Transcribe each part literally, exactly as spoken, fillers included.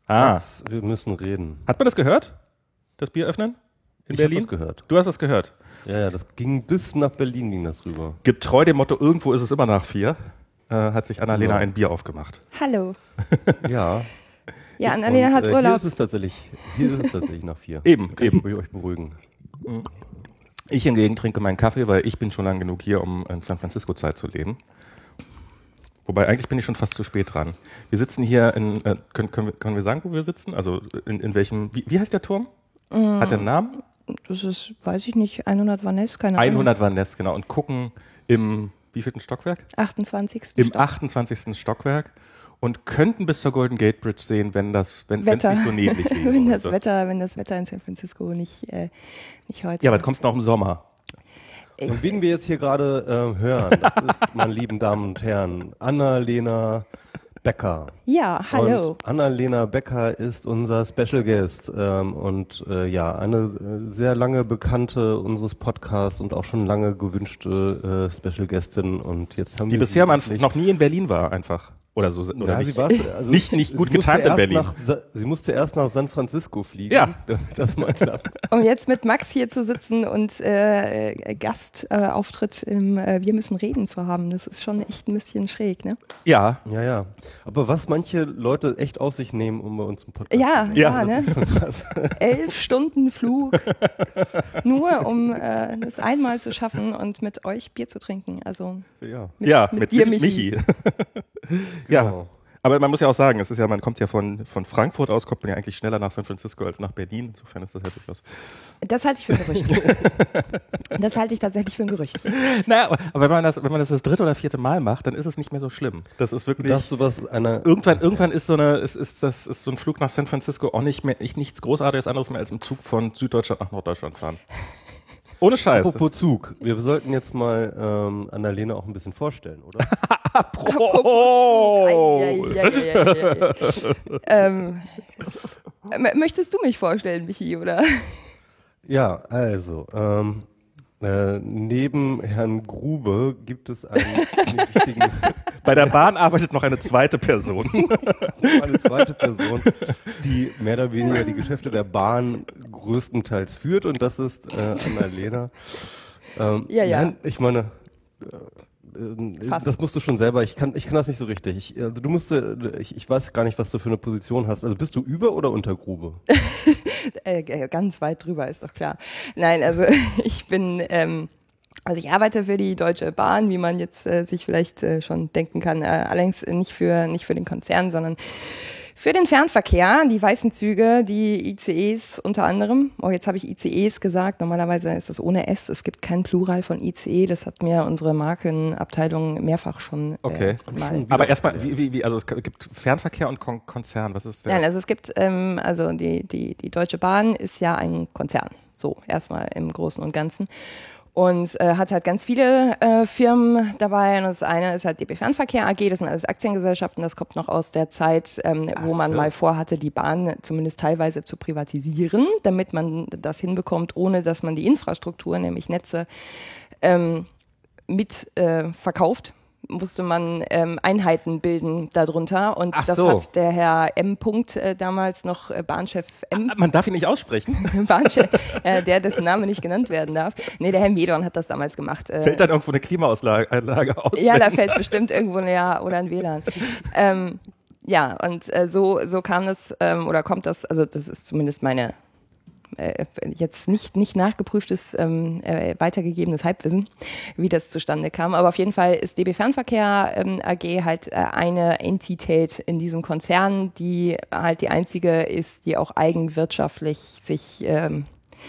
Ah. Max, wir müssen reden. Hat man das gehört? Das Bier öffnen? In Ich Berlin? habe das gehört. Du hast das gehört? Ja, ja, das ging bis nach Berlin ging das rüber. Getreu dem Motto, irgendwo ist es immer nach vier, äh, hat sich Annalena Ja. ein Bier aufgemacht. Hallo. Ja. Ja, Annalena Und, hat äh, Hier Urlaub. ist es tatsächlich, hier ist es tatsächlich nach vier. Eben, Kann eben. ich euch beruhigen. Ich hingegen trinke meinen Kaffee, weil ich bin schon lang genug hier, um in San Francisco Zeit zu leben. Wobei, eigentlich bin ich schon fast zu spät dran. Wir sitzen hier in, äh, können, können, wir, können wir sagen, wo wir sitzen? Also in, in welchem, wie, wie heißt der Turm? Mm, Hat der einen Namen? Das ist, weiß ich nicht, hundert Van Ness, keine Ahnung. hundert Van Ness, genau. Und gucken im, wievielten Stockwerk? achtundzwanzigsten Im Stock. achtundzwanzigsten Stockwerk und könnten bis zur Golden Gate Bridge sehen, wenn das, wenn es Wetter. nicht so neblig wäre. wenn, das Also. Wetter, wenn das Wetter in San Francisco nicht, äh, nicht heute. Ja, aber du kommst noch im Sommer. Und wen wir jetzt hier gerade äh, hören, das ist, meine lieben Damen und Herren, Annalena Becker. Ja, hallo. Und Annalena Becker ist unser Special Guest ähm, und äh, ja, eine äh, sehr lange Bekannte unseres Podcasts und auch schon lange gewünschte äh, Special Guestin. Und jetzt haben Die wir bisher sie mal endlich- noch nie in Berlin war, einfach. Oder so. Oder ja, nicht. sie war, also Nicht- nicht gut sie musste getimt in erst Berlin. Nach, Sa- sie musste erst nach San Francisco fliegen, Ja. damit das mal klappt. Um jetzt mit Max hier zu sitzen und äh, Gastauftritt äh, im äh, Wir müssen reden zu haben, das ist schon echt ein bisschen schräg, ne? Ja. Ja, ja. Aber was manche Leute echt auf sich nehmen, um bei uns im Podcast Ja, zu ja, Ja, ne? Elf Stunden Flug, nur um äh, das einmal zu schaffen und mit euch Bier zu trinken. Also Ja. mit, ja, mit, mit, dir, Michi. Michi. Michi. Ja. Genau. Aber man muss ja auch sagen, es ist ja, man kommt ja von, von Frankfurt aus, kommt man ja eigentlich schneller nach San Francisco als nach Berlin. Insofern ist das ja durchaus. Das halte ich für ein Gerücht. Das halte ich tatsächlich für ein Gerücht. Naja, aber wenn man das, wenn man das das dritte oder vierte Mal macht, dann ist es nicht mehr so schlimm. Das ist wirklich. Darfst du was einer Irgendwann, irgendwann ist so eine, ist, ist das, ist so ein Flug nach San Francisco auch nicht mehr, nicht, nichts Großartiges anderes mehr als im Zug von Süddeutschland nach Norddeutschland fahren. Ohne Scheiß. Apropos Zug, wir sollten jetzt mal ähm, Annalena auch ein bisschen vorstellen, oder? Oh. Ei, ei, ei, ei, ei, ei. ähm, m- möchtest du mich vorstellen, Michi, oder? Ja, also, ähm, äh, neben Herrn Grube gibt es einen wichtigen, Bei der Bahn arbeitet noch eine zweite Person. eine zweite Person, die mehr oder weniger die Geschäfte der Bahn größtenteils führt, und das ist äh, Annalena. Ähm, Ja, ja. Nein, ich meine, äh, äh, Fast. das musst du schon selber, ich kann, ich kann das nicht so richtig. Ich, also du musst, äh, ich, ich weiß gar nicht, was du für eine Position hast. Also bist du über oder unter Grube? Äh, g- ganz weit drüber, ist doch klar. Nein, also ich bin, ähm, also ich arbeite für die Deutsche Bahn, wie man jetzt äh, sich vielleicht äh, schon denken kann. Äh, allerdings nicht für, nicht für den Konzern, sondern für den Fernverkehr, die weißen Züge, die I C Es unter anderem. Oh, jetzt habe ich I C Es gesagt. Normalerweise ist das ohne S. Es gibt kein Plural von I C E. Das hat mir unsere Markenabteilung mehrfach schon äh, Okay. mal. Aber erstmal, wie, wie, wie, also es gibt Fernverkehr und Kon Konzern. Was ist der? Nein, also es gibt, ähm, also die, die, die Deutsche Bahn ist ja ein Konzern. So, erstmal im Großen und Ganzen. Und äh, hat halt ganz viele äh, Firmen dabei. Und das eine ist halt D B Fernverkehr A G, das sind alles Aktiengesellschaften. Das kommt noch aus der Zeit, ähm, wo man so. mal vorhatte, die Bahn zumindest teilweise zu privatisieren, damit man das hinbekommt, ohne dass man die Infrastruktur, nämlich Netze, ähm, mit äh, verkauft. Musste man ähm, Einheiten bilden darunter. Und Ach das so. hat der Herr M. Punkt, äh, damals noch äh, Bahnchef M. Man darf ihn nicht aussprechen. Bahnchef, äh, der dessen Name nicht genannt werden darf. Nee, der Herr Medon hat das damals gemacht. Äh, Fällt dann irgendwo eine Klimaanlage aus? ja, da fällt bestimmt irgendwo ein Ja oder ein W L A N. Ähm, ja, und äh, so, so kam das, ähm, oder kommt das, also das ist zumindest meine äh, jetzt nicht, nicht nachgeprüftes, ähm, äh, weitergegebenes Halbwissen, wie das zustande kam. Aber auf jeden Fall ist D B Fernverkehr ähm, A G halt äh, eine Entität in diesem Konzern, die halt die einzige ist, die auch eigenwirtschaftlich sich ähm,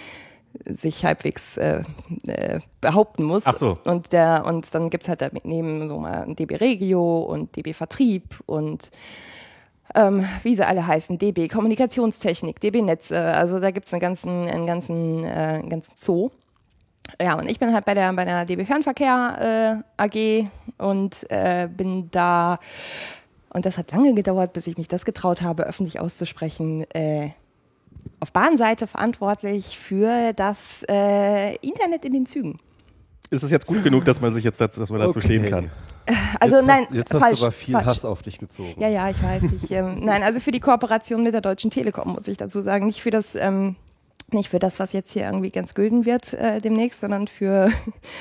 sich halbwegs äh, äh, behaupten muss. Ach so. Und, der, und dann gibt's halt daneben so mal D B Regio und D B Vertrieb und ähm, wie sie alle heißen, D B Kommunikationstechnik, D B Netze, also da gibt's einen ganzen, einen ganzen, äh, einen ganzen Zoo. Ja, und ich bin halt bei der, bei der D B Fernverkehr äh, A G und äh, bin da, und das hat lange gedauert, bis ich mich das getraut habe, öffentlich auszusprechen, äh, auf Bahnseite verantwortlich für das äh, Internet in den Zügen. Ist es jetzt gut genug, dass man sich jetzt dass man dazu Okay. stehen kann? Also jetzt nein, hast, jetzt hast falsch, du aber viel falsch. Hass auf dich gezogen. Ja, ja, ich weiß. Ich, ähm, nein, also für die Kooperation mit der Deutschen Telekom muss ich dazu sagen, nicht für das, ähm, nicht für das, was jetzt hier irgendwie ganz gülden wird äh, demnächst, sondern für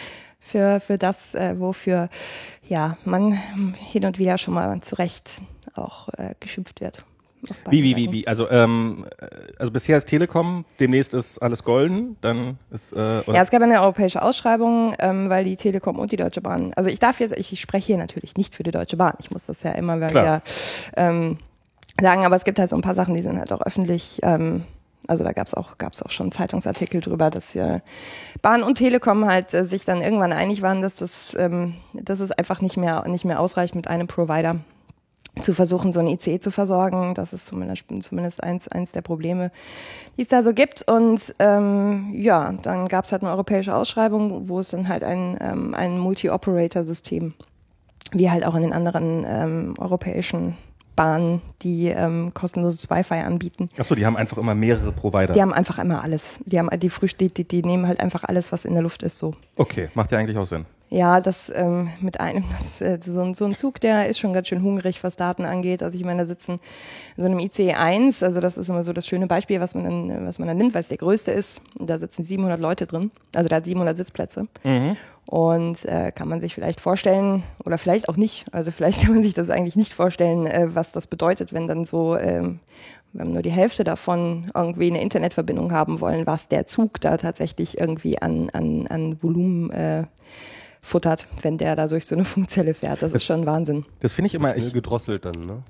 für für das, äh, wofür ja man hin und wieder schon mal zu Recht auch äh, geschimpft wird. Wie, wie, wie, wie? Also, ähm, also bisher ist Telekom, demnächst ist alles golden, dann ist... Äh, ja, es gab eine europäische Ausschreibung, ähm, weil die Telekom und die Deutsche Bahn, also ich darf jetzt, ich, ich spreche hier natürlich nicht für die Deutsche Bahn, ich muss das ja immer wieder ähm, sagen, aber es gibt halt so ein paar Sachen, die sind halt auch öffentlich, ähm, also da gab's auch, gab's auch schon Zeitungsartikel drüber, dass äh, Bahn und Telekom halt äh, sich dann irgendwann einig waren, dass das, ähm, dass es einfach nicht mehr, nicht mehr ausreicht mit einem Provider zu versuchen, so ein I C E zu versorgen. Das ist zumindest, zumindest eins, eins der Probleme, die es da so gibt. Und ähm, ja, dann gab es halt eine europäische Ausschreibung, wo es dann halt ein, ähm, ein Multi-Operator-System, wie halt auch in den anderen ähm, europäischen Bahnen, die ähm, kostenloses Wi-Fi anbieten. Achso, die haben einfach immer mehrere Provider. Die haben einfach immer alles. Die haben die Früh, die, die, die nehmen halt einfach alles, was in der Luft ist, so. Okay, macht ja eigentlich auch Sinn. Ja, das ähm, mit einem, das, äh, so, ein, so ein Zug, der ist schon ganz schön hungrig, was Daten angeht. Also ich meine, da sitzen in so einem I C E eins, also das ist immer so das schöne Beispiel, was man dann, was man dann nimmt, weil es der größte ist. Und da sitzen siebenhundert Leute drin, also da hat siebenhundert Sitzplätze. Mhm. Und äh, kann man sich vielleicht vorstellen, oder vielleicht auch nicht, also vielleicht kann man sich das eigentlich nicht vorstellen, äh, was das bedeutet, wenn dann so, ähm, wenn nur die Hälfte davon irgendwie eine Internetverbindung haben wollen, was der Zug da tatsächlich irgendwie an, an, an Volumen äh, futtert, wenn der da durch so eine Funkzelle fährt. Das, das ist schon Wahnsinn. Das finde ich immer... Ich gedrosselt dann, ne?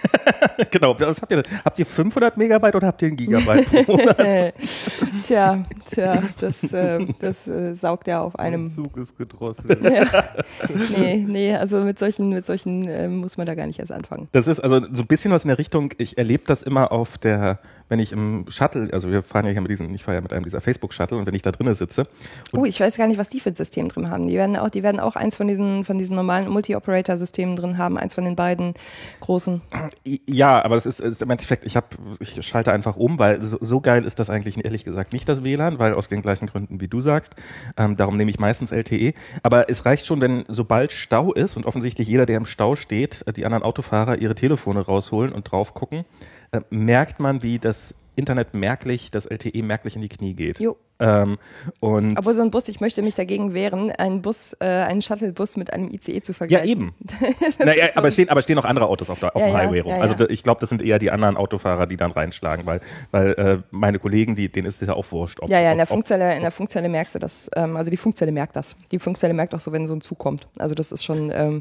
Genau, was habt ihr denn? Habt ihr fünfhundert Megabyte oder habt ihr einen Gigabyte pro Monat? tja, tja, das, äh, das äh, saugt ja auf einem... Der Zug ist gedrosselt. Ja. Nee, nee, also mit solchen, mit solchen äh, muss man da gar nicht erst anfangen. Das ist also so ein bisschen was in der Richtung, ich erlebe das immer auf der, wenn ich im Shuttle, also wir fahren ja hier mit diesem, ich fahre ja mit einem dieser Facebook-Shuttle und wenn ich da drinnen sitze. Oh, ich weiß gar nicht, was die für ein System drin haben. Die werden auch, die werden auch eins von diesen, von diesen normalen Multi-Operator-Systemen drin haben, eins von den beiden großen. Ja, aber es ist, ist im Endeffekt, ich habe, ich schalte einfach um, weil so, so geil ist das eigentlich ehrlich gesagt nicht, das W L A N, weil aus den gleichen Gründen wie du sagst, ähm, darum nehme ich meistens L T E. Aber es reicht schon, wenn sobald Stau ist und offensichtlich jeder, der im Stau steht, die anderen Autofahrer ihre Telefone rausholen und drauf gucken, äh, merkt man, wie das Internet merklich, das L T E merklich in die Knie geht. Jo. Ähm, und Obwohl so ein Bus, ich möchte mich dagegen wehren, einen Bus, äh, einen Shuttlebus mit einem I C E zu vergleichen. Ja, eben. naja, so aber, stehen, aber stehen auch andere Autos auf, der, auf ja, dem Highway ja, rum. ja, Also ja. ich glaube, das sind eher die anderen Autofahrer, die dann reinschlagen, weil, weil äh, meine Kollegen, die, denen ist es ja auch wurscht. Ob, ja, ja, in der ob, Funkzelle, in der Funkzelle merkst du das. Ähm, also die Funkzelle merkt das. Die Funkzelle merkt auch so, wenn so ein Zug kommt. Also das ist schon, ähm,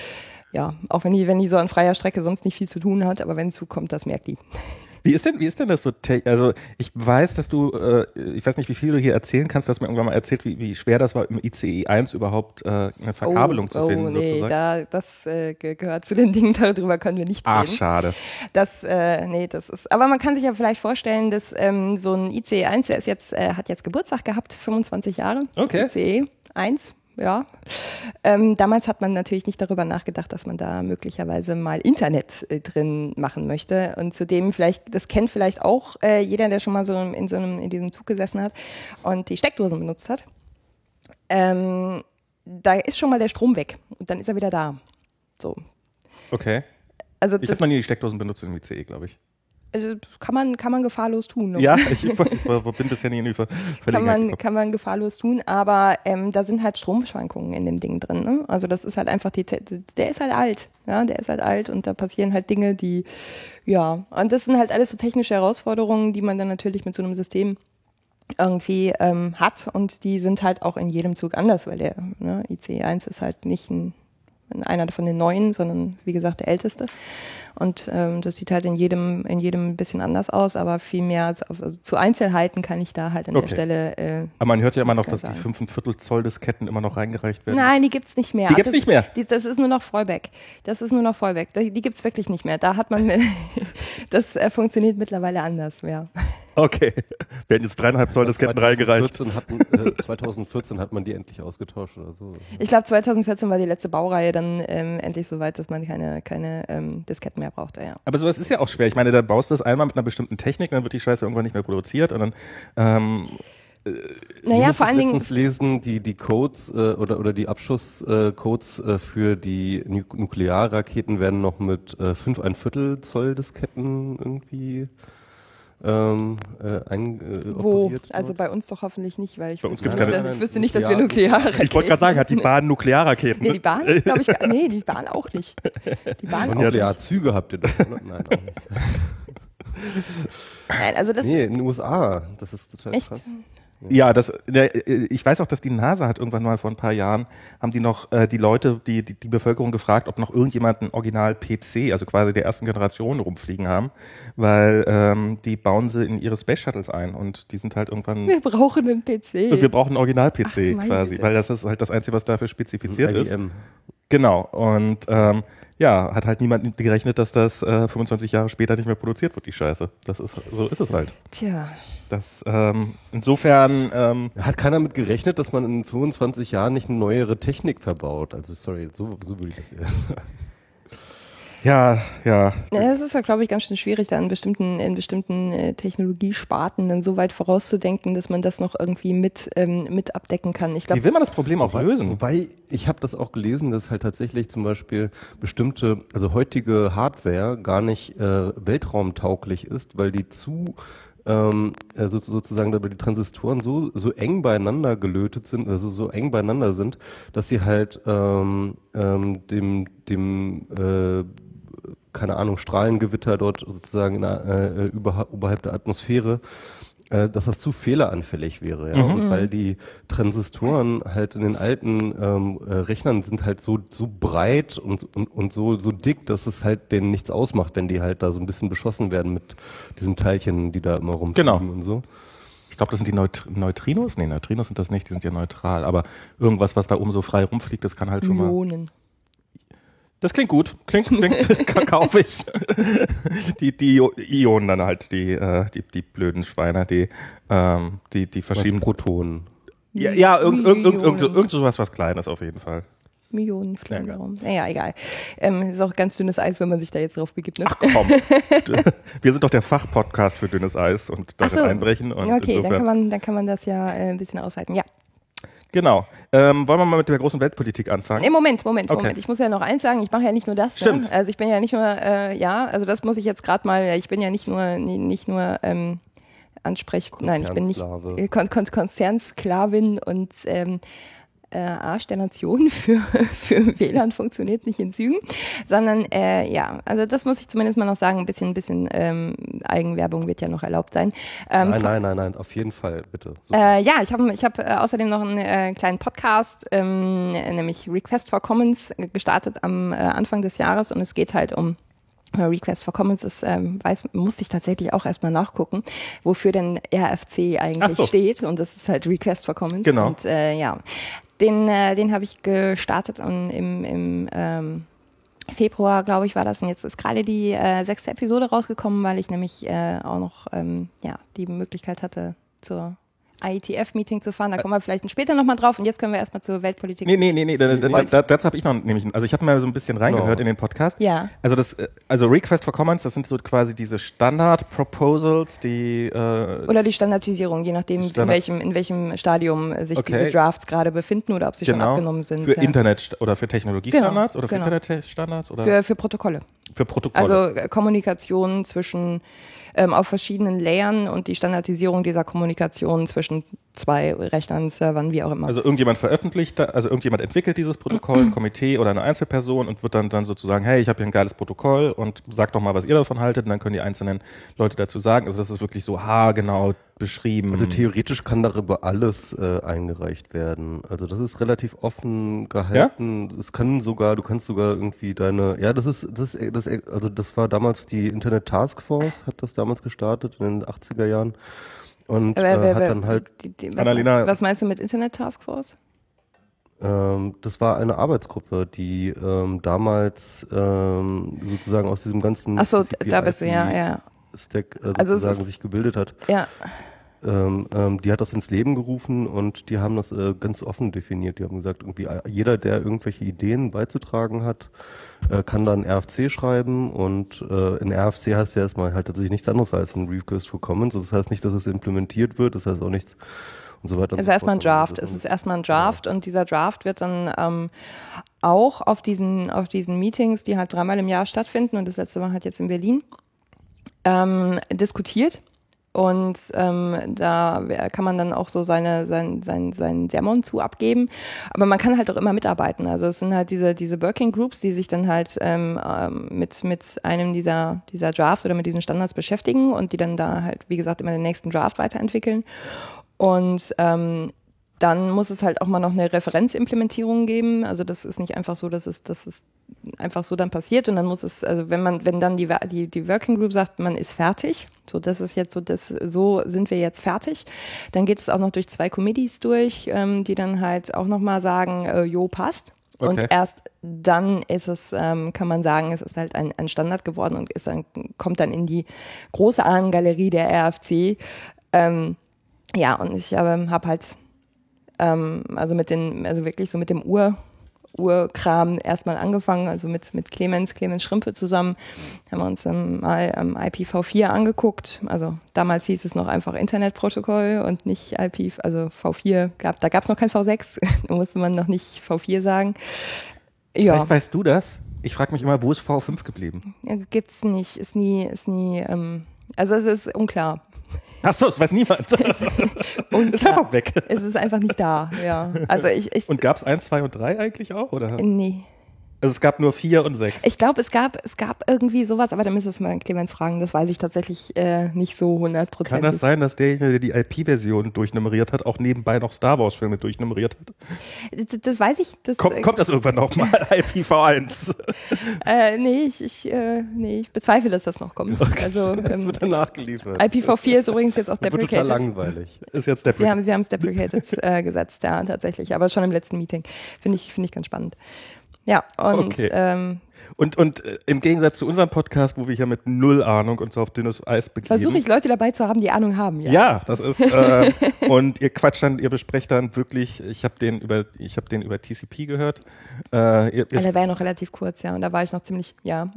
ja, auch wenn die, wenn die so an freier Strecke sonst nicht viel zu tun hat, aber wenn ein Zug kommt, das merkt die. Wie ist denn, wie ist denn das so? Also ich weiß, dass du, äh, ich weiß nicht, wie viel du hier erzählen kannst. Du hast mir irgendwann mal erzählt, wie, wie schwer das war, im I C E eins überhaupt äh, eine Verkabelung oh, zu finden, oh, nee, sozusagen. Da, das äh, ge- gehört zu den Dingen, darüber können wir nicht Ah, reden. schade. Das, äh, nee, das ist. Aber man kann sich ja vielleicht vorstellen, dass ähm, so ein I C E eins, der ist jetzt, äh, hat jetzt Geburtstag gehabt, fünfundzwanzig Jahre. Okay. I C E eins. Ja. Ähm, damals hat man natürlich nicht darüber nachgedacht, dass man da möglicherweise mal Internet äh, drin machen möchte. Und zudem vielleicht, das kennt vielleicht auch äh, jeder, der schon mal so in so einem, in diesem Zug gesessen hat und die Steckdosen benutzt hat. Ähm, da ist schon mal der Strom weg und dann ist er wieder da. So. Okay. Also Ich das, habe noch nie die Steckdosen benutzt im I C E, glaube ich. also kann man, kann man gefahrlos tun. Ne? Ja, ich, ich bin bisher nie in die Ver kann man, kann man gefahrlos tun, aber ähm, da sind halt Stromschwankungen in dem Ding drin. Ne? Also das ist halt einfach, die, der ist halt alt, ja, der ist halt alt und da passieren halt Dinge, die, ja, und das sind halt alles so technische Herausforderungen, die man dann natürlich mit so einem System irgendwie ähm, hat und die sind halt auch in jedem Zug anders, weil der ne, I C E eins ist halt nicht ein, einer von den neuen, sondern wie gesagt der älteste. Und ähm, das sieht halt in jedem in jedem ein bisschen anders aus, aber viel mehr als auf, also zu Einzelheiten kann ich da halt an Okay. der Stelle. Äh, Aber man hört ja immer noch, nichts dass mehr die sagen. fünfundviertel Zoll Disketten immer noch reingereicht werden. Nein, die gibt's nicht mehr. Die gibt's das, nicht mehr? Die, das ist nur noch Fallback. Das ist nur noch Fallback. Die, die gibt's wirklich nicht mehr. Da hat man, das äh, funktioniert mittlerweile anders, ja. Okay. Werden jetzt dreieinhalb Zoll Disketten reingereicht. zweitausendvierzehn hatten, äh, zweitausendvierzehn hat man die endlich ausgetauscht oder so. Ich glaube, zweitausendvierzehn war die letzte Baureihe dann ähm, endlich so weit, dass man keine, keine ähm, Disketten mehr brauchte, ja. Aber sowas ist ja auch schwer. Ich meine, da baust du das einmal mit einer bestimmten Technik, dann wird die Scheiße irgendwann nicht mehr produziert und dann ähm naja, vor allen Dingen letztens lesen, die die Codes äh, oder oder die Abschusscodes äh, für die Nu- Nuklearraketen werden noch mit äh, fünf ein Viertel Zoll Disketten irgendwie ähm, äh, ein, äh, wo, operiert. also bei uns doch hoffentlich nicht, weil ich, Bei uns wüsste, gibt's nicht, keine- dass, ich wüsste nicht, dass wir Nuklear- Nuklearraketen. Ich wollte gerade sagen, hat die Bahn Nuklearraketen? Nee, die Bahn, glaube ich, gar- nee, die Bahn auch nicht. Die Bahn auch nicht. Nuklearzüge habt ihr doch, oder? Nein, auch nicht. Nein, also das Nee, in den U S A, das ist total echt. krass. Ja, das, der, ich weiß auch, dass die NASA hat irgendwann mal vor ein paar Jahren, haben die noch äh, die Leute, die, die die Bevölkerung gefragt, ob noch irgendjemand einen Original-P C, also quasi der ersten Generation, rumfliegen haben, weil ähm, die bauen sie in ihre Space Shuttles ein und die sind halt irgendwann, Wir brauchen einen P C. und wir brauchen einen Original-P C Ach, meine quasi, Güte. weil das ist halt das Einzige, was dafür spezifiziert ist. I B M. Genau, und ähm, ja, hat halt niemand gerechnet, dass das äh, fünfundzwanzig Jahre später nicht mehr produziert wird, die Scheiße. Das ist, so ist es halt. Tja. Das, ähm, insofern, ähm, Hat keiner mit gerechnet, dass man in fünfundzwanzig Jahren nicht eine neuere Technik verbaut? Also sorry, so, so würde ich das eher sagen. ja, ja. Ja, das ist ja, glaube ich, ganz schön schwierig, da in bestimmten, in bestimmten äh, Technologiesparten dann so weit vorauszudenken, dass man das noch irgendwie mit, ähm, mit abdecken kann. Ich glaube, Wie will man das Problem auch lösen? Wobei, ich habe das auch gelesen, dass halt tatsächlich zum Beispiel bestimmte, also heutige Hardware gar nicht äh, weltraumtauglich ist, weil die zu ähm, äh, so, sozusagen, weil die Transistoren so so eng beieinander gelötet sind, also so eng beieinander sind, dass sie halt ähm, ähm, dem dem äh, keine Ahnung, Strahlengewitter dort sozusagen in der, äh, über, oberhalb der Atmosphäre, äh, dass das zu fehleranfällig wäre. Ja? Mhm. Und weil die Transistoren halt in den alten ähm, äh, Rechnern sind halt so so breit und, und, und so so dick, dass es halt denen nichts ausmacht, wenn die halt da so ein bisschen beschossen werden mit diesen Teilchen, die da immer rumfliegen Genau. und so. Ich glaube, das sind die Neut Neutrinos? Nee, Neutrinos sind das nicht, die sind ja neutral. Aber irgendwas, was da oben so frei rumfliegt, das kann halt schon mal... Millionen. Das klingt gut. Klingt, klingt, kaufe ich. Die, die Ionen dann halt, die, äh, die, die blöden Schweine, die, ähm, die, die verschieben. Protonen. Ja, ja irgend, irgend, irgend, irgend, Millionen. irgend sowas, was Kleines auf jeden Fall. Millionen fliegen Ja, da rum. Naja, egal. Ähm, ist auch ganz dünnes Eis, wenn man sich da jetzt drauf begibt. Ne? Ach komm. Wir sind doch der Fachpodcast für dünnes Eis und darin Ach so. einbrechen. Und Okay, dann insofern, kann man, dann kann man das ja äh, ein bisschen ausweiten. Ja. genau. Ähm, wollen wir mal mit der großen Weltpolitik anfangen? Nee, Moment, Moment, Okay. Moment. Ich muss ja noch eins sagen, ich mache ja nicht nur das. Stimmt. Ne? Also ich bin ja nicht nur, äh, ja, also das muss ich jetzt gerade mal, ich bin ja nicht nur, nie- nicht nur ähm, Ansprech, nein, ich bin nicht Konzernsklave. äh, Kon Kon Konzernsklavin und ähm, äh, Arsch der Nation für, für W L A N funktioniert nicht in Zügen, sondern äh, ja, also das muss ich zumindest mal noch sagen, ein bisschen, ein bisschen ähm, Eigenwerbung wird ja noch erlaubt sein. Ähm, Nein, nein, nein, nein, auf jeden Fall, bitte. So. Äh, ja, ich habe ich hab, äh, außerdem noch einen äh, kleinen Podcast, ähm, nämlich Request for Commons, äh, gestartet am äh, Anfang des Jahres und es geht halt um äh, Request for Commons, das ähm, weiß, musste ich tatsächlich auch erstmal nachgucken, wofür denn R F C Ach eigentlich so. steht und das ist halt Request for Commons. Genau. Und äh, ja, den, äh, den habe ich gestartet und im, im ähm, Februar, glaube ich, war das. Und jetzt ist gerade die äh, sechste Episode rausgekommen, weil ich nämlich äh, auch noch ähm, ja, die Möglichkeit hatte, zur I E T F-Meeting zu fahren. Da kommen wir vielleicht später nochmal drauf. Und jetzt können wir erstmal zur Weltpolitik. Nee, nee, nee, nee, da, da, da, dazu habe ich noch nämlich, also ich habe mal so ein bisschen reingehört No. in den Podcast. Ja. Also das, äh, also Request for Commons, das sind so quasi diese Standard-Proposals, die äh, Oder die Standardisierung, je nachdem, Standard- in, welchem, in welchem Stadium sich Okay. diese Drafts gerade befinden oder ob sie schon genau abgenommen sind. für ja. Internet oder für Technologiestandards Genau, oder für genau. Internetstandards oder Für, für Protokolle. für Protokolle. Also äh, Kommunikation zwischen ähm, auf verschiedenen Layern und die Standardisierung dieser Kommunikation zwischen zwei Rechnern, Servern, wie auch immer. Also irgendjemand veröffentlicht, da- also irgendjemand entwickelt dieses Protokoll, ein Komitee oder eine Einzelperson und wird dann, dann sozusagen, hey, ich habe hier ein geiles Protokoll und sagt doch mal, was ihr davon haltet und dann können die einzelnen Leute dazu sagen. Also das ist wirklich so haargenau beschrieben. Also theoretisch kann darüber alles äh, eingereicht werden. Also das ist relativ offen gehalten. Es kann sogar, du kannst sogar irgendwie deine, ja, das ist, das, ist- das, also das war damals die Internet Task Force, hat das damals gestartet in den achtziger Jahren und Wer- äh, wer- hat wer- dann halt, die, die, was, Annalena- was meinst du mit Internet Taskforce? ähm, das war eine Arbeitsgruppe, die ähm, damals ähm, sozusagen aus diesem ganzen Achso, T C P/I P da bist du, ja, ja. Stack äh, Also es sozusagen ist- sich gebildet hat. Ja, Ähm, ähm, die hat das ins Leben gerufen und die haben das äh, ganz offen definiert. Die haben gesagt, irgendwie äh, jeder, der irgendwelche Ideen beizutragen hat, äh, kann dann R F C schreiben und äh, in R F C heißt ja erstmal halt tatsächlich nichts anderes als ein Request for Commons. Das heißt nicht, dass es implementiert wird, das heißt auch nichts. und so weiter. Es ist erstmal ein Draft. Es ist erstmal ein Draft und dieser Draft wird dann ähm, auch auf diesen, auf diesen Meetings, die halt dreimal im Jahr stattfinden und das letzte Mal halt jetzt in Berlin, ähm, diskutiert. Und ähm, da kann man dann auch so seine, sein, sein, seinen Sermon zu abgeben. Aber man kann halt auch immer mitarbeiten. Also es sind halt diese, diese Working Groups, die sich dann halt ähm, mit, mit einem dieser, dieser Drafts oder mit diesen Standards beschäftigen und die dann da halt, wie gesagt, immer den nächsten Draft weiterentwickeln. Und ähm, dann muss es halt auch mal noch eine Referenzimplementierung geben. Also das ist nicht einfach so, dass es, dass es einfach so dann passiert und dann muss es, also wenn man, wenn dann die, die, die Working Group sagt, man ist fertig, so das ist jetzt so, das, so sind wir jetzt fertig, dann geht es auch noch durch zwei Committees durch, ähm, die dann halt auch nochmal sagen, äh, jo, passt. Okay. Und erst dann ist es, ähm, kann man sagen, es ist halt ein, ein Standard geworden und ist dann, kommt dann in die große Ahnengalerie der R F C. Ähm, ja, und ich ähm, habe halt ähm, also mit den, also wirklich so mit dem Ur Urkram erstmal angefangen, also mit, mit Clemens, Clemens Schrimpe zusammen, haben wir uns ähm, mal ähm, I P v vier angeguckt, also damals hieß es noch einfach Internetprotokoll und nicht I P, also V vier, gab, da gab es noch kein V sechs, da musste man noch nicht V vier sagen. Ja. Vielleicht weißt du das? Ich frage mich immer, wo ist V fünf geblieben? Ja, gibt's nicht, ist nie, ist nie, ähm, also es ist unklar. Ach so, das weiß niemand. Ist, ist einfach weg. Es ist einfach nicht da, ja. Also ich, ich, und gab es eins, zwei und drei eigentlich auch, oder? Nee. Also es gab nur vier und sechs. Ich glaube, es gab, es gab irgendwie sowas, aber da müsstest du mal Clemens fragen, das weiß ich tatsächlich äh, nicht so hundertprozentig. Kann das sein, dass derjenige, der die I P-Version durchnummeriert hat, auch nebenbei noch Star Wars-Filme durchnummeriert hat? Das, das weiß ich. Das, Kommt, kommt das irgendwann noch mal, I P v eins? äh, nee, ich, ich, äh, nee, ich bezweifle, dass das noch kommt. Okay. Also, ähm, das wird dann nachgeliefert. I P v vier ist übrigens jetzt auch das deprecated. Wird total langweilig. Ist jetzt deprecated. Sie haben, sie haben es deprecated äh, gesetzt, ja, tatsächlich. Aber schon im letzten Meeting. Finde ich, finde ich ganz spannend. Ja, und okay. ähm, Und, und äh, im Gegensatz zu unserem Podcast, wo wir hier mit null Ahnung uns auf dünnes Eis begeben. Versuche ich Leute dabei zu haben, die Ahnung haben. Ja, ja das ist äh, und ihr quatscht dann, ihr besprecht dann wirklich. Ich habe den über, ich habe den über T C P gehört. Äh, ihr, ihr der war ja noch relativ kurz, ja, und da war ich noch ziemlich, ja.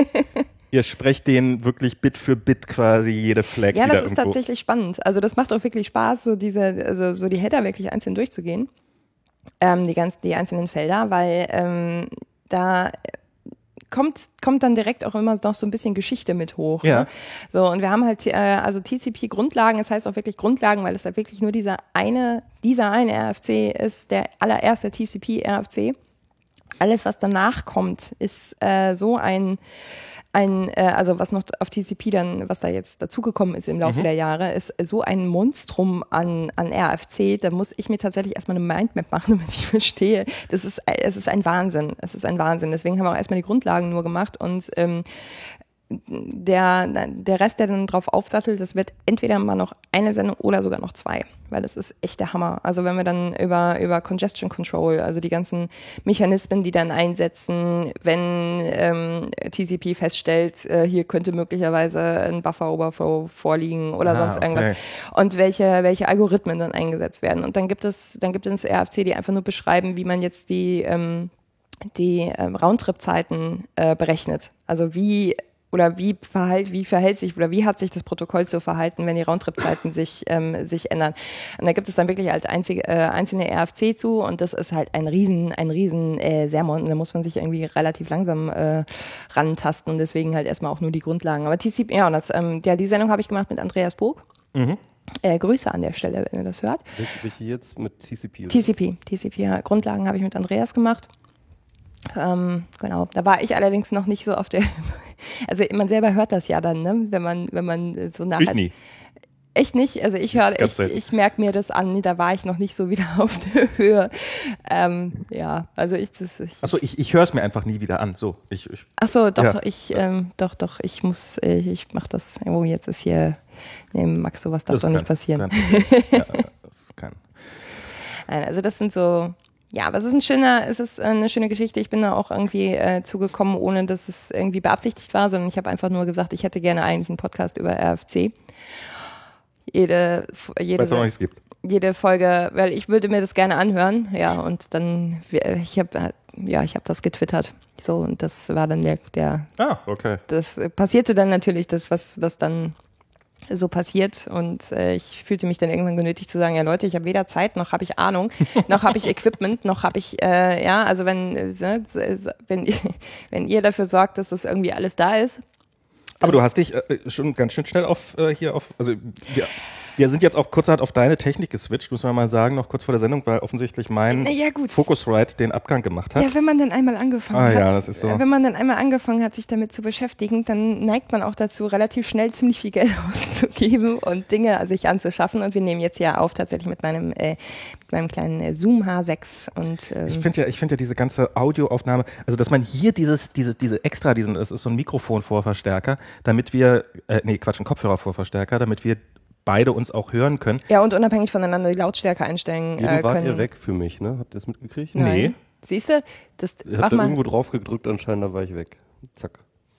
Ihr sprecht den wirklich Bit für Bit quasi jede Flag. Ja, das ist irgendwo. tatsächlich spannend. Also das macht auch wirklich Spaß, so diese, also so die Header wirklich einzeln durchzugehen. Ähm, die ganzen, die einzelnen Felder, weil ähm, da kommt kommt dann direkt auch immer noch so ein bisschen Geschichte mit hoch. Ja. Ne? So, und wir haben halt äh, also T C P-Grundlagen, das heißt auch wirklich Grundlagen, weil es halt wirklich nur dieser eine, dieser eine R F C ist, der allererste T C P-R F C. Alles, was danach kommt, ist äh, so ein ein, äh, also was noch auf T C P dann, was da jetzt dazugekommen ist im Laufe mhm. der Jahre, ist so ein Monstrum an, an R F C, da muss ich mir tatsächlich erstmal eine Mindmap machen, damit ich verstehe. Das ist, es ist ein Wahnsinn. Es ist ein Wahnsinn. Deswegen haben wir auch erstmal die Grundlagen nur gemacht und ähm, der, der Rest, der dann drauf aufsattelt, das wird entweder mal noch eine Sendung oder sogar noch zwei, weil das ist echt der Hammer. Also wenn wir dann über, über Congestion Control, also die ganzen Mechanismen, die dann einsetzen, wenn ähm, T C P feststellt, äh, hier könnte möglicherweise ein Buffer-Overflow vorliegen oder ah, sonst irgendwas. Okay. Und welche, welche Algorithmen dann eingesetzt werden. Und dann gibt es, dann gibt es R F C, die einfach nur beschreiben, wie man jetzt die, ähm, die ähm, Roundtrip-Zeiten äh, berechnet. Also wie Oder wie verhält, wie verhält sich oder wie hat sich das Protokoll zu verhalten, wenn die Roundtrip-Zeiten sich ähm, sich ändern? Und da gibt es dann wirklich als einzige, äh, einzelne R F C zu und das ist halt ein riesen ein riesen äh, Sermon. Und da muss man sich irgendwie relativ langsam äh, rantasten und deswegen halt erstmal auch nur die Grundlagen. Aber T C P, ja, und das, ähm, ja, die Sendung habe ich gemacht mit Andreas Burg. Mhm. Äh, Grüße an der Stelle, wenn ihr das hört. Welche, welche jetzt mit T C P? Oder? T C P, T C P. Ja, Grundlagen habe ich mit Andreas gemacht. Ähm, genau, da war ich allerdings noch nicht so auf der, also man selber hört das ja dann, ne? wenn man wenn man so nachher. Ich nie. Echt nicht, also ich höre, ich, ich merke mir das an, da war ich noch nicht so wieder auf der Höhe. Ähm, ja, also ich das. Ich, Achso, ich, ich höre es mir einfach nie wieder an. So, ich. ich Ach so, doch, ja. ich, ähm, doch, doch, ich muss, ich, ich mache das. Oh, jetzt ist hier, nee, Max, sowas darf das doch kann, nicht passieren. Kann, ja, das kann. Nein, also das sind so. Ja, aber es ist ein schöner, es ist eine schöne Geschichte. Ich bin da auch irgendwie äh, zugekommen, ohne dass es irgendwie beabsichtigt war, sondern ich habe einfach nur gesagt, ich hätte gerne eigentlich einen Podcast über R F C. Jede, jede, Weil's auch noch nichts gibt. jede Folge, weil ich würde mir das gerne anhören, ja, und dann, ich habe, ja, ich habe das getwittert, so, und das war dann der, der, ah, okay. das passierte dann natürlich, das, was, was dann so passiert und äh, ich fühlte mich dann irgendwann genötigt zu sagen, ja Leute, ich habe weder Zeit, noch habe ich Ahnung, noch habe ich Equipment, noch habe ich, äh, ja, also wenn, äh, wenn, wenn ihr dafür sorgt, dass das irgendwie alles da ist. Aber du hast dich äh, schon ganz schön schnell auf äh, hier auf, also wir, wir sind jetzt auch kurzerhand auf deine Technik geswitcht, muss man mal sagen, noch kurz vor der Sendung, weil offensichtlich mein ja, gut. Focusrite den Abgang gemacht hat. Ja, wenn man dann einmal angefangen ah, hat, ja, das ist so. wenn man dann einmal angefangen hat, sich damit zu beschäftigen, dann neigt man auch dazu, relativ schnell ziemlich viel Geld auszugeben und Dinge sich anzuschaffen. Und wir nehmen jetzt ja auf tatsächlich mit meinem, äh, mit meinem kleinen äh, Zoom H sechs. Und, ähm, ich finde ja, ich finde ja diese ganze Audioaufnahme, also dass man hier dieses, diese, diese extra, diesen, es ist so ein Mikrofonvorverstärker, damit wir, äh, nee, Quatsch, ein Kopfhörervorverstärker, damit wir beide uns auch hören können. Ja, und unabhängig voneinander die Lautstärke einstellen Eben äh, wart können. ihr weg für mich, ne? Habt ihr das mitgekriegt? Nein. Nee. Siehst du? Das, Ich mach hab da mal. irgendwo drauf gedrückt anscheinend, da war ich weg. Zack.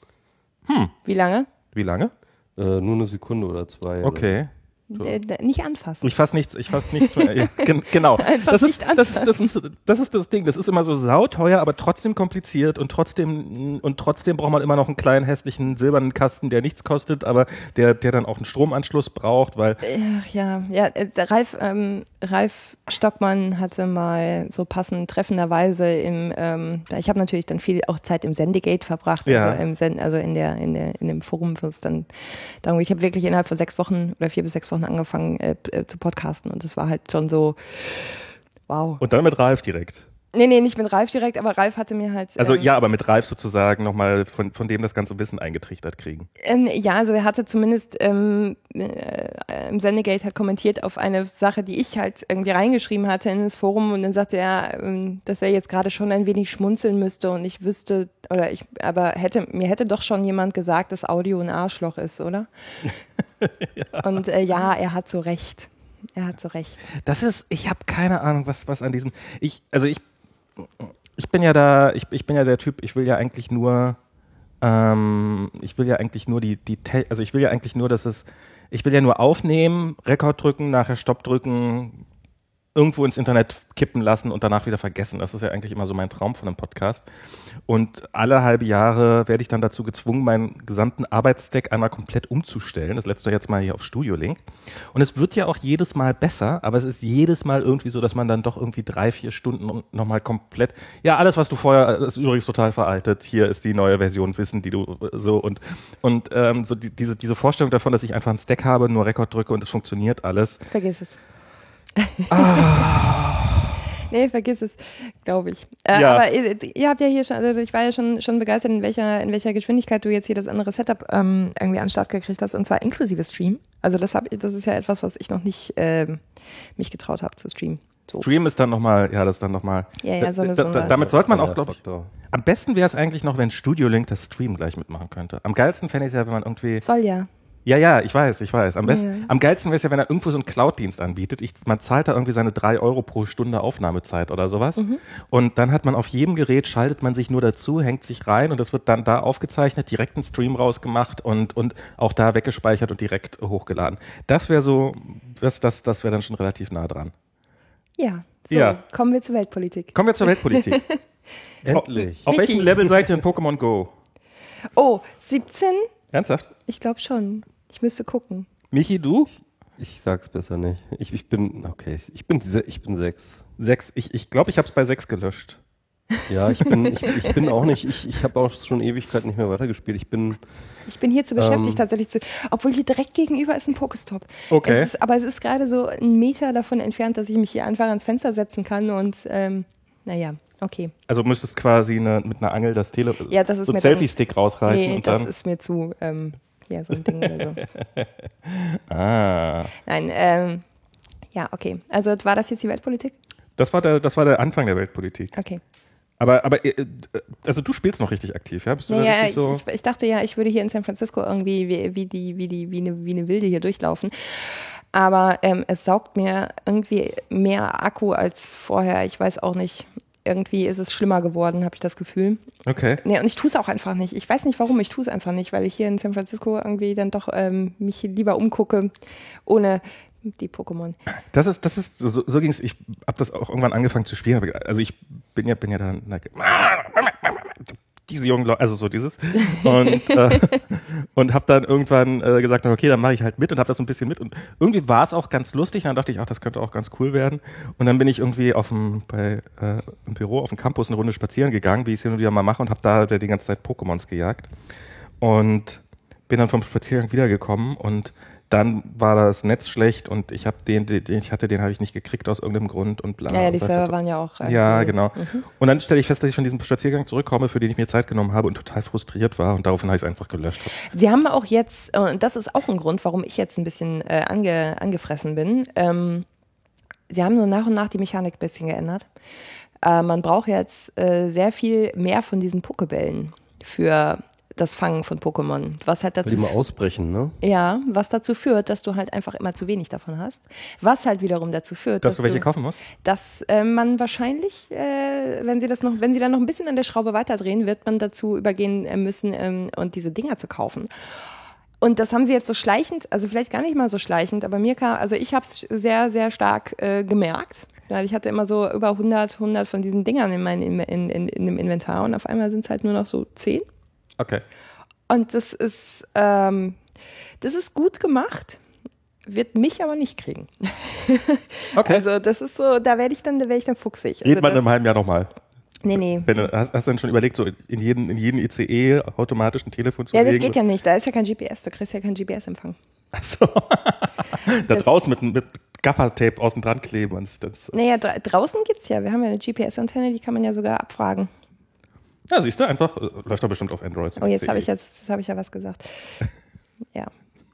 Wie lange? Wie lange? Äh, nur eine Sekunde oder zwei. Okay. Äh, nicht anfassen. Ich fasse nichts, ich fasse nichts mehr. Ja, gen- genau. Einfach das ist, nicht das ist, das ist, das ist das Ding. Das ist immer so sauteuer, aber trotzdem kompliziert und trotzdem, und trotzdem braucht man immer noch einen kleinen hässlichen silbernen Kasten, der nichts kostet, aber der, der dann auch einen Stromanschluss braucht, weil. Ach ja, ja, äh, Ralf, ähm, Ralf Stockmann hatte mal so passend treffenderweise im, ähm, ich habe natürlich dann viel auch Zeit im Sendegate verbracht, Ja. also, im Sen also in der, in der, in dem Forum, wo es dann darum geht. Ich habe wirklich innerhalb von sechs Wochen oder vier bis sechs Wochen angefangen äh, äh, zu podcasten und das war halt schon so, wow. Und dann mit Ralf direkt. Nee, nee, nicht mit Ralf direkt, aber Ralf hatte mir halt. Also ähm, ja, aber mit Ralf sozusagen nochmal von, von dem das ganze Wissen eingetrichtert kriegen. Ähm, ja, also er hatte zumindest ähm, äh, im Sendegate halt kommentiert auf eine Sache, die ich halt irgendwie reingeschrieben hatte in das Forum und dann sagte er, ähm, dass er jetzt gerade schon ein wenig schmunzeln müsste und ich wüsste, oder ich, aber hätte, mir hätte doch schon jemand gesagt, dass Audio ein Arschloch ist, oder? ja. Und äh, ja, er hat so recht. Er hat so recht. Das ist, ich habe keine Ahnung, was, was an diesem, ich, also ich, ich bin ja da, ich, ich bin ja der Typ, ich will ja eigentlich nur, ähm, ich will ja eigentlich nur die, die, Te- also ich will ja eigentlich nur, dass es, ich will ja nur aufnehmen, Rekord drücken, nachher Stopp drücken, irgendwo ins Internet kippen lassen und danach wieder vergessen. Das ist ja eigentlich immer so mein Traum von einem Podcast. Und alle halbe Jahre werde ich dann dazu gezwungen, meinen gesamten Arbeitsstack einmal komplett umzustellen. Das letzte jetzt mal hier auf Studio Link. Und es wird ja auch jedes Mal besser, aber es ist jedes Mal irgendwie so, dass man dann doch irgendwie drei, vier Stunden nochmal komplett, ja, alles, was du vorher, das ist übrigens total veraltet, hier ist die neue Version Wissen, die du so und, und ähm, so die, diese, diese Vorstellung davon, dass ich einfach einen Stack habe, nur Rekord drücke und es funktioniert alles. Vergiss es. Ah. Nee, vergiss es, glaube ich. Äh, Ja. Aber ihr, ihr habt ja hier schon, also ich war ja schon, schon begeistert, in welcher, in welcher Geschwindigkeit du jetzt hier das andere Setup ähm, irgendwie an den Start gekriegt hast, und zwar inklusive Stream. Also das, hab, das ist ja etwas, was ich noch nicht ähm, mich getraut habe zu streamen. So. Stream ist dann nochmal, ja, das ist dann nochmal. Ja, ja, so eine- da, so da, eine- damit sollte man auch, glaube ich. Faktor. Am besten wäre es eigentlich noch, wenn Studio Link das Stream gleich mitmachen könnte. Am geilsten fände ich es ja, wenn man irgendwie. Soll ja. Ja, ja, ich weiß, ich weiß. Am besten, Ja. am geilsten wäre es ja, wenn er irgendwo so einen Cloud-Dienst anbietet. Ich, man zahlt da irgendwie seine drei Euro pro Stunde Aufnahmezeit oder sowas. Mhm. Und dann hat man auf jedem Gerät, schaltet man sich nur dazu, hängt sich rein und das wird dann da aufgezeichnet, direkt einen Stream rausgemacht und, und auch da weggespeichert und direkt hochgeladen. Das wäre so, das, das, das wäre dann schon relativ nah dran. Ja. So, Ja. kommen wir zur Weltpolitik. Kommen wir zur Weltpolitik. Endlich. Auf welchem Michi. Level seid ihr in Pokémon Go? Oh, siebzehn? Ernsthaft? Ich glaube schon. Ich müsste gucken. Michi, du? Ich sag's besser nicht. Ich, ich bin, okay, ich bin, se- ich bin sechs. Sechs. Ich glaube, ich, glaub, ich habe es bei sechs gelöscht. Ja, ich bin, ich, ich bin auch nicht, ich, ich habe auch schon Ewigkeit nicht mehr weitergespielt. Ich bin, Ich bin hier zu beschäftigt, Ähm. tatsächlich zu, obwohl hier direkt gegenüber ist ein Pokestop. Okay. Es ist, aber es ist gerade so ein Meter davon entfernt, dass ich mich hier einfach ans Fenster setzen kann und, ähm, naja, okay. Also müsstest quasi eine, mit einer Angel das Tele Ja, das ist so mir Selfie-Stick rausreißen Nee, und das dann. ist mir zu, ähm, ja, so ein Ding oder so. Ah. Nein, ähm, ja, okay. Also war das jetzt die Weltpolitik? Das war der, das war der Anfang der Weltpolitik. Okay. Aber, aber äh, also du spielst noch richtig aktiv, ja? Bist du da Naja, richtig ich, so? ich, ich dachte ja, ich würde hier in San Francisco irgendwie wie, wie, die, wie, die, wie, eine, wie eine Wilde hier durchlaufen. Aber ähm, es saugt mir irgendwie mehr Akku als vorher. Ich weiß auch nicht. Irgendwie ist es schlimmer geworden, habe ich das Gefühl. Okay. Nee, und ich tue es auch einfach nicht. Ich weiß nicht, warum, ich tue es einfach nicht, weil ich hier in San Francisco irgendwie dann doch ähm, mich lieber umgucke, ohne die Pokémon. Das ist, das ist, so, so ging es, ich habe das auch irgendwann angefangen zu spielen. Aber, also ich bin ja, bin ja dann, diese jungen Leute, also so dieses. Und, äh, und habe dann irgendwann äh, gesagt, okay, dann mache ich halt mit und habe das so ein bisschen mit. Und irgendwie war es auch ganz lustig. Und dann dachte ich, ach, das könnte auch ganz cool werden. Und dann bin ich irgendwie auf dem, bei, äh, im Büro auf dem Campus eine Runde spazieren gegangen, wie ich es hin und wieder mal mache, und habe da die ganze Zeit Pokémons gejagt. Und bin dann vom Spaziergang wiedergekommen und dann war das Netz schlecht und ich habe den, den ich hatte, den habe ich nicht gekriegt aus irgendeinem Grund und bla. Ja, ja die und Server du, waren ja auch. Äh, ja, genau. Mhm. Und dann stelle ich fest, dass ich von diesem Spaziergang zurückkomme, für den ich mir Zeit genommen habe und total frustriert war und daraufhin habe ich es einfach gelöscht. Sie haben auch jetzt, und das ist auch ein Grund, warum ich jetzt ein bisschen äh, ange, angefressen bin, ähm, Sie haben so nach und nach die Mechanik ein bisschen geändert. Äh, man braucht jetzt äh, sehr viel mehr von diesen Pokebällen für das Fangen von Pokémon, was halt dazu Weil die mal ausbrechen, ne? ja, was dazu führt, dass du halt einfach immer zu wenig davon hast, was halt wiederum dazu führt, Dass dass, du welche du, kaufen musst? dass äh, man wahrscheinlich, äh, wenn sie das noch, wenn sie dann noch ein bisschen an der Schraube weiterdrehen, wird man dazu übergehen äh, müssen ähm, und diese Dinger zu kaufen. Und das haben sie jetzt so schleichend, also vielleicht gar nicht mal so schleichend, aber mir kam, also ich habe es sehr, sehr stark äh, gemerkt. Ja, ich hatte immer so über hundert, hundert von diesen Dingern in, mein, in, in, in, in dem Inventar und auf einmal sind es halt nur noch so zehn. Okay. Und das ist, ähm, das ist gut gemacht, wird mich aber nicht kriegen. Okay. Also das ist so, da werde ich dann, da werde ich dann fuchsig. Redet Also man in das, einem halben Jahr nochmal. Nee, nee. Wenn du, hast, hast du denn schon überlegt, so in jeden, in jeden I C E automatisch ein Telefon zu Ja, legen? das geht ja nicht, da ist ja kein G P S, du kriegst ja keinen G P S-Empfang. Achso. da Das- draußen mit, mit Gaffertape außen dran kleben. Und das, Naja, dra draußen gibt's ja, wir haben ja eine G P S-Antenne, die kann man ja sogar abfragen. ja, siehst du, einfach, äh, läuft doch bestimmt auf Android. Oh, jetzt habe ich jetzt, jetzt habe ich ja was gesagt. Ja.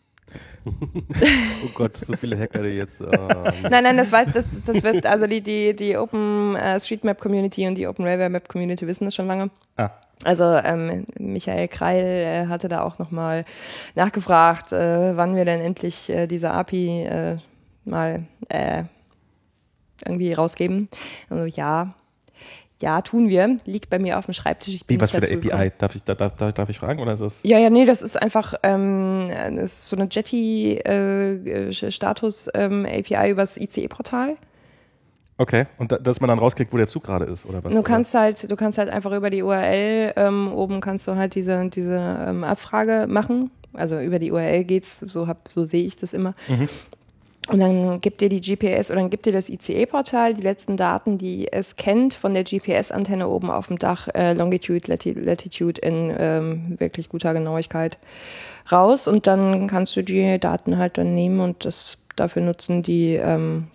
Oh Gott, so viele Hacker, die jetzt. Ähm Nein, nein, das, weiß, das, das wird, also die, die, die Open äh, Street Map Community und die Open Railway Map Community wissen das schon lange. Ah. Also ähm, Michael Kreil äh, hatte da auch nochmal nachgefragt, äh, wann wir denn endlich äh, diese A P I äh, mal äh, irgendwie rausgeben. Also ja, ja, tun wir. Liegt bei mir auf dem Schreibtisch. Ich bin Wie, was nicht für eine dazu A P I? gekommen. Darf ich, da, darf, darf ich fragen? Oder ist das? Ja, ja, nee, das ist einfach ähm, das ist so eine Jetty-Status-A P I übers I C E-Portal. Okay. Und da, dass man dann rauskriegt, wo der Zug gerade ist, oder was? Du kannst halt, du kannst halt einfach über die U R L ähm, oben kannst du halt diese diese ähm, Abfrage machen. Also über die U R L geht's. So hab, so sehe ich das immer. Mhm. Und dann gibt dir die G P S oder dann gibt dir das I C E-Portal die letzten Daten, die es kennt von der G P S-Antenne oben auf dem Dach, äh, Longitude, Lati Latitude in ähm, wirklich guter Genauigkeit raus. Und dann kannst du die Daten halt dann nehmen und das dafür nutzen, die ähm,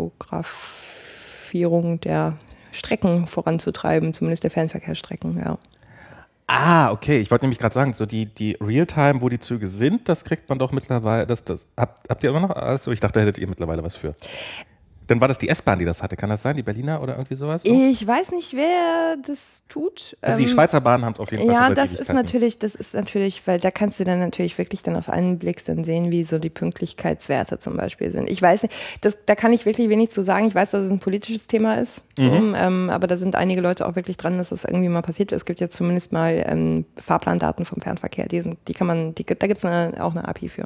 Kartografierung der Strecken voranzutreiben, zumindest der Fernverkehrsstrecken, ja. Ah, okay. Ich wollte nämlich gerade sagen, so die, die Realtime, wo die Züge sind, das kriegt man doch mittlerweile. Das, das, habt, habt ihr immer noch? Also ich dachte, da hättet ihr mittlerweile was für. Dann war das die S-Bahn, die das hatte. Kann das sein? Die Berliner oder irgendwie sowas? Ich weiß nicht, wer das tut. Also die Ähm, Schweizer Bahnen haben es auf jeden Fall Ja, schon seit das ist Ewigkeiten. natürlich, das ist natürlich, weil da kannst du dann natürlich wirklich dann auf einen Blick dann sehen, wie so die Pünktlichkeitswerte zum Beispiel sind. Ich weiß nicht, das, da kann ich wirklich wenig zu sagen. Ich weiß, dass es ein politisches Thema ist, so, Mhm. ähm, aber da sind einige Leute auch wirklich dran, dass das irgendwie mal passiert. Es gibt jetzt zumindest mal ähm, Fahrplandaten vom Fernverkehr. Die sind, die kann man, die, da gibt's eine, auch eine A P I für.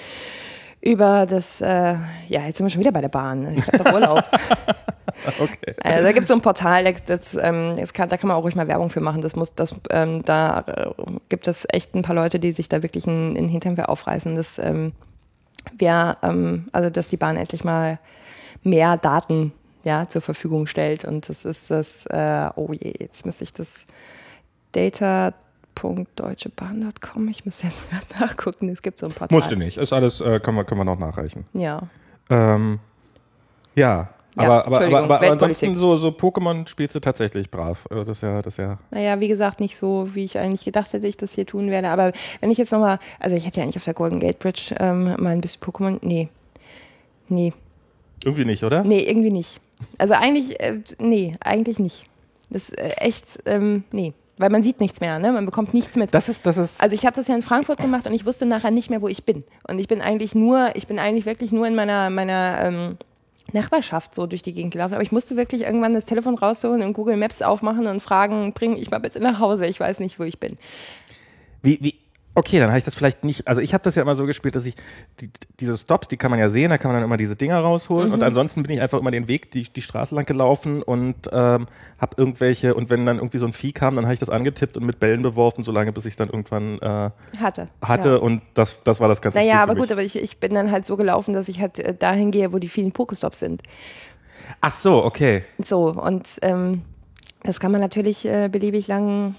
Über das, äh, ja, jetzt sind wir schon wieder bei der Bahn. Ich habe doch Urlaub. Okay. Also da gibt es so ein Portal, das, ähm, das kann, da kann man auch ruhig mal Werbung für machen. Das muss, das, ähm, da äh, gibt es echt ein paar Leute, die sich da wirklich in den Hintern für aufreißen, dass ähm, wir, ähm, also dass die Bahn endlich mal mehr Daten ja zur Verfügung stellt. Und das ist das, äh, oh je, jetzt müsste ich das data punkt deutsche bahn punkt com, ich muss jetzt mal nachgucken, es gibt so ein Portal. Musste nicht. Ist alles, äh, können, wir, können wir noch nachreichen. Ja. Ähm, ja. Ja, aber, aber, aber, Entschuldigung, aber, aber Weltpolitik. ansonsten so, so Pokémon spielst du tatsächlich brav. Also Das ist ja, das ist ja. Naja, wie gesagt, nicht so, wie ich eigentlich gedacht hätte, ich das hier tun werde. Aber wenn ich jetzt nochmal, also ich hätte ja eigentlich auf der Golden Gate Bridge ähm, mal ein bisschen Pokémon, nee, nee, Irgendwie nicht, oder? nee, irgendwie nicht. Also eigentlich, äh, nee, eigentlich nicht. Das ist äh, echt, ähm, nee, weil man sieht nichts mehr, ne? Man bekommt nichts mit. Das ist, das ist. Also ich habe das ja in Frankfurt gemacht und ich wusste nachher nicht mehr, wo ich bin. Und ich bin eigentlich nur, ich bin eigentlich wirklich nur in meiner, meiner ähm, Nachbarschaft so durch die Gegend gelaufen. Aber ich musste wirklich irgendwann das Telefon rausholen und Google Maps aufmachen und fragen, bring mich mal bitte nach Hause, ich weiß nicht, wo ich bin. Wie, wie, Okay, dann habe ich das vielleicht nicht, also ich habe das ja immer so gespielt, dass ich die, diese Stops, die kann man ja sehen, da kann man dann immer diese Dinger rausholen mhm. und ansonsten bin ich einfach immer den Weg, die, die Straße lang gelaufen und ähm, habe irgendwelche, und wenn dann irgendwie so ein Vieh kam, dann habe ich das angetippt und mit Bällen beworfen, solange bis ich es dann irgendwann äh, hatte. hatte Ja. und das, das war das Ganze. Naja, aber gut, aber ich, ich bin dann halt so gelaufen, dass ich halt äh, dahin gehe, wo die vielen Pokestops sind. Ach so, okay. So, und ähm, das kann man natürlich äh, beliebig lang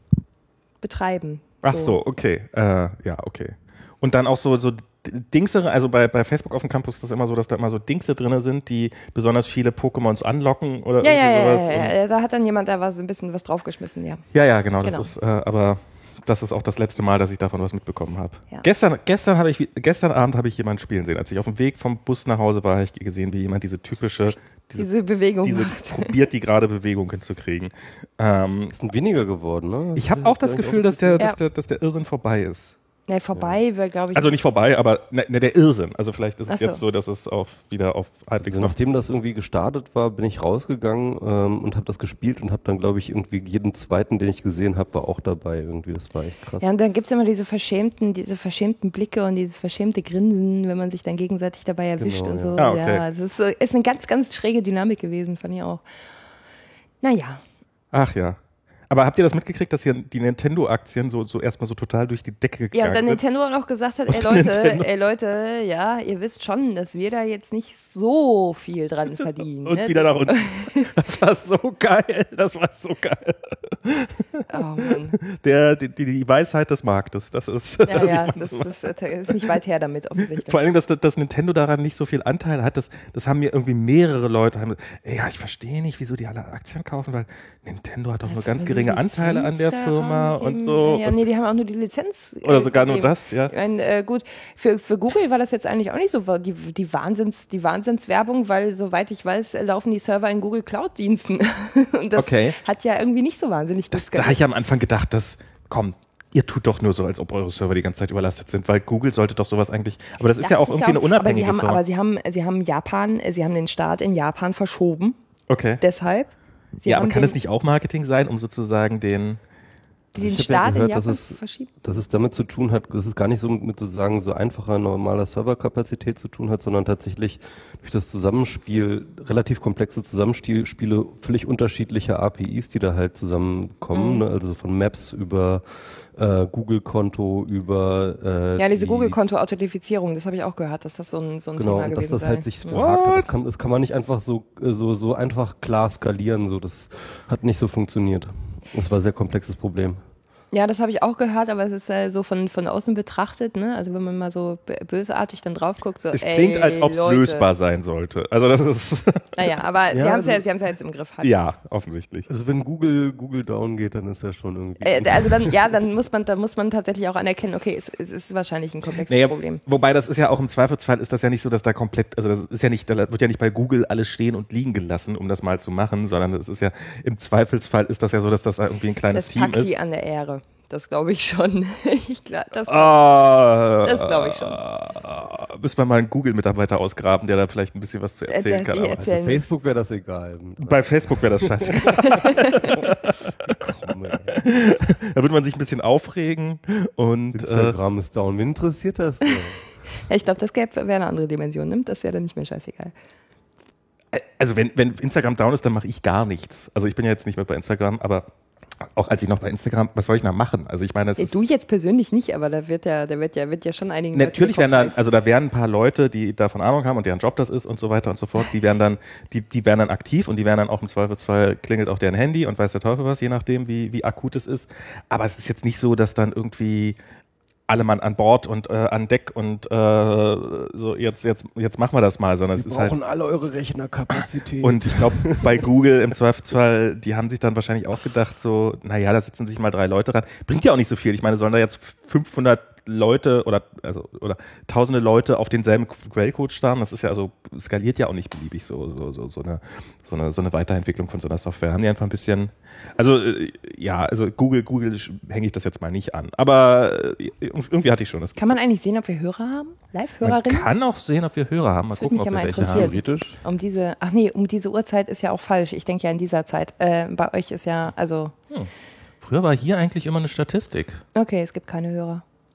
betreiben. Ach so, okay. Äh, ja, okay. Und dann auch so, so Dingsere, also bei, bei Facebook auf dem Campus ist das immer so, dass da immer so Dingse drin sind, die besonders viele Pokémons anlocken oder ja, irgendwie ja, sowas. Ja, ja, ja, da hat dann jemand da was, ein bisschen was draufgeschmissen, ja. Ja, ja, genau. genau. Das ist, äh, aber das ist auch das letzte Mal, dass ich davon was mitbekommen habe. Ja. Gestern, gestern, habe ich, gestern Abend habe ich jemanden spielen sehen. Als ich auf dem Weg vom Bus nach Hause war, habe ich gesehen, wie jemand diese typische, diese, diese Bewegung diese macht. probiert, die gerade Bewegung hinzukriegen. Ähm, Es sind weniger geworden, ne? ich habe auch das Gefühl, dass der, Ja. dass, der, dass der Irrsinn vorbei ist. Ne, vorbei wäre, glaube ich. Also nicht vorbei, aber ne, ne, der Irrsinn. Also vielleicht ist es Ach so. jetzt so, dass es auf, wieder auf halbwegs Also noch. nachdem das irgendwie gestartet war, bin ich rausgegangen ähm, und habe das gespielt und habe dann, glaube ich, irgendwie jeden zweiten, den ich gesehen habe, war auch dabei irgendwie. Das war echt krass. Ja, und dann gibt es immer diese verschämten, diese verschämten Blicke und dieses verschämte Grinsen, wenn man sich dann gegenseitig dabei erwischt Genau, und ja. so. Ah, okay. Ja, das ist, so- ist eine ganz, ganz schräge Dynamik gewesen, fand ich auch. Naja. Ach ja. Aber habt ihr das mitgekriegt, dass hier die Nintendo-Aktien so, so erstmal so total durch die Decke gegangen Ja, und dann sind? Nintendo auch noch gesagt hat, ey Und Leute, Nintendo. ey Leute, ja, ihr wisst schon, dass wir da jetzt nicht so viel dran verdienen. Und ne? wieder nach unten. Das war so geil. Das war so geil. Oh Mann. Der, die, die, die Weisheit des Marktes. Das ist. Ja, das ja, sieht man das, so. das, das ist nicht weit her damit, offensichtlich. Vor allem, dass, dass Nintendo daran nicht so viel Anteil hat, das, das haben mir irgendwie mehrere Leute. Haben, ey, ja, ich verstehe nicht, wieso die alle Aktien kaufen, weil Nintendo hat doch nur Als ganz wenn geringe die Anteile an der Lizenz Firma daran und geben. so. Ja, und, nee, die haben auch nur die Lizenz. äh, oder sogar nur gegeben. das, ja. Ich meine, äh, gut, für, für Google war das jetzt eigentlich auch nicht so die, die, Wahnsinns, die Wahnsinnswerbung, weil, soweit ich weiß, äh, laufen die Server in Google Cloud-Diensten. Und das Okay. hat ja irgendwie nicht so wahnsinnig gut Das, da habe ich am Anfang gedacht, dass, komm, ihr tut doch nur so, als ob eure Server die ganze Zeit überlastet sind, weil Google sollte doch sowas eigentlich, aber das ist ja auch Dachte ich irgendwie eine unabhängige aber sie haben, Firma. aber sie haben, sie haben Japan, sie haben den Start in Japan verschoben. Okay. Deshalb. Sie Ja, aber haben kann den, es nicht auch Marketing sein, um sozusagen den, den Ich hab ja Start in gehört, Japan dass es- zu verschieben? Dass es damit zu tun hat, dass es gar nicht so mit sozusagen so einfacher normaler Serverkapazität zu tun hat, sondern tatsächlich durch das Zusammenspiel, relativ komplexe Zusammenspiele völlig unterschiedlicher A P Is, die da halt zusammenkommen, Mhm. ne? Also von Maps über äh, Google-Konto, über äh, Ja, diese die- Google-Konto-Authentifizierung, das habe ich auch gehört, dass das so ein, so ein Genau, Thema und dass gewesen das sei. halt sich verhakt hat. Das kann, das kann man nicht einfach so, äh, so, so einfach klar skalieren. So, das hat nicht so funktioniert. Das war ein sehr komplexes Problem. Ja, das habe ich auch gehört, aber es ist äh, so von, von außen betrachtet, ne? Also wenn man mal so b- bösartig dann drauf guckt, so es ey, klingt, als ob es Leute. lösbar sein sollte. Also das ist, Naja, aber Ja, sie haben es ja, also- sie haben's ja jetzt im Griff. Halt ja, offensichtlich. Also wenn Google, Google down geht, dann ist ja schon irgendwie. Äh, also dann, ja, dann muss man, dann muss man tatsächlich auch anerkennen, okay, es, es ist wahrscheinlich ein komplexes Naja, Problem. wobei das ist ja auch im Zweifelsfall ist das ja nicht so, dass da komplett, also das ist ja nicht, da wird ja nicht bei Google alles stehen und liegen gelassen, um das mal zu machen, sondern es ist ja im Zweifelsfall ist das ja so, dass das irgendwie ein kleines Das Team packt ist. die an der Ehre. Das glaube ich schon. ich glaub, das Ah, Das glaub ich schon. äh, Müssen wir mal einen Google-Mitarbeiter ausgraben, der da vielleicht ein bisschen was zu erzählen der- kann. die Aber erzählen- Bei Facebook wäre das egal. bei Facebook wäre das scheiße. Komm, ey. Da würde man sich ein bisschen aufregen und äh, Instagram ist down. Wen interessiert das denn? Ja, ich glaube, das gäbe wäre eine andere Dimension. Nimmt, das wäre dann nicht mehr scheißegal. also wenn, wenn Instagram down ist, dann mache ich gar nichts. Also ich bin ja jetzt nicht mehr bei Instagram, aber auch als ich noch bei Instagram, was soll ich da machen? Also ich meine, es Nee, ist du jetzt persönlich nicht, aber da wird ja, da wird ja, wird ja schon einigen natürlich Leuten werden da, Kopf also da werden ein paar Leute, die davon Ahnung haben und deren Job das ist und so weiter und so fort, die werden dann, die, die werden dann aktiv und die werden dann auch im Zweifelsfall klingelt auch deren Handy und weiß der Teufel was, je nachdem wie, wie akut es ist. Aber es ist jetzt nicht so, dass dann irgendwie alle Mann an Bord und äh, an Deck und äh, so jetzt, jetzt, jetzt machen wir das mal, sondern es Wir ist halt. brauchen alle eure Rechnerkapazität. Und ich glaube, bei Google im Zweifelsfall, die haben sich dann wahrscheinlich auch gedacht, so, naja, da sitzen sich mal drei Leute ran. Bringt ja auch nicht so viel. Ich meine, sollen da jetzt fünfhundert Leute oder, also, oder tausende Leute auf denselben Quellcode starren? Das ist ja also, skaliert ja auch nicht beliebig so, so, so, so eine, so eine, so eine Weiterentwicklung von so einer Software. Haben die einfach ein bisschen, also, äh, ja, also Google, Google hänge ich das jetzt mal nicht an. Aber äh, irgendwie hatte ich schon das. Kann man eigentlich sehen, ob wir Hörer haben? Man Live-Hörerinnen? kann auch sehen, ob wir Hörer haben. Mal Das würde gucken, mich ob ja wir mal welche interessieren. haben. theoretisch. Um diese, ach nee, um diese Uhrzeit ist ja auch falsch. Ich denke ja in dieser Zeit. Äh, bei euch ist ja, also, Früher war hier eigentlich immer eine Statistik. okay, es gibt keine Hörer.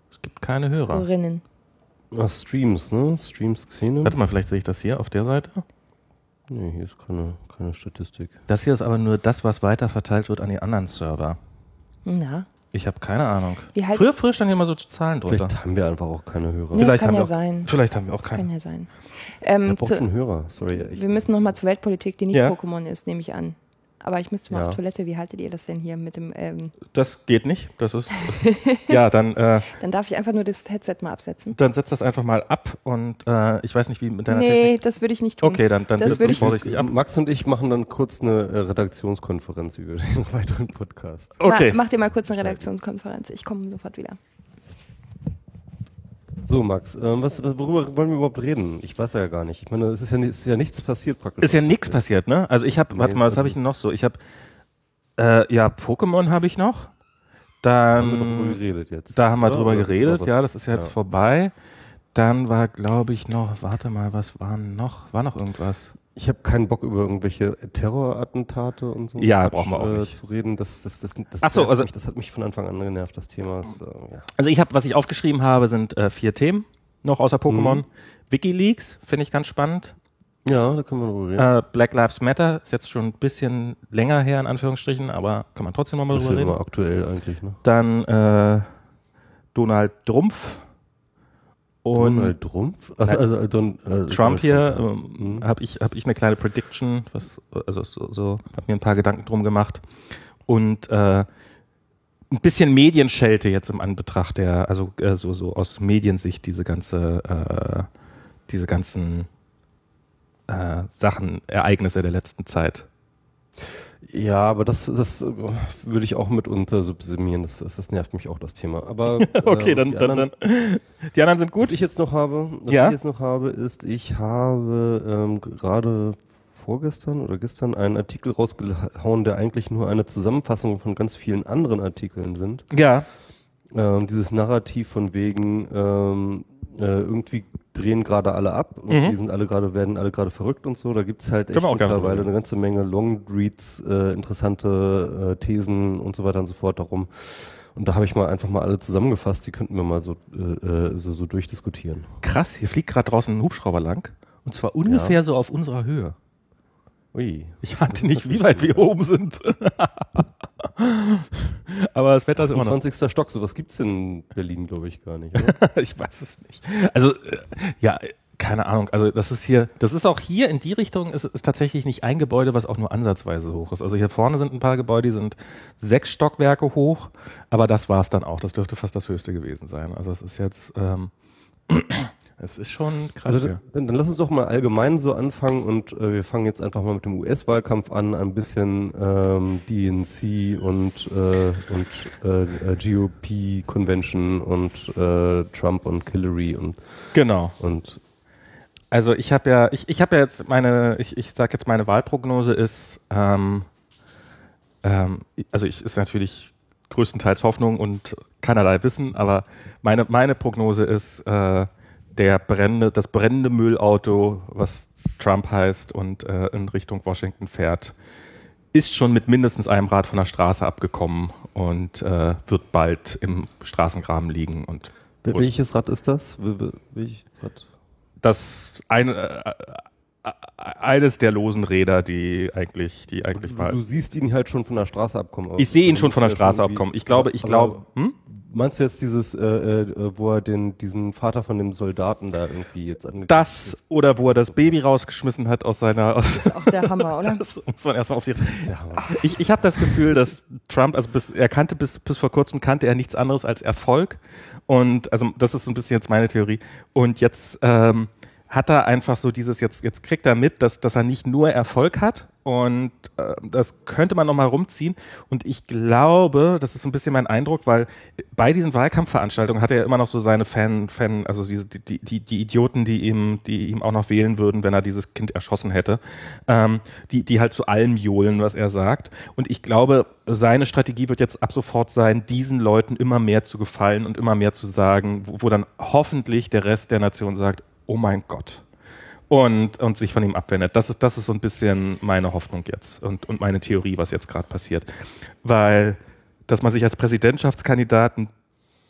Es gibt keine Hörer. Hörerinnen. Ach, Streams, ne? Streams Xenon. Warte mal, vielleicht sehe ich das hier auf der Seite. Nee, hier ist keine, keine Statistik. Das hier ist aber nur das, was weiterverteilt wird an die anderen Server. Na, Ich habe keine Ahnung. Wie heißt- früher, früher standen hier immer so Zahlen drunter. Vielleicht haben wir einfach auch keine Hörer. Nee, das Vielleicht kann haben ja wir auch, sein. Vielleicht haben wir auch kann keine. ja sein. Ich Ähm, hab auch zu, schon Hörer. Sorry. Ich, wir müssen nochmal zur Weltpolitik, die nicht Ja. Pokémon ist, nehme ich an. Aber ich müsste mal Ja. auf Toilette. Wie haltet ihr das denn hier mit dem... Ähm, Das geht nicht. Das ist. ja, dann, äh, dann darf ich einfach nur das Headset mal absetzen. dann setz das einfach mal ab und äh, ich weiß nicht, wie mit deiner Nee, Technik. das würde ich nicht tun. Okay, dann, dann Das setz würde das ich- vorsichtig ab. Max und ich machen dann kurz eine äh, Redaktionskonferenz über den weiteren Podcast. Okay. Ma, mach dir mal kurz eine Redaktionskonferenz. Ich komme sofort wieder. So, Max, ähm, was, worüber wollen wir überhaupt reden? Ich weiß ja gar nicht. Ich meine, es ist ja, ni- es ist ja nichts passiert praktisch. Ist ja nichts passiert, ne? Also ich habe, Nee, warte mal, was also- habe ich denn noch so? Ich habe, äh, ja, Pokémon habe ich noch. Haben wir doch drüber Dann, geredet jetzt. da haben wir Oder? drüber Oder ist geredet, noch was? ja, das ist ja jetzt Ja. vorbei. Dann war, glaube ich, noch, warte mal, was war noch? War noch irgendwas? Ich habe keinen Bock über irgendwelche Terrorattentate und so Ja, Quatsch, brauchen wir auch äh, nicht. zu reden. Das, das, das, das, Ach so, nervt also- mich, das hat mich von Anfang an genervt, das Thema. Das war, ja. Also ich habe, was ich aufgeschrieben habe, sind äh, vier Themen noch außer Pokémon. Mhm. WikiLeaks finde ich ganz spannend. ja, da können wir drüber reden. Äh, Black Lives Matter ist jetzt schon ein bisschen länger her, in Anführungsstrichen, aber kann man trotzdem nochmal das ist drüber ja reden. immer aktuell eigentlich. Ne? Dann äh, Donald Trumpf und Donald Trump? Also, Nein. also, also, also, Trump hier Trump, ja. ähm, Mhm. habe ich, hab ich eine kleine Prediction, was, also so, so habe mir ein paar Gedanken drum gemacht und äh, ein bisschen Medienschelte jetzt im Anbetracht der, also äh, so, so aus Mediensicht diese ganze, äh, diese ganzen äh, Sachen, Ereignisse der letzten Zeit. Ja, aber das, das äh, würde ich auch mit unter subsumieren. Das, das, das nervt mich auch, das Thema. Aber Okay, äh, dann, die dann, anderen, dann. Die anderen sind Was gut. ich jetzt noch habe, was Ja. ich jetzt noch habe, ist, ich habe ähm, gerade vorgestern oder gestern einen Artikel rausgehauen, der eigentlich nur eine Zusammenfassung von ganz vielen anderen Artikeln sind. Ja. Ähm, dieses Narrativ von wegen ähm, äh, irgendwie drehen gerade alle ab und Mhm. die sind alle gerade, werden alle gerade verrückt und so. Da gibt's halt Können echt wir auch gerne mittlerweile drüber eine ganze Menge Longreads, äh, interessante äh, Thesen und so weiter und so fort darum. Und da habe ich mal einfach mal alle zusammengefasst, die könnten wir mal so, äh, so, so durchdiskutieren. Krass, hier fliegt gerade draußen ein Hubschrauber lang. Und zwar ungefähr so auf unserer Höhe. Ui. Ich hatte nicht, wie weit wir oben sind. Aber das Wetter ist immer noch. zwanzigster Stock, sowas gibt's in Berlin, glaube ich, gar nicht. Oder? Ich weiß es nicht. Also, äh, ja, äh, keine Ahnung. Also, das ist hier, das ist auch hier in die Richtung, ist, ist tatsächlich nicht ein Gebäude, was auch nur ansatzweise hoch ist. Also, hier vorne sind ein paar Gebäude, die sind sechs Stockwerke hoch, aber das war es dann auch. Das dürfte fast das höchste gewesen sein. Also, es ist jetzt, ähm, es ist schon krass. Also hier. dann, dann lass uns doch mal allgemein so anfangen und äh, wir fangen jetzt einfach mal mit dem U S-Wahlkampf an, ein bisschen ähm, D N C und, äh, und äh, G O P-Convention und äh, Trump und Hillary und, Genau. und Also ich habe ja, ich, ich habe ja jetzt meine, ich, ich sage jetzt meine Wahlprognose ist, ähm, ähm, also ich ist natürlich größtenteils Hoffnung und keinerlei Wissen, aber meine meine Prognose ist äh, der brennende, das brennende Müllauto, was Trump heißt und äh, in Richtung Washington fährt, ist schon mit mindestens einem Rad von der Straße abgekommen und äh, wird bald im Straßengraben liegen und Wel- welches Rad ist das? Wel- wel- Welches Rad? das eine, äh, äh, eines der losen Räder, die eigentlich, die eigentlich Du, mal. du siehst ihn halt schon von der Straße abkommen. aber Ich sehe ihn du schon von der musst ja Straße irgendwie- abkommen. Ich glaube, ich aber glaube. Hm? Meinst du jetzt dieses, äh, äh, wo er den, diesen Vater von dem Soldaten da irgendwie jetzt angekündigt Das oder wo er das Baby rausgeschmissen hat aus seiner. Aus Das ist auch der Hammer, oder? das muss man erstmal auf die. Ja, Ich, ich habe das Gefühl, dass Trump, also bis er kannte bis bis vor kurzem kannte er nichts anderes als Erfolg und also das ist so ein bisschen jetzt meine Theorie und jetzt ähm, hat er einfach so dieses jetzt jetzt kriegt er mit, dass dass er nicht nur Erfolg hat und äh, das könnte man noch mal rumziehen und ich glaube, das ist so ein bisschen mein Eindruck, weil bei diesen Wahlkampfveranstaltungen hat er immer noch so seine Fan Fan also diese die die die Idioten, die ihm die ihm auch noch wählen würden, wenn er dieses Kind erschossen hätte, ähm, die die halt zu allem johlen, was er sagt und ich glaube, seine Strategie wird jetzt ab sofort sein, diesen Leuten immer mehr zu gefallen und immer mehr zu sagen, wo, wo dann hoffentlich der Rest der Nation sagt, oh mein Gott. Und, und sich von ihm abwendet. Das ist, das ist so ein bisschen meine Hoffnung jetzt und, und meine Theorie, was jetzt gerade passiert. Weil, dass man sich als Präsidentschaftskandidat ein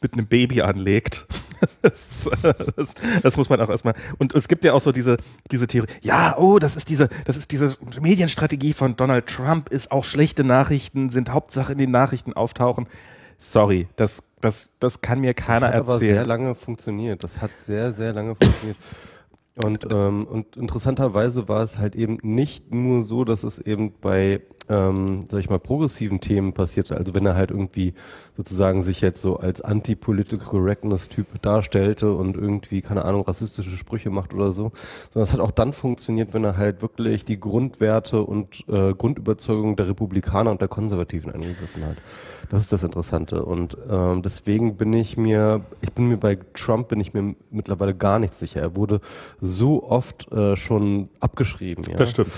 mit einem Baby anlegt. Das, das, das muss man auch erstmal. Und es gibt ja auch so diese, diese Theorie, ja, oh, das ist diese, das ist diese Medienstrategie von Donald Trump, ist auch schlechte Nachrichten, sind Hauptsache in den Nachrichten auftauchen. Sorry, das, das, das kann mir keiner erzählen. Das hat aber sehr lange funktioniert. Das hat sehr, sehr lange funktioniert. Und, ähm, und interessanterweise war es halt eben nicht nur so, dass es eben bei, ähm, sag ich mal, progressiven Themen passierte. Also wenn er halt irgendwie sozusagen sich jetzt so als Anti-Political Correctness-Typ darstellte und irgendwie, keine Ahnung, rassistische Sprüche macht oder so. Sondern es hat auch dann funktioniert, wenn er halt wirklich die Grundwerte und äh, Grundüberzeugungen der Republikaner und der Konservativen angegriffen hat. Das ist das Interessante. Und ähm, deswegen bin ich mir, ich bin mir bei Trump bin ich mir mittlerweile gar nicht sicher. Er wurde so oft äh, schon abgeschrieben. Ja? Das stimmt.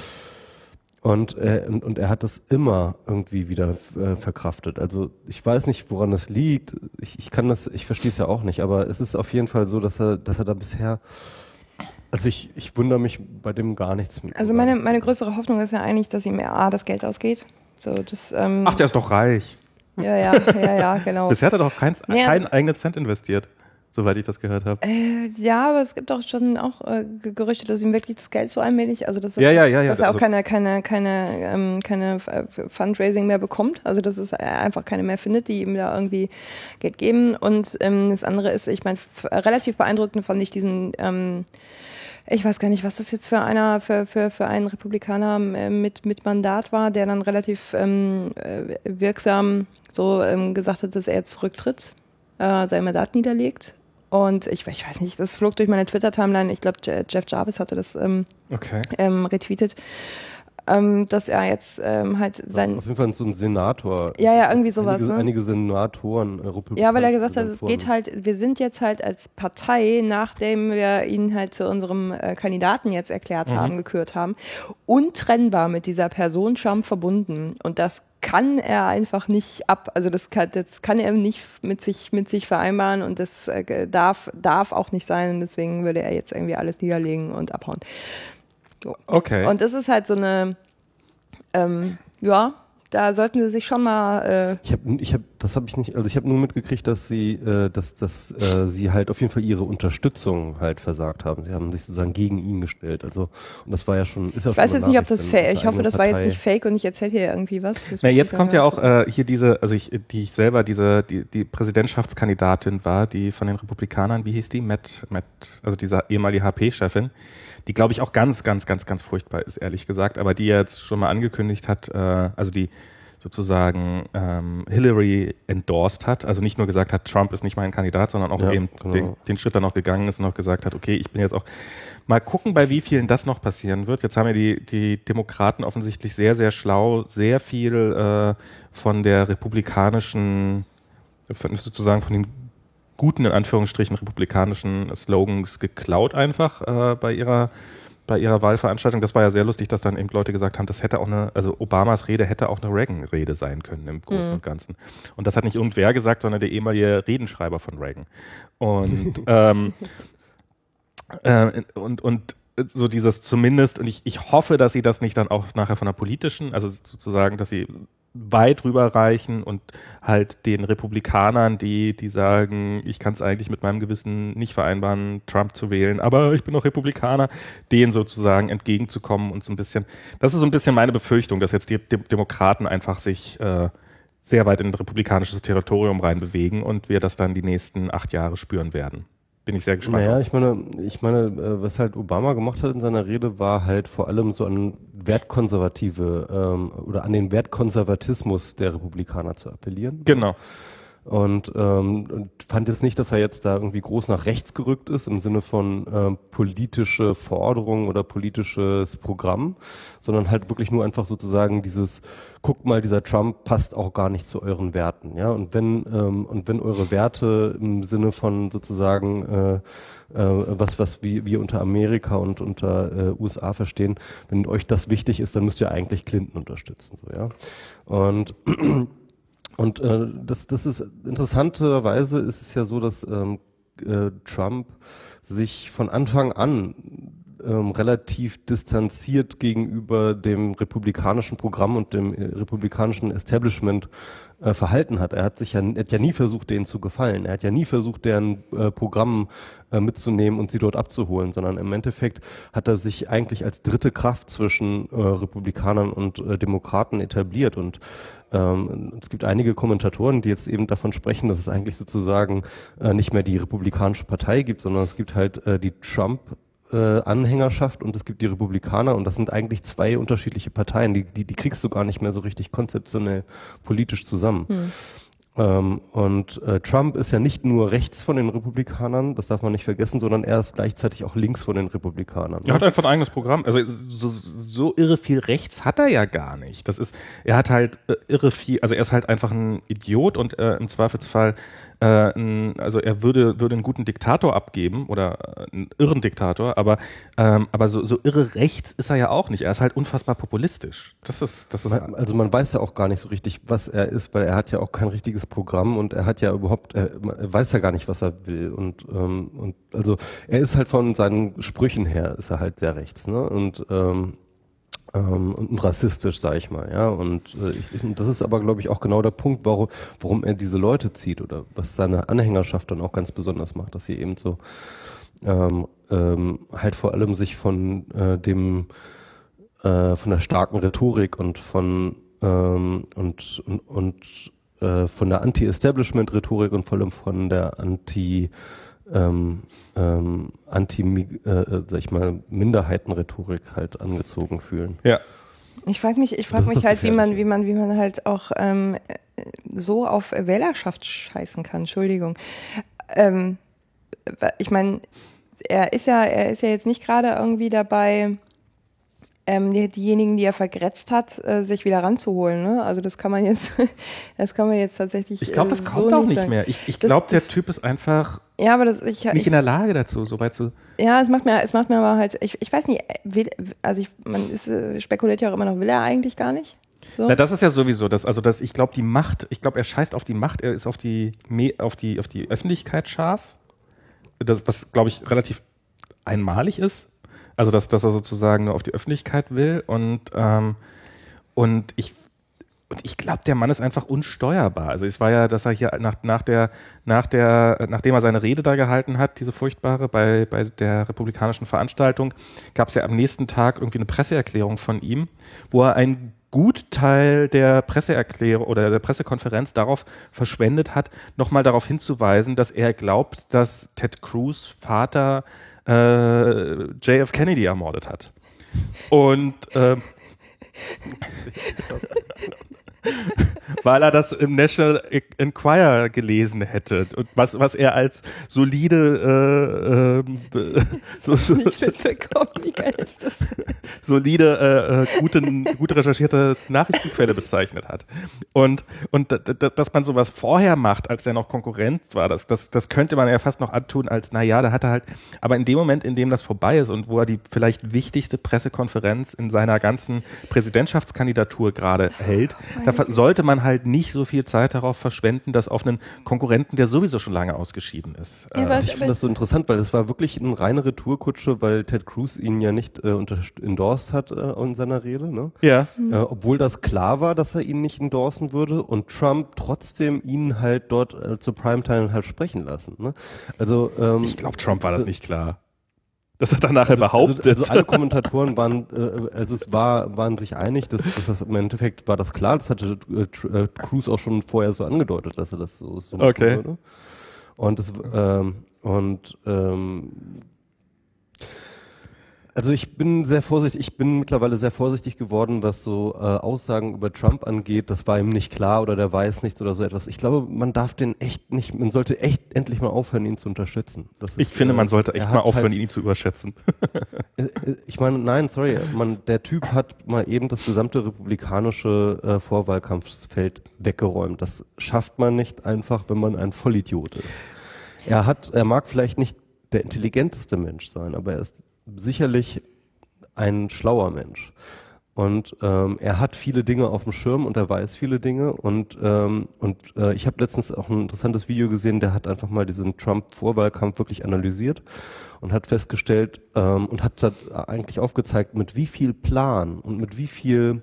Und, äh, und, und er hat das immer irgendwie wieder äh, verkraftet. Also ich weiß nicht, woran das liegt. Ich, ich kann das, ich verstehe es ja auch nicht, aber es ist auf jeden Fall so, dass er, dass er da bisher, also ich, ich wundere mich bei dem gar nichts mehr. Also meine, meine größere Hoffnung ist ja eigentlich, dass ihm A, das Geld ausgeht. So, das, ähm, Ach, der ist doch reich. Ja, ja, ja, ja, genau. Bisher hat er doch kein, nee, keinen also, eigenen Cent investiert, soweit ich das gehört habe. Äh, ja, aber es gibt auch schon auch äh, Gerüchte, dass ihm wirklich das Geld so allmählich, also dass, das, ja, ja, ja, ja, dass er also auch keine, keine, keine, ähm, keine Fundraising mehr bekommt, also dass es einfach keine mehr findet, die ihm da irgendwie Geld geben. Und ähm, das andere ist, ich meine, relativ beeindruckend fand ich diesen ähm, ich weiß gar nicht, was das jetzt für einer, für, für, für einen Republikaner mit, mit Mandat war, der dann relativ ähm, wirksam so ähm, gesagt hat, dass er jetzt zurücktritt, äh, sein Mandat niederlegt. Und ich, ich weiß nicht, das flog durch meine Twitter-Timeline, ich glaube, Jeff Jarvis hatte das ähm, okay. ähm, retweetet. Ähm, dass er jetzt ähm, halt sein... Auf jeden Fall so ein Senator. Ja, ja, irgendwie sowas. Einige, ne? einige Senatoren. Äh, ja, weil er gesagt hat, es geht halt, wir sind jetzt halt als Partei, nachdem wir ihn halt zu unserem äh, Kandidaten jetzt erklärt mhm. haben, gekürt haben, untrennbar mit dieser Person Trump verbunden. Und das kann er einfach nicht ab, also das kann, das kann er nicht mit sich, mit sich vereinbaren und das äh, darf, darf auch nicht sein. Und deswegen würde er jetzt irgendwie alles niederlegen und abhauen. So. Okay. Und das ist halt so eine, ähm, ja, da sollten sie sich schon mal. Äh ich habe, ich habe, das habe ich nicht. Also ich habe nur mitgekriegt, dass sie, äh, dass, dass äh, sie halt auf jeden Fall ihre Unterstützung halt versagt haben. Sie haben sich sozusagen gegen ihn gestellt. Also und das war ja schon. Ist ja ich schon weiß jetzt nicht, ob das fake. Ich hoffe, das Partei. war jetzt nicht fake und ich erzähle hier irgendwie was. Na, jetzt kommt ja auch äh, hier diese, also ich, die ich selber diese, die, die Präsidentschaftskandidatin war, die von den Republikanern, wie hieß die, Matt, Matt, also diese ehemalige H P-Chefin. Die, glaube ich, auch ganz, ganz, ganz, ganz furchtbar ist, ehrlich gesagt, aber die jetzt schon mal angekündigt hat, äh, also die sozusagen ähm, Hillary endorsed hat, also nicht nur gesagt hat, Trump ist nicht mein Kandidat, sondern auch ja, eben genau. den, den Schritt dann noch gegangen ist und auch gesagt hat, okay, ich bin jetzt auch, mal gucken, bei wie vielen das noch passieren wird. Jetzt haben ja die, die Demokraten offensichtlich sehr, sehr schlau, sehr viel äh, von der republikanischen, sozusagen von den guten, in Anführungsstrichen, republikanischen Slogans geklaut einfach äh, bei ihrer bei ihrer Wahlveranstaltung. Das war ja sehr lustig, dass dann eben Leute gesagt haben, das hätte auch eine, also Obamas Rede hätte auch eine Reagan-Rede sein können im Großen mhm. und Ganzen. Und das hat nicht irgendwer gesagt, sondern der ehemalige Redenschreiber von Reagan. Und ähm, äh, und und so dieses zumindest, und ich, ich hoffe, dass sie das nicht dann auch nachher von der politischen, also sozusagen, dass sie weit rüberreichen und halt den Republikanern, die die sagen, ich kann es eigentlich mit meinem Gewissen nicht vereinbaren, Trump zu wählen, aber ich bin noch Republikaner, denen sozusagen entgegenzukommen und so ein bisschen, das ist so ein bisschen meine Befürchtung, dass jetzt die Demokraten einfach sich äh, sehr weit in republikanisches Territorium reinbewegen und wir das dann die nächsten acht Jahre spüren werden. Bin ich sehr gespannt. Naja, ich meine, ich meine, was halt Obama gemacht hat in seiner Rede, war halt vor allem so an wertkonservative ähm, oder an den Wertkonservatismus der Republikaner zu appellieren. Genau. Und, ähm, und fand jetzt nicht, dass er jetzt da irgendwie groß nach rechts gerückt ist im Sinne von ähm, politische Forderung oder politisches Programm, sondern halt wirklich nur einfach sozusagen dieses, guckt mal, dieser Trump passt auch gar nicht zu euren Werten, ja. Und wenn ähm, und wenn eure Werte im Sinne von sozusagen äh, äh, was was wir, wir unter Amerika und unter äh, U S A verstehen, wenn euch das wichtig ist, dann müsst ihr eigentlich Clinton unterstützen, so ja. Und Und äh, das, das ist interessanterweise ist es ja so, dass ähm, äh, Trump sich von Anfang an ähm, relativ distanziert gegenüber dem republikanischen Programm und dem äh, republikanischen Establishment äh, verhalten hat. Er hat sich ja, er hat ja nie versucht, denen zu gefallen. Er hat ja nie versucht, deren äh, Programm äh, mitzunehmen und sie dort abzuholen, sondern im Endeffekt hat er sich eigentlich als dritte Kraft zwischen äh, Republikanern und äh, Demokraten etabliert. Und ähm, es gibt einige Kommentatoren, die jetzt eben davon sprechen, dass es eigentlich sozusagen äh, nicht mehr die Republikanische Partei gibt, sondern es gibt halt äh, die Trump Äh, Anhängerschaft und es gibt die Republikaner und das sind eigentlich zwei unterschiedliche Parteien, die, die, die kriegst du gar nicht mehr so richtig konzeptionell politisch zusammen. Hm. Ähm, und äh, Trump ist ja nicht nur rechts von den Republikanern, das darf man nicht vergessen, sondern er ist gleichzeitig auch links von den Republikanern. Er hat einfach ein eigenes Programm. Also so, so irre viel rechts hat er ja gar nicht. Das ist, er hat halt äh, irre viel, also er ist halt einfach ein Idiot und äh, im Zweifelsfall Äh, ein, also er würde würde einen guten Diktator abgeben oder einen irren Diktator, aber ähm, aber so, so irre rechts ist er ja auch nicht. Er ist halt unfassbar populistisch. Das ist das ist also man weiß ja auch gar nicht so richtig, was er ist, weil er hat ja auch kein richtiges Programm und er hat ja überhaupt, er, er weiß ja gar nicht, was er will und ähm, und also er ist halt von seinen Sprüchen her ist er halt sehr rechts, ne und ähm, Ähm, und rassistisch, sag ich mal, ja. Und äh, ich, ich, das ist aber, glaube ich, auch genau der Punkt, warum, warum er diese Leute zieht oder was seine Anhängerschaft dann auch ganz besonders macht, dass sie eben so ähm, ähm, halt vor allem sich von äh, dem äh, von der starken Rhetorik und von ähm, und und, und äh, von der Anti-Establishment-Rhetorik und vor allem von der Anti- Ähm, ähm, anti, äh, sag ich mal, Minderheitenrhetorik halt angezogen fühlen. Ja. Ich frage mich, ich frage mich halt, wie man, wie man, wie man halt auch ähm, so auf Wählerschaft scheißen kann. Entschuldigung. Ähm, ich meine, er ist ja, er ist ja jetzt nicht gerade irgendwie dabei, ähm, die, diejenigen, die er vergrätzt hat, äh, sich wieder ranzuholen. Ne? Also das kann man jetzt, das kann man jetzt tatsächlich. Ich glaube, das äh, kommt so auch nicht sagen. mehr. Ich, ich glaube, der Typ ist einfach ja, aber das, ich, nicht ich, in der Lage dazu, so weit zu. Ja, es macht mir, es macht mir aber halt, ich, ich weiß nicht, will, also ich, man ist, spekuliert ja auch immer noch, will er eigentlich gar nicht? So? Na, das ist ja sowieso das, also das, ich glaube, die Macht, ich glaube, er scheißt auf die Macht, er ist auf die, auf die, auf die Öffentlichkeit scharf. Das, was, glaube ich, relativ einmalig ist. Also, dass, dass er sozusagen nur auf die Öffentlichkeit will und, ähm, und ich, und ich glaube, der Mann ist einfach unsteuerbar. Also, es war ja, dass er hier nach, nach der, nach der, nachdem er seine Rede da gehalten hat, diese furchtbare, bei, bei der republikanischen Veranstaltung, gab es ja am nächsten Tag irgendwie eine Presseerklärung von ihm, wo er einen Gutteil der Presseerklärung oder der Pressekonferenz darauf verschwendet hat, nochmal darauf hinzuweisen, dass er glaubt, dass Ted Cruz Vater äh, J F Kennedy ermordet hat. Und ähm, weil er das im National Enquirer gelesen hätte und was, was er als solide äh, äh, so, so, nicht mitbekommen, wie geil ist das? solide, äh, gute, gut recherchierte Nachrichtenquelle bezeichnet hat. Und, und dass man sowas vorher macht, als er noch Konkurrenz war, das, das, das könnte man ja fast noch antun als, na ja, da hat er halt, aber in dem Moment, in dem das vorbei ist und wo er die vielleicht wichtigste Pressekonferenz in seiner ganzen Präsidentschaftskandidatur gerade hält, da sollte man halt nicht so viel Zeit darauf verschwenden, das auf einen Konkurrenten, der sowieso schon lange ausgeschieden ist. Ja, äh, ich finde das so interessant, weil es war wirklich eine reine Retourkutsche, weil Ted Cruz ihn ja nicht äh, endorsed hat äh, in seiner Rede. Ne? Ja. Mhm. Äh, obwohl das klar war, dass er ihn nicht endorsen würde und Trump trotzdem ihn halt dort äh, zur Primetime halt sprechen lassen. Ne? Also ähm, ich glaube, Trump war das nicht klar. Das hat er nachher also, behauptet. Also, also alle Kommentatoren waren, äh, also es war, waren sich einig, dass, dass das im Endeffekt war das klar. Das hatte äh, Cruz auch schon vorher so angedeutet, dass er das so, so machen okay. würde. Und das ähm, und ähm, also ich bin sehr vorsichtig, ich bin mittlerweile sehr vorsichtig geworden, was so äh, Aussagen über Trump angeht, das war ihm nicht klar oder der weiß nichts oder so etwas. Ich glaube, man darf den echt nicht, man sollte echt endlich mal aufhören, ihn zu unterstützen. Das ist, ich finde, man sollte echt mal aufhören, halt, ihn zu überschätzen. Ich meine, nein, sorry, man, der Typ hat mal eben das gesamte republikanische äh, Vorwahlkampfsfeld weggeräumt. Das schafft man nicht einfach, wenn man ein Vollidiot ist. Er hat, er mag vielleicht nicht der intelligenteste Mensch sein, aber er ist sicherlich ein schlauer Mensch. Und ähm, er hat viele Dinge auf dem Schirm und er weiß viele Dinge. Und, ähm, und äh, ich habe letztens auch ein interessantes Video gesehen, der hat einfach mal diesen Trump-Vorwahlkampf wirklich analysiert und hat festgestellt ähm, und hat da eigentlich aufgezeigt, mit wie viel Plan und mit wie viel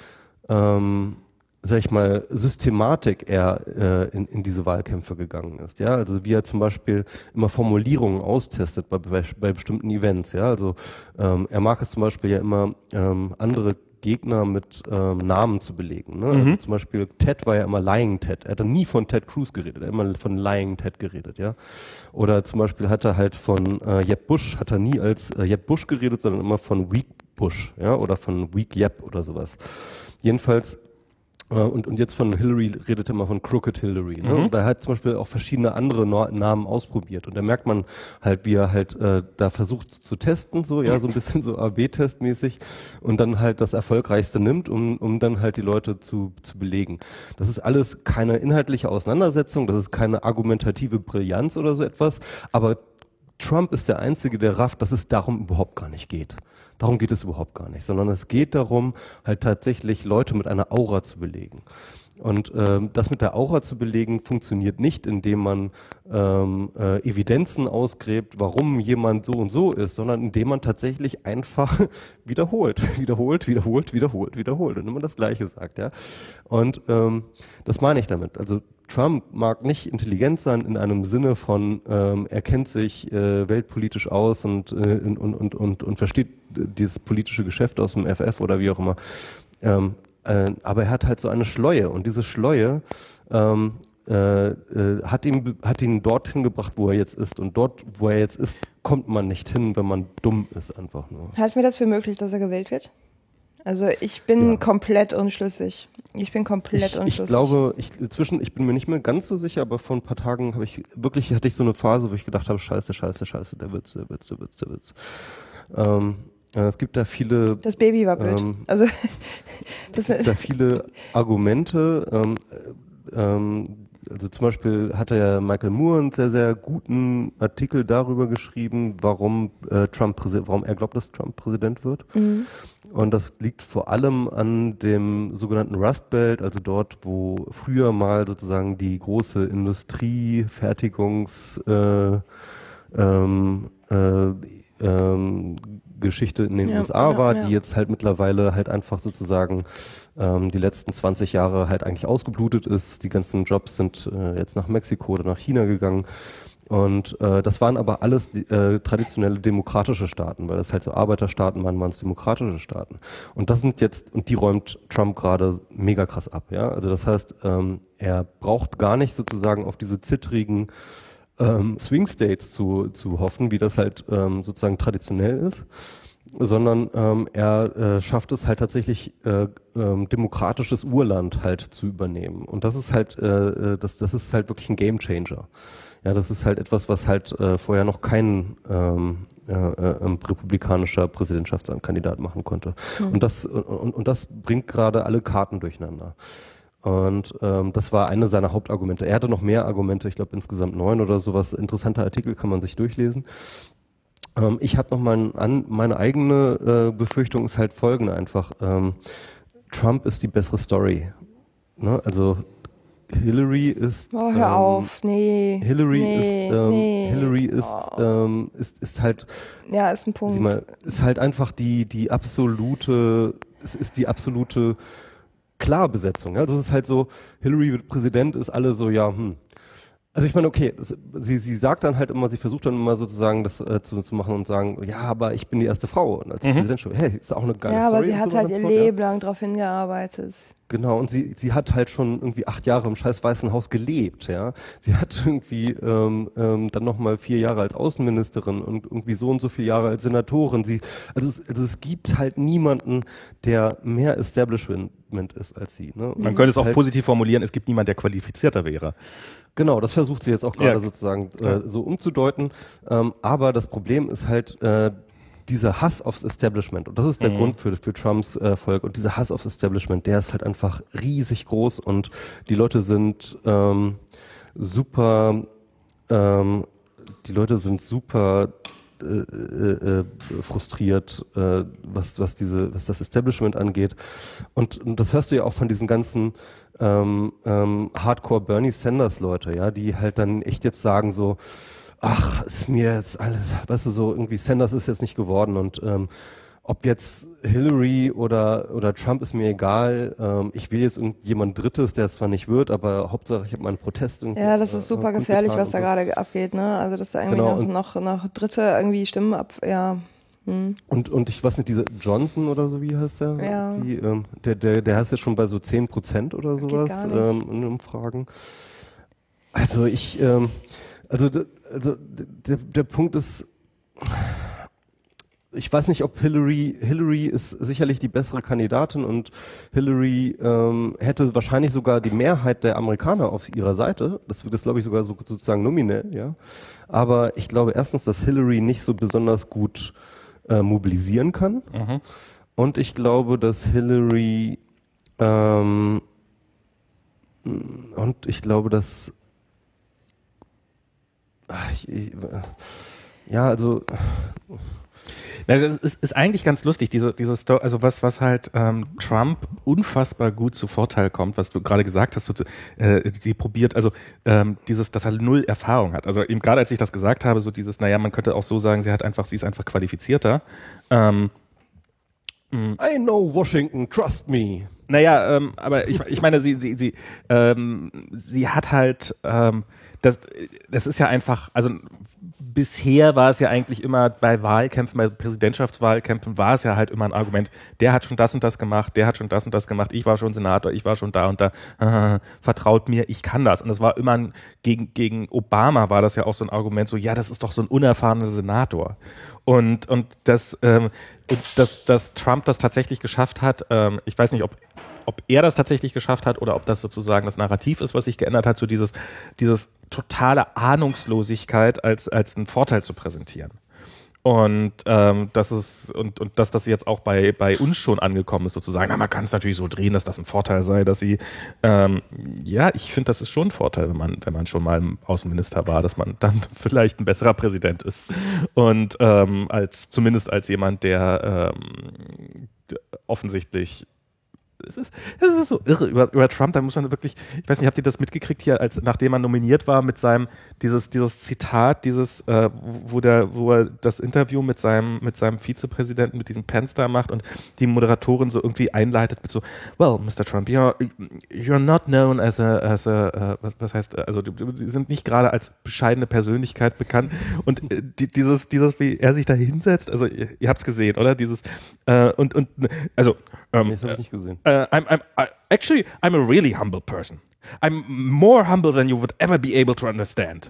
ähm, sag ich mal, Systematik er äh, in, in diese Wahlkämpfe gegangen ist. Ja, also wie er zum Beispiel immer Formulierungen austestet bei, bei, bei bestimmten Events. Ja, also ähm, er mag es zum Beispiel ja immer ähm, andere Gegner mit ähm, Namen zu belegen. Ne? Mhm. Also zum Beispiel Ted war ja immer Lying Ted. Er hat nie von Ted Cruz geredet, er hat immer von Lying Ted geredet. Ja, oder zum Beispiel hat er halt von äh, Jeb Bush hat er nie als äh, Jeb Bush geredet, sondern immer von Weak Bush. Ja, oder von Weak Jeb oder sowas. Jedenfalls Und, und jetzt von Hillary redet er immer von Crooked Hillary. Ne? Mhm. Und er hat zum Beispiel auch verschiedene andere no- Namen ausprobiert. Und da merkt man halt, wie er halt äh, da versucht zu testen, so ja, so ein bisschen so A B Test-mäßig und dann halt das Erfolgreichste nimmt, um, um dann halt die Leute zu, zu belegen. Das ist alles keine inhaltliche Auseinandersetzung, das ist keine argumentative Brillanz oder so etwas, aber Trump ist der Einzige, der rafft, dass es darum überhaupt gar nicht geht. Darum geht es überhaupt gar nicht, sondern es geht darum, halt tatsächlich Leute mit einer Aura zu belegen. Und ähm, das mit der Aura zu belegen funktioniert nicht, indem man ähm, äh, Evidenzen ausgräbt, warum jemand so und so ist, sondern indem man tatsächlich einfach wiederholt, wiederholt, wiederholt, wiederholt, wiederholt und immer das Gleiche sagt. Ja. Und ähm, das meine ich damit. Also Trump mag nicht intelligent sein in einem Sinne von, ähm, er kennt sich äh, weltpolitisch aus und, äh, und, und, und, und versteht dieses politische Geschäft aus dem F F oder wie auch immer. Ähm, äh, aber er hat halt so eine Schleue und diese Schleue ähm, äh, äh, hat, ihn, hat ihn dorthin gebracht, wo er jetzt ist. Und dort, wo er jetzt ist, kommt man nicht hin, wenn man dumm ist einfach nur. Halten wir das für möglich, dass er gewählt wird? Also ich bin ja. komplett unschlüssig. Ich bin komplett ich, unschlüssig. Ich glaube, ich, zwischen, ich bin mir nicht mehr ganz so sicher, aber vor ein paar Tagen habe ich wirklich, hatte ich so eine Phase, wo ich gedacht habe, scheiße, scheiße, scheiße, der Witz, der Witz, der Witz, der Witz. Ähm, äh, es gibt da viele... Das Baby war blöd. Ähm, also, es gibt da viele Argumente, ähm, ähm, also zum Beispiel hat ja Michael Moore einen sehr, sehr guten Artikel darüber geschrieben, warum äh, Trump, warum er glaubt, dass Trump Präsident wird. Mhm. Und das liegt vor allem an dem sogenannten Rust Belt, also dort, wo früher mal sozusagen die große Industrie, Fertigungs, äh, ähm, äh, ähm, Geschichte in den ja, U S A war, ja, ja. die jetzt halt mittlerweile halt einfach sozusagen ähm, die letzten zwanzig Jahre halt eigentlich ausgeblutet ist. Die ganzen Jobs sind äh, jetzt nach Mexiko oder nach China gegangen. Und äh, das waren aber alles äh, traditionelle demokratische Staaten, weil das halt so Arbeiterstaaten waren, waren es demokratische Staaten. Und das sind jetzt, und die räumt Trump gerade mega krass ab, ja. Also das heißt, ähm, er braucht gar nicht sozusagen auf diese zittrigen ähm, Swing States zu, zu hoffen, wie das halt ähm, sozusagen traditionell ist, sondern ähm, er äh, schafft es halt tatsächlich äh, ähm, demokratisches Urland halt zu übernehmen. Und das ist halt, äh, das, das ist halt wirklich ein Gamechanger. Ja, das ist halt etwas, was halt äh, vorher noch kein ähm, äh, äh, republikanischer Präsidentschaftskandidat machen konnte. Mhm. Und das und, und das bringt gerade alle Karten durcheinander. Und ähm, das war eine seiner Hauptargumente. Er hatte noch mehr Argumente, ich glaube insgesamt neun oder sowas. Interessanter Artikel, kann man sich durchlesen. Ähm, ich habe noch mal an, meine eigene äh, Befürchtung ist halt folgende einfach. Ähm, Trump ist die bessere Story. Ne? Also Hillary ist. Oh, hör ähm, auf, nee. Hillary nee, ist. Ähm, nee. Hillary ist, oh. ähm, ist, ist halt. Ja, ist ein Punkt. Sieh mal, ist halt einfach die die absolute. Es ist die absolute Klarbesetzung. Ja? Also es ist halt so. Hillary wird Präsident, ist alle so ja. Hm. Also ich meine, okay, das, sie, sie sagt dann halt immer, sie versucht dann immer sozusagen das äh, zu, zu machen und sagen, ja, aber ich bin die erste Frau und als mhm. Präsidentin, hey, ist auch eine geile Ja, aber Story sie hat so halt ihr Leben lang drauf hingearbeitet. Genau, und sie sie hat halt schon irgendwie acht Jahre im scheiß Weißen Haus gelebt, ja. Sie hat irgendwie ähm, ähm, dann nochmal vier Jahre als Außenministerin und irgendwie so und so viele Jahre als Senatorin. Sie, also es, also es gibt halt niemanden, der mehr Establishment ist als sie. Ne? Man könnte es auch halt positiv formulieren, es gibt niemanden, der qualifizierter wäre. Genau, das versucht sie jetzt auch gerade ja, sozusagen äh, so umzudeuten. Ähm, aber das Problem ist halt äh, dieser Hass aufs Establishment. Und das ist der mhm. Grund für, für Trumps Erfolg. Und dieser Hass aufs Establishment, der ist halt einfach riesig groß. Und die Leute sind ähm, super, ähm, die Leute sind super äh, äh, frustriert, äh, was, was, diese, was das Establishment angeht. Und, und das hörst du ja auch von diesen ganzen ähm, ähm, Hardcore Bernie Sanders Leute, ja, die halt dann echt jetzt sagen so, ach, ist mir jetzt alles, weißt du, so irgendwie Sanders ist jetzt nicht geworden und ähm, ob jetzt Hillary oder oder Trump ist mir egal. Ähm, ich will jetzt irgendjemand Drittes, der es zwar nicht wird, aber Hauptsache ich habe meinen Protest irgendwie. Ja, das ist super äh, gefährlich, was da so. gerade abgeht, ne? Also dass da irgendwie Genau, noch, noch noch Dritte irgendwie Stimmen ab, ja. Hm. Und und ich weiß nicht, dieser Johnson oder so, wie heißt der? Ja. Die, ähm, der der der heißt jetzt schon bei so zehn Prozent oder sowas gar nicht. ähm, in Umfragen. Also ich, ähm, also d- also der der Punkt ist. Ich weiß nicht, ob Hillary, Hillary ist sicherlich die bessere Kandidatin und Hillary ähm, hätte wahrscheinlich sogar die Mehrheit der Amerikaner auf ihrer Seite. Das wird das, glaube ich, sogar so, sozusagen nominell, ja. Aber ich glaube erstens, dass Hillary nicht so besonders gut äh, mobilisieren kann. Mhm. Und ich glaube, dass Hillary ähm, und ich glaube, dass ach, ich, ich, ja, also Also es ist, ist eigentlich ganz lustig, diese, diese Story, also was, was halt ähm, Trump unfassbar gut zu Vorteil kommt, was du gerade gesagt hast, so, äh, die probiert, also ähm, dieses, dass er null Erfahrung hat. Also eben gerade als ich das gesagt habe, so dieses, naja, man könnte auch so sagen, sie hat einfach, sie ist einfach qualifizierter. Ähm, I know Washington, trust me. Naja, ähm, aber ich, ich meine, sie, sie, sie, ähm, sie hat halt, ähm, das, das ist ja einfach, also bisher war es ja eigentlich immer bei Wahlkämpfen, bei Präsidentschaftswahlkämpfen war es ja halt immer ein Argument, der hat schon das und das gemacht, der hat schon das und das gemacht, ich war schon Senator, ich war schon da und da, äh, vertraut mir, ich kann das. Und das war immer ein, gegen, gegen Obama war das ja auch so ein Argument, so ja, das ist doch so ein unerfahrener Senator. Und, und das, ähm, dass, dass Trump das tatsächlich geschafft hat, ähm, ich weiß nicht, ob ob er das tatsächlich geschafft hat oder ob das sozusagen das Narrativ ist, was sich geändert hat, so dieses, dieses totale Ahnungslosigkeit als, als einen Vorteil zu präsentieren. Und ähm, das ist, und, und dass das jetzt auch bei, bei uns schon angekommen ist, sozusagen, na, man kann es natürlich so drehen, dass das ein Vorteil sei, dass sie, ähm, ja, ich finde, das ist schon ein Vorteil, wenn man, wenn man schon mal Außenminister war, dass man dann vielleicht ein besserer Präsident ist. Und ähm, als, zumindest als jemand, der ähm, offensichtlich Es ist, es ist so irre über, über Trump, da muss man wirklich, ich weiß nicht, habt ihr das mitgekriegt hier, als nachdem er nominiert war mit seinem, dieses, dieses Zitat, dieses, äh, wo der, wo er das Interview mit seinem, mit seinem Vizepräsidenten, mit diesem Pence da macht und die Moderatorin so irgendwie einleitet mit so, well, Mister Trump, you're, you're not known as a, as a, uh, was, was heißt, also die, die sind nicht gerade als bescheidene Persönlichkeit bekannt und äh, die, dieses, dieses, wie er sich da hinsetzt, also ihr, ihr habt es gesehen, oder? Dieses, äh, und, und, also, ähm, Nee, das habe ich nicht gesehen. Uh, I'm, I'm, I, actually, I'm a really humble person. I'm more humble than you would ever be able to understand.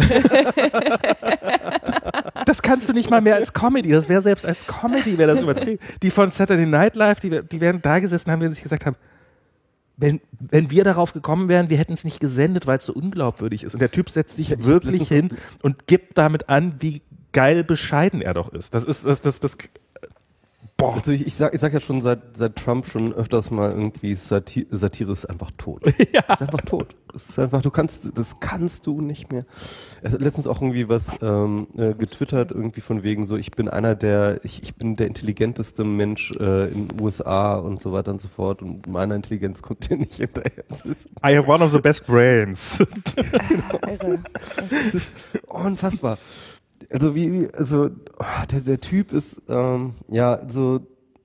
Das kannst du nicht mal mehr als Comedy. Das wäre selbst als Comedy, wäre das übertrieben. Die von Saturday Night Live, die, die wären da gesessen haben, die sich gesagt haben, wenn, wenn wir darauf gekommen wären, wir hätten es nicht gesendet, weil es so unglaubwürdig ist. Und der Typ setzt sich wirklich hin und gibt damit an, wie geil bescheiden er doch ist. Das ist, das, das, das, Boah. Also ich, ich, sag, ich sag ja schon seit, seit Trump schon öfters mal irgendwie, Satir, Satire ist einfach tot. Ja. Ist einfach tot. Das ist einfach, du kannst, das kannst du nicht mehr. Er hat letztens auch irgendwie was ähm, äh, getwittert, irgendwie von wegen so, ich bin einer der, ich, ich bin der intelligenteste Mensch äh, in den U S A und so weiter und so fort und meiner Intelligenz kommt dir nicht hinterher. Das ist, I have one of the best brains. Irre. das ist unfassbar. Also wie, wie also oh, der, der Typ ist ähm, ja so.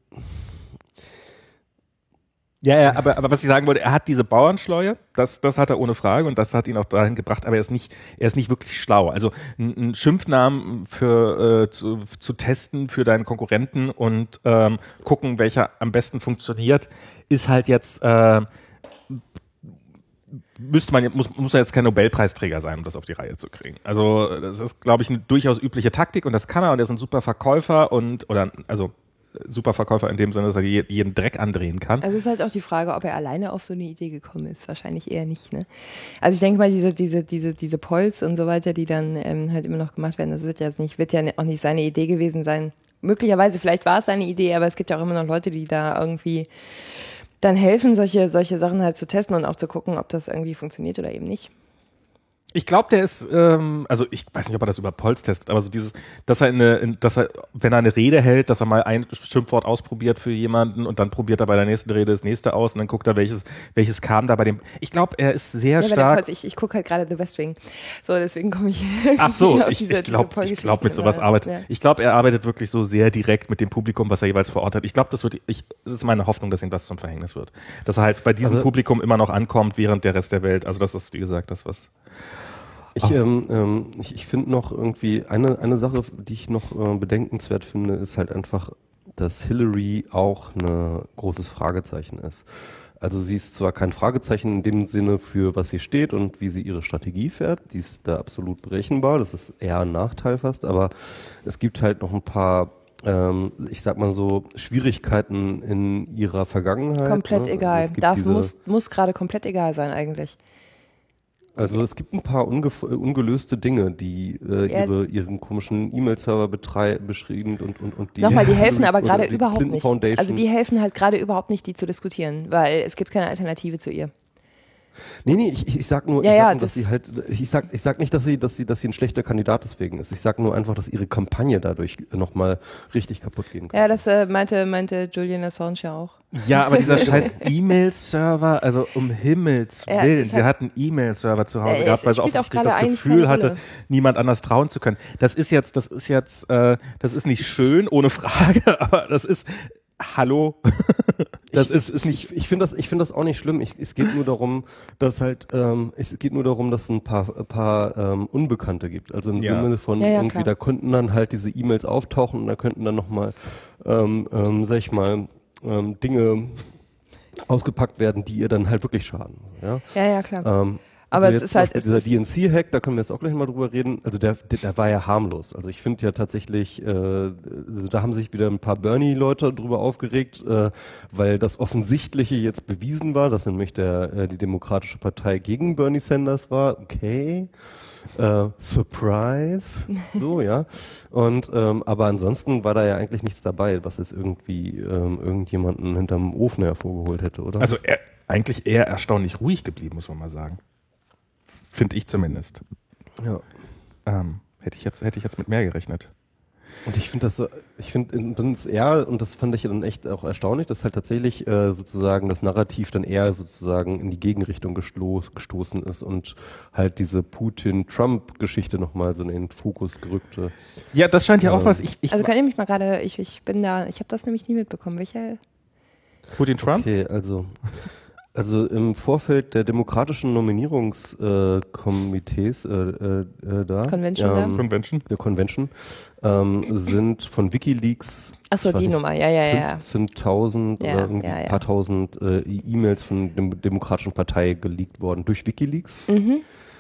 Ja, ja, aber, aber was ich sagen wollte, er hat diese Bauernschleue, das, das hat er ohne Frage und das hat ihn auch dahin gebracht, aber er ist nicht, er ist nicht wirklich schlau. Also einen Schimpfnamen für äh, zu, zu testen für deinen Konkurrenten und ähm, gucken, welcher am besten funktioniert, ist halt jetzt äh, müsste man muss muss er jetzt kein Nobelpreisträger sein, um das auf die Reihe zu kriegen. Also das ist, glaube ich, eine durchaus übliche Taktik und das kann er und er ist ein super Verkäufer und oder also super Verkäufer in dem Sinne, dass er jeden Dreck andrehen kann. Also es ist halt auch die Frage, ob er alleine auf so eine Idee gekommen ist. Wahrscheinlich eher nicht, ne? Also ich denke mal, diese, diese, diese, diese Polls und so weiter, die dann ähm, halt immer noch gemacht werden, das wird ja nicht, wird ja auch nicht seine Idee gewesen sein. Möglicherweise, vielleicht war es seine Idee, aber es gibt ja auch immer noch Leute, die da irgendwie dann helfen, solche, solche Sachen halt zu testen und auch zu gucken, ob das irgendwie funktioniert oder eben nicht. Ich glaube, der ist, ähm, also ich weiß nicht, ob er das über Polls testet, aber so dieses, dass er, eine, in, dass er, wenn er eine Rede hält, dass er mal ein Schimpfwort ausprobiert für jemanden und dann probiert er bei der nächsten Rede das nächste aus und dann guckt er, welches, welches kam da bei dem. Ich glaube, er ist sehr ja, stark. Polls, ich ich gucke halt gerade The West Wing, so deswegen komme ich. Ach so, ich, diese, ich glaube, ich glaube, mit sowas arbeitet. Ja. Ich glaube, er arbeitet wirklich so sehr direkt mit dem Publikum, was er jeweils vor Ort hat. Ich glaube, das wird, ich, es ist meine Hoffnung, dass ihm das zum Verhängnis wird, dass er halt bei diesem also, Publikum immer noch ankommt, während der Rest der Welt. Also das ist, wie gesagt, das was. Ich, ähm, ähm, ich, ich finde noch irgendwie, eine, eine Sache, die ich noch äh, bedenkenswert finde, ist halt einfach, dass Hillary auch ein großes Fragezeichen ist. Also sie ist zwar kein Fragezeichen in dem Sinne für was sie steht und wie sie ihre Strategie fährt, die ist da absolut berechenbar, das ist eher ein Nachteil fast, aber es gibt halt noch ein paar, ähm, ich sag mal so, Schwierigkeiten in ihrer Vergangenheit. Komplett ne? egal, also Darf, muss, muss gerade komplett egal sein eigentlich. Also es gibt ein paar ungelöste Dinge, die äh, ja. ihre, ihren komischen E-Mail-Server beschrieben und, und, und die... Nochmal, die helfen aber gerade überhaupt Clinton nicht. Foundation. Also die helfen halt gerade überhaupt nicht, die zu diskutieren, weil es gibt keine Alternative zu ihr. Nee, nee, ich, ich sag nur, ja, ich, ja, sag nur dass sie halt, ich sag, ich sag nicht, dass sie, dass sie, dass sie ein schlechter Kandidat deswegen ist. Ich sag nur einfach, dass ihre Kampagne dadurch nochmal richtig kaputt gehen kann. Ja, das äh, meinte, meinte Julian Assange ja auch. Ja, aber dieser scheiß E-Mail-Server, also um Himmels Willen, ja, sie halt, hat einen E-Mail-Server zu Hause äh, gehabt, weil sie offensichtlich das Gefühl hatte, niemand anders trauen zu können. Das ist jetzt, das ist jetzt, äh, das ist nicht schön, ohne Frage, aber das ist, hallo? Das ich, ist, ist nicht. Ich, ich finde das, ich finde das auch nicht schlimm. Ich, es geht nur darum, dass halt, ähm, es geht nur darum, dass es ein paar, ein paar ähm, Unbekannte gibt. Also im ja. Sinne von ja, ja, irgendwie, klar. da könnten dann halt diese E-Mails auftauchen und da könnten dann nochmal, ähm, ähm, sag ich mal, ähm, Dinge ausgepackt werden, die ihr dann halt wirklich schaden. Ja, ja, ja klar. Ähm, Aber also es ist halt es dieser D N C-Hack, da können wir jetzt auch gleich mal drüber reden. Also der, der, der war ja harmlos. Also ich finde ja tatsächlich, äh, also da haben sich wieder ein paar Bernie-Leute drüber aufgeregt, äh, weil das Offensichtliche jetzt bewiesen war, dass nämlich der äh, die Demokratische Partei gegen Bernie Sanders war. Okay, äh, Surprise, so ja. Und ähm, aber ansonsten war da ja eigentlich nichts dabei, was jetzt irgendwie ähm, irgendjemanden hinterm Ofen hervorgeholt hätte, oder? Also er, eigentlich eher erstaunlich ruhig geblieben, muss man mal sagen. Finde ich zumindest. Ja. Ähm, hätte ich jetzt, hätte ich jetzt mit mehr gerechnet. Und ich finde das, ich finde, dann ist eher, und das fand ich dann echt auch erstaunlich, dass halt tatsächlich äh, sozusagen das Narrativ dann eher sozusagen in die Gegenrichtung gesto- gestoßen ist und halt diese Putin-Trump-Geschichte nochmal so in den Fokus gerückte. Ja, das scheint ja äh, auch was. Ich, ich also könnt ihr mich mal gerade, ich, ich bin da, ich habe das nämlich nie mitbekommen. Welcher? Putin-Trump? Okay, also... Also im Vorfeld der demokratischen Nominierungskomitees äh, äh, äh, da, Convention, ähm, da? Convention, der Convention, ähm, sind von WikiLeaks Ach so, die nicht, Nummer, ja, ja, ja. fünfzehntausend ja, oder irgendwie ja, ja. ein paar tausend äh, E-Mails von der Demokratischen Partei geleakt worden durch WikiLeaks. Mhm.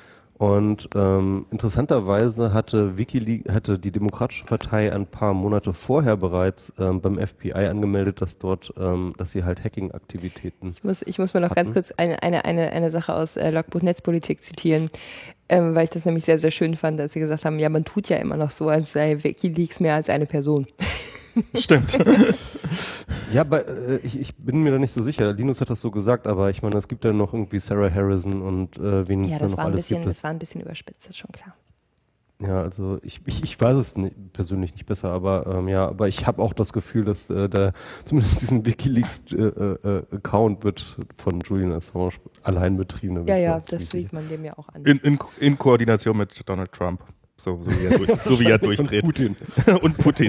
Und ähm, interessanterweise hatte WikiLeaks, hatte die Demokratische Partei ein paar Monate vorher bereits ähm, beim F B I angemeldet, dass dort, ähm, dass sie halt Hacking-Aktivitäten. Ich muss, ich muss mal noch hatten. ganz kurz eine, eine, eine, eine Sache aus äh, Logbuch Netzpolitik zitieren, ähm, weil ich das nämlich sehr, sehr schön fand, dass sie gesagt haben, ja, man tut ja immer noch so, als sei WikiLeaks mehr als eine Person. Stimmt. Ja, aber äh, ich, ich bin mir da nicht so sicher. Linus hat das so gesagt, aber ich meine, es gibt ja noch irgendwie Sarah Harrison und äh, wen ja, es da das noch war ein alles bisschen, gibt. das war ein bisschen überspitzt, das ist schon klar. Ja, also ich, ich, ich weiß es nicht, persönlich nicht besser, aber ähm, ja, aber ich habe auch das Gefühl, dass äh, der zumindest diesen WikiLeaks-Account äh, äh, wird von Julian Assange allein betrieben. Ja, ja, das sieht man dem ja auch an. In, in, in Koordination mit Donald Trump. So, so wie er, durch, so wie er durchdreht. Und Putin. Und Putin.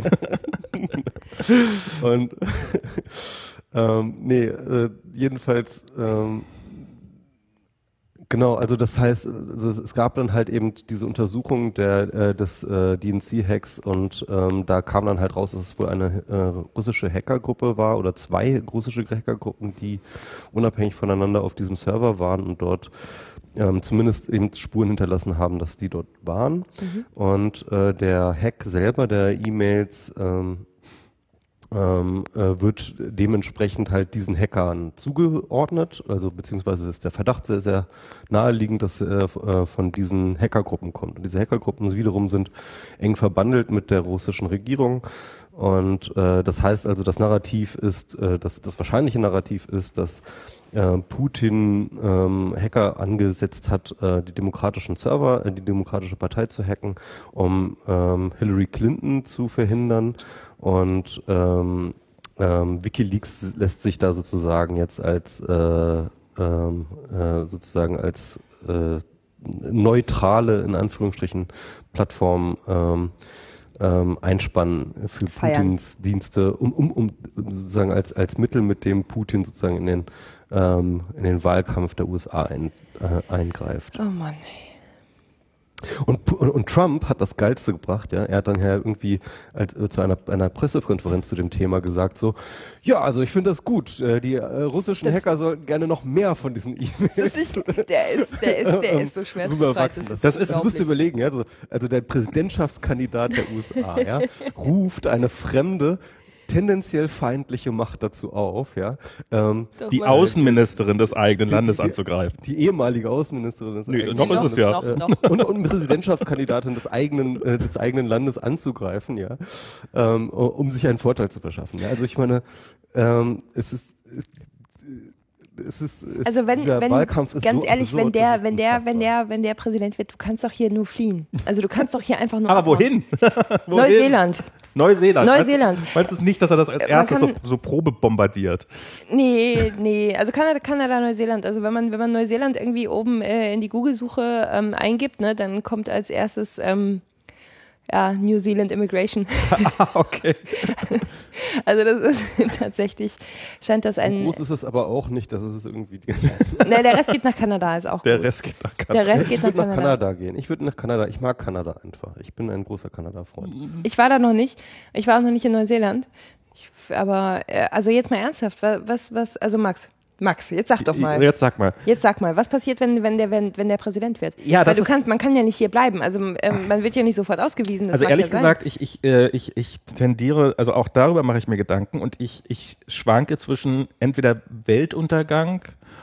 Und ähm, nee, äh, jedenfalls ähm, genau, also das heißt, also es gab dann halt eben diese Untersuchung der, äh, des äh, D N C-Hacks und ähm, da kam dann halt raus, dass es wohl eine äh, russische Hackergruppe war oder zwei russische Hackergruppen, die unabhängig voneinander auf diesem Server waren und dort ähm, zumindest eben Spuren hinterlassen haben, dass die dort waren. Mhm. Und äh, der Hack selber der E-Mails ähm, Ähm, äh, wird dementsprechend halt diesen Hackern zugeordnet, also beziehungsweise ist der Verdacht sehr, sehr naheliegend, dass er äh, von diesen Hackergruppen kommt. Und diese Hackergruppen wiederum sind eng verbandelt mit der russischen Regierung und äh, das heißt also, das Narrativ ist, äh, das, das wahrscheinliche Narrativ ist, dass äh, Putin ähm, Hacker angesetzt hat, äh, die demokratischen Server, äh, die Demokratische Partei zu hacken, um ähm, Hillary Clinton zu verhindern. Und ähm, ähm, WikiLeaks lässt sich da sozusagen jetzt als äh, ähm, äh, sozusagen als äh, neutrale, in Anführungsstrichen, Plattform ähm, ähm, einspannen für Feiern. Putins Dienste, um, um, um sozusagen als, als Mittel, mit dem Putin sozusagen in den, ähm, in den Wahlkampf der U S A ein, äh, eingreift. Oh Mann. Und, und, und Trump hat das Geilste gebracht, ja. Er hat dann ja irgendwie als, äh, zu einer, einer Pressekonferenz zu dem Thema gesagt, so, ja, also ich finde das gut. Äh, die äh, russischen Stimmt. Hacker sollten gerne noch mehr von diesen E-Mails. Das ist, der, ist, der, ist, der ist so schwer zu rüberwachsen. befreien. Das, das, das musst du überlegen, ja. Also, also der Präsidentschaftskandidat der U S A, ja, ruft eine fremde, tendenziell feindliche Macht dazu auf, ja. Ähm, Doch Die mal- Außenministerin des eigenen Die- Landes die- anzugreifen. die ehemalige Außenministerin des Nee, eigenen noch ist es ja. Noch, noch. und, und Präsidentschaftskandidatin des eigenen, äh, des eigenen Landes anzugreifen, ja, ähm, um sich einen Vorteil zu verschaffen. Ja. Also ich meine, ähm, es ist, es ist, es Also wenn, dieser wenn Wahlkampf ist ganz so ehrlich, absurd, wenn das der, ist wenn der, wenn unfassbar. der, wenn der Präsident wird, du kannst doch hier nur fliehen. Also du kannst doch hier einfach nur. Aber abhauen. wohin? Wohin? Neuseeland. Neuseeland. Neuseeland. Meinst, meinst du nicht, dass er das als Man erstes so, kann- so Probe bombardiert? Nee, nee. Also Kanada, Kanada, Neuseeland. Also wenn man, wenn man Neuseeland irgendwie oben äh, in die Google-Suche ähm, eingibt, ne, dann kommt als erstes ähm, ja, New Zealand Immigration. Ah, okay. Also das ist tatsächlich, scheint das ein. Groß ist es aber auch nicht, dass es irgendwie die Ne, der Rest geht nach Kanada, ist auch Der gut. Rest geht nach Kanada. Der Rest Ich geht nach würde nach Kanada. Kanada gehen. Ich würde nach Kanada. Ich mag Kanada einfach. Ich bin ein großer Kanada-Freund. Ich war da noch nicht. Ich war auch noch nicht in Neuseeland. Ich, aber, äh, also jetzt mal ernsthaft, wa- was, was, also Max, Max, jetzt sag doch mal. Jetzt sag mal. Jetzt sag mal, was passiert, wenn, wenn, der, wenn, wenn der Präsident wird? Ja, Weil das du ist- kannst, man kann ja nicht hier bleiben. Also ähm, man wird ja nicht sofort ausgewiesen. Das Also mag ehrlich ja sein. gesagt, ich, ich, äh, ich, ich tendiere, also auch darüber mache ich mir Gedanken und ich, ich schwanke zwischen entweder Weltuntergang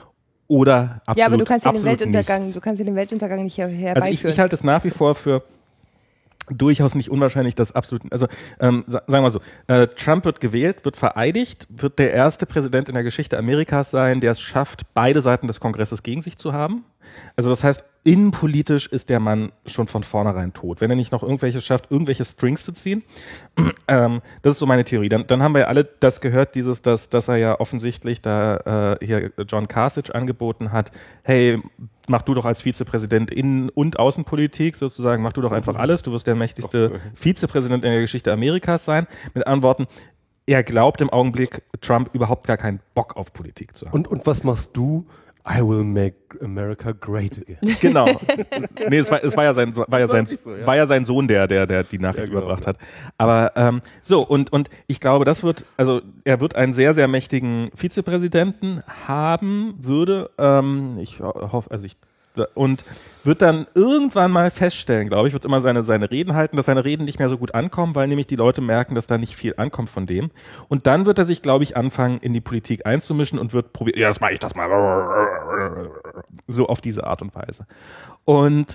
oder absolut Ja, aber du kannst ja den absolut Weltuntergang, nichts. du kannst ja den Weltuntergang nicht her Also ich, herbeiführen. ich halte es nach wie vor für durchaus nicht unwahrscheinlich, dass absolut, also ähm, sa- sagen wir so, äh, Trump wird gewählt, wird vereidigt, wird der erste Präsident in der Geschichte Amerikas sein, der es schafft, beide Seiten des Kongresses gegen sich zu haben. Also das heißt, innenpolitisch ist der Mann schon von vornherein tot, wenn er nicht noch irgendwelche schafft, irgendwelche Strings zu ziehen. ähm, das ist so meine Theorie. Dann, dann haben wir ja alle das gehört, dieses, dass, dass er ja offensichtlich da äh, hier John Kasich angeboten hat, hey, mach du doch als Vizepräsident Innen- und Außenpolitik sozusagen, mach du doch einfach alles, du wirst der mächtigste Vizepräsident in der Geschichte Amerikas sein. Mit anderen Worten, er glaubt im Augenblick, Trump überhaupt gar keinen Bock auf Politik zu haben. Und, und was machst du? I will make America great again. Genau. Nee, es war, es war ja sein, war ja sein, nicht so, ja. war ja sein Sohn, der, der, der die Nachricht Ja, genau, überbracht ja. hat. Aber ähm, so und und ich glaube, das wird, also er wird einen sehr sehr mächtigen Vizepräsidenten haben würde. Ähm, ich hoffe, also ich und wird dann irgendwann mal feststellen, glaube ich, wird immer seine, seine Reden halten, dass seine Reden nicht mehr so gut ankommen, weil nämlich die Leute merken, dass da nicht viel ankommt von dem. Und dann wird er sich, glaube ich, anfangen, in die Politik einzumischen und wird probieren, ja, das mache ich das mal. So auf diese Art und Weise. Und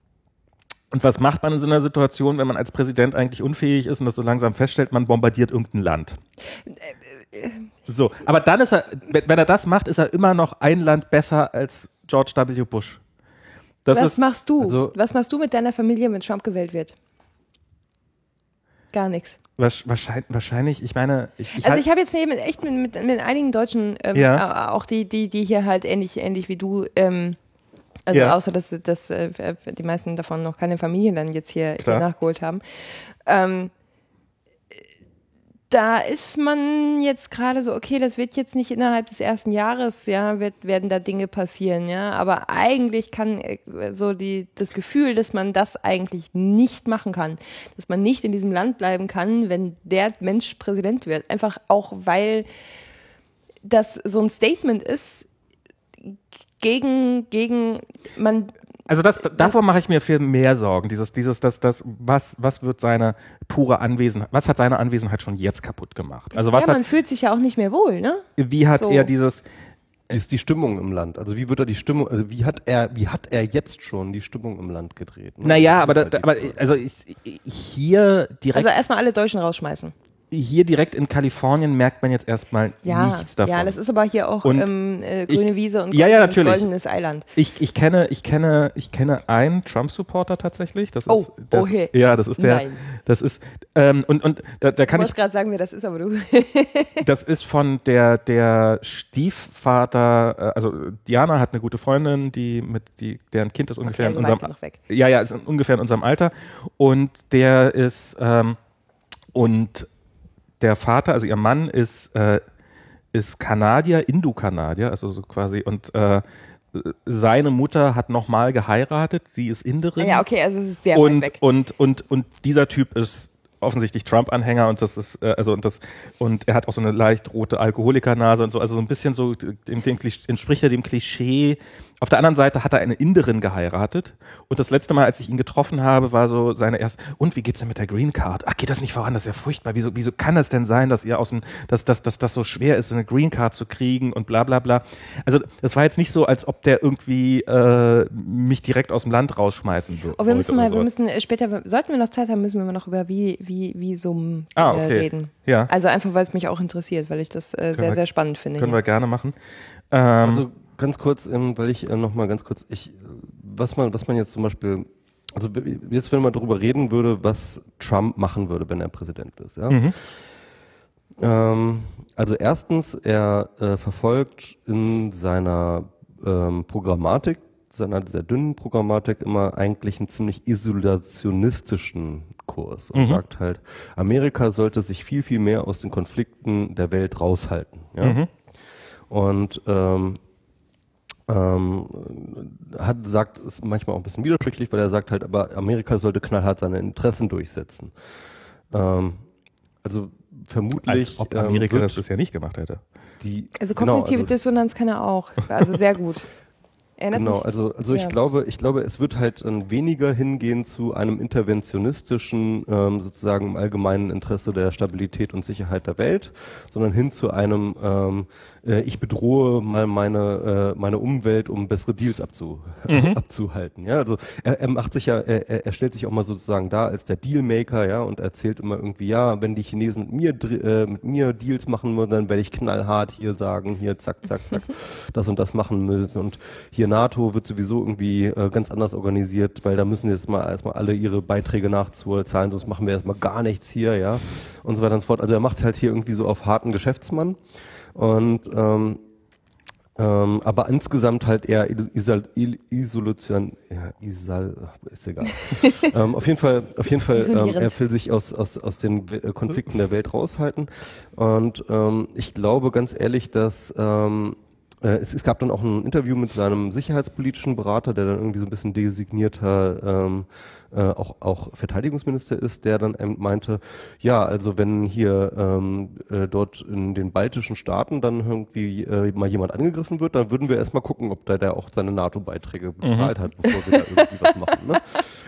Und was macht man in so einer Situation, wenn man als Präsident eigentlich unfähig ist und das so langsam feststellt, man bombardiert irgendein Land? So, aber dann ist er, wenn wenn er das macht, ist er immer noch ein Land besser als George W. Bush. Das Was ist, machst du? also- Was machst du mit deiner Familie, wenn Trump gewählt wird? Gar nichts. wahrscheinlich, wahrscheinlich, ich meine, ich, ich Also halt- ich habe jetzt mit, echt mit, mit, mit einigen Deutschen, ähm, Ja. äh, auch die, die, die hier halt ähnlich, ähnlich wie du, ähm, also Ja. außer dass, dass äh, die meisten davon noch keine Familie dann jetzt hier, hier Klar. nachgeholt haben. Ähm, da ist man jetzt gerade so, okay, das wird jetzt nicht innerhalb des ersten Jahres, ja, wird, werden da Dinge passieren, ja, aber eigentlich kann äh, so die, das Gefühl, dass man das eigentlich nicht machen kann, dass man nicht in diesem Land bleiben kann, wenn der Mensch Präsident wird, einfach auch, weil das so ein Statement ist gegen, gegen, man, also das, davor mache ich mir viel mehr Sorgen. Dieses, dieses, das, das, was, was wird seine pure Anwesenheit, was hat seine Anwesenheit schon jetzt kaputt gemacht? Also was ja, man hat, fühlt sich ja auch nicht mehr wohl, ne? wie hat so. er dieses, Wie ist die Stimmung im Land? Also wie wird er die Stimmung, also wie hat er, wie hat er jetzt schon die Stimmung im Land gedreht? Ne? naja, Das aber, ist da, halt da, die aber Frage. also ich, hier direkt, Also erstmal alle Deutschen rausschmeißen. hier direkt in Kalifornien merkt man jetzt erstmal ja, nichts davon. Ja, das ist aber hier auch und ähm, äh, grüne ich, Wiese und, ja, ja, golden, und goldenes Eiland. Ich, ich kenne, ich kenne, ich kenne einen Trump-Supporter tatsächlich. Das oh, ist, das, oh hey. Ja, das ist der. Nein. Das ist ähm, und und da, da kann du ich. Ich gerade sagen, wer das ist, aber du. Das ist von der der Stiefvater. Äh, also Diana hat eine gute Freundin, die mit die deren Kind ist ungefähr okay, in also unserem. noch weg. Ja, ja, ist ungefähr in unserem Alter und der ist ähm, und der Vater, also ihr Mann ist, äh, ist Kanadier, Indo-Kanadier, also so quasi, und äh, seine Mutter hat nochmal geheiratet, sie ist Inderin. Ja, okay, also es ist sehr und, weit weg. Und, und, und dieser Typ ist offensichtlich Trump-Anhänger und das ist, äh, also und das, und er hat auch so eine leicht rote Alkoholikernase und so, also so ein bisschen so, dem, dem, entspricht er dem Klischee. Auf der anderen Seite hat er eine Inderin geheiratet und das letzte Mal, als ich ihn getroffen habe, war so seine erste, und wie geht's denn mit der Green Card? Ach, geht das nicht voran? Das ist ja furchtbar. Wieso, wieso kann das denn sein, dass ihr aus dem, dass, dass, dass das so schwer ist, so eine Green Card zu kriegen und bla, bla, bla. Also, das war jetzt nicht so, als ob der irgendwie, äh, mich direkt aus dem Land rausschmeißen würde. Oh, wir müssen mal, wir müssen später, sollten wir noch Zeit haben, müssen wir noch über wie, wie, wie so äh, ah, okay. reden. Ja. Also einfach, weil es mich auch interessiert, weil ich das äh, sehr, wir, sehr spannend finde. Können hier. wir gerne machen. Ähm, also, ganz kurz, ähm, weil ich äh, noch mal ganz kurz, ich, was man, was man jetzt zum Beispiel, also jetzt, wenn man darüber reden würde, was Trump machen würde, wenn er Präsident ist, ja. Mhm. Ähm, also erstens, er äh, verfolgt in seiner ähm, Programmatik, seiner sehr dünnen Programmatik immer eigentlich einen ziemlich isolationistischen Kurs und mhm. sagt halt, Amerika sollte sich viel, viel mehr aus den Konflikten der Welt raushalten, ja. Mhm. Und ähm, Ähm, hat, sagt, ist manchmal auch ein bisschen widersprüchlich, weil er sagt halt, aber Amerika sollte knallhart seine Interessen durchsetzen. Ähm, also vermutlich. Als ob Amerika ähm, das bisher nicht gemacht hätte. Die, also kognitive genau, also, Dissonanz kann er auch. Also sehr gut. Erinnert genau, mich, also, also ich ja. glaube, ich glaube, es wird halt dann weniger hingehen zu einem interventionistischen, ähm, sozusagen im allgemeinen Interesse der Stabilität und Sicherheit der Welt, sondern hin zu einem, ähm, äh, ich bedrohe mal meine, äh, meine Umwelt, um bessere Deals abzu, Mhm. abzuhalten. Ja, also er, er macht sich ja, er, er stellt sich auch mal sozusagen da als der Dealmaker, ja, und erzählt immer irgendwie, ja, wenn die Chinesen mit mir, äh, mit mir Deals machen würden, dann werde ich knallhart hier sagen, hier zack, zack, zack, das und das machen müssen und hier NATO wird sowieso irgendwie äh, ganz anders organisiert, weil da müssen jetzt mal erstmal alle ihre Beiträge nachzahlen, sonst machen wir erstmal gar nichts hier, ja, und so weiter und so fort. Also er macht halt hier irgendwie so auf harten Geschäftsmann und ähm, ähm, aber insgesamt halt eher Isol Isolation, ja, Isol, ist egal. ähm, auf jeden Fall, auf jeden Fall, ähm, er will sich aus aus aus den äh, Konflikten der Welt raushalten und ähm, ich glaube ganz ehrlich, dass ähm, Es, es gab dann auch ein Interview mit seinem sicherheitspolitischen Berater, der dann irgendwie so ein bisschen designierter ähm, äh, auch, auch Verteidigungsminister ist, der dann ähm, meinte, ja, also wenn hier ähm, äh, dort in den baltischen Staaten dann irgendwie äh, mal jemand angegriffen wird, dann würden wir erstmal gucken, ob da der auch seine NATO-Beiträge bezahlt mhm. hat, bevor wir da irgendwie was machen. Ne?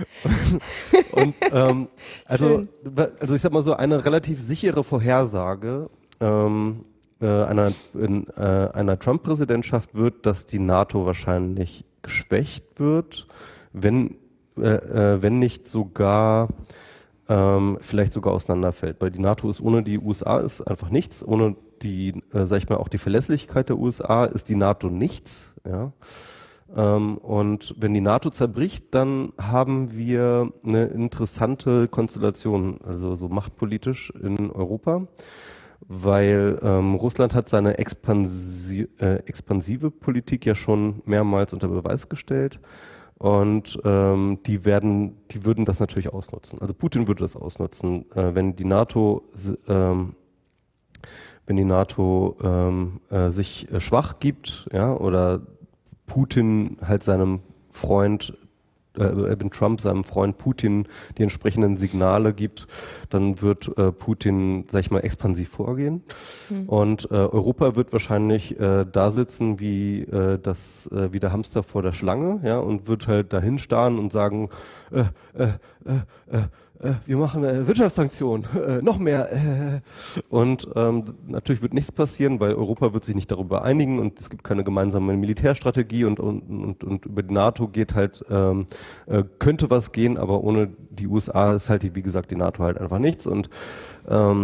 Und ähm, also, also ich sag mal so, eine relativ sichere Vorhersage ähm, einer, in äh, einer Trump-Präsidentschaft wird, dass die NATO wahrscheinlich geschwächt wird, wenn, äh, äh, wenn nicht sogar ähm, vielleicht sogar auseinanderfällt. Weil die NATO ist ohne die U S A ist einfach nichts, ohne die, äh, sag ich mal, auch die Verlässlichkeit der U S A ist die NATO nichts. Ja. Ähm, und wenn die NATO zerbricht, dann haben wir eine interessante Konstellation, also so machtpolitisch in Europa. Weil ähm, Russland hat seine expansi äh, expansive Politik ja schon mehrmals unter Beweis gestellt und ähm, die werden, die würden das natürlich ausnutzen. Also Putin würde das ausnutzen, äh, wenn die NATO, ähm, wenn die NATO ähm, äh, sich äh, schwach gibt, ja, oder Putin halt seinem Freund wenn Trump seinem Freund Putin die entsprechenden Signale gibt, dann wird äh, Putin, sag ich mal, expansiv vorgehen. Mhm. Und äh, Europa wird wahrscheinlich äh, da sitzen wie äh, das äh, wie der Hamster vor der Schlange, ja, und wird halt dahin starren und sagen, äh, äh, äh, äh, wir machen äh, Wirtschaftssanktionen, äh, noch mehr. Äh. Und ähm, natürlich wird nichts passieren, weil Europa wird sich nicht darüber einigen und es gibt keine gemeinsame Militärstrategie und und und, und über die NATO geht halt ähm, äh, könnte was gehen, aber ohne die U S A ist halt, die, wie gesagt, die NATO halt einfach nichts und ähm,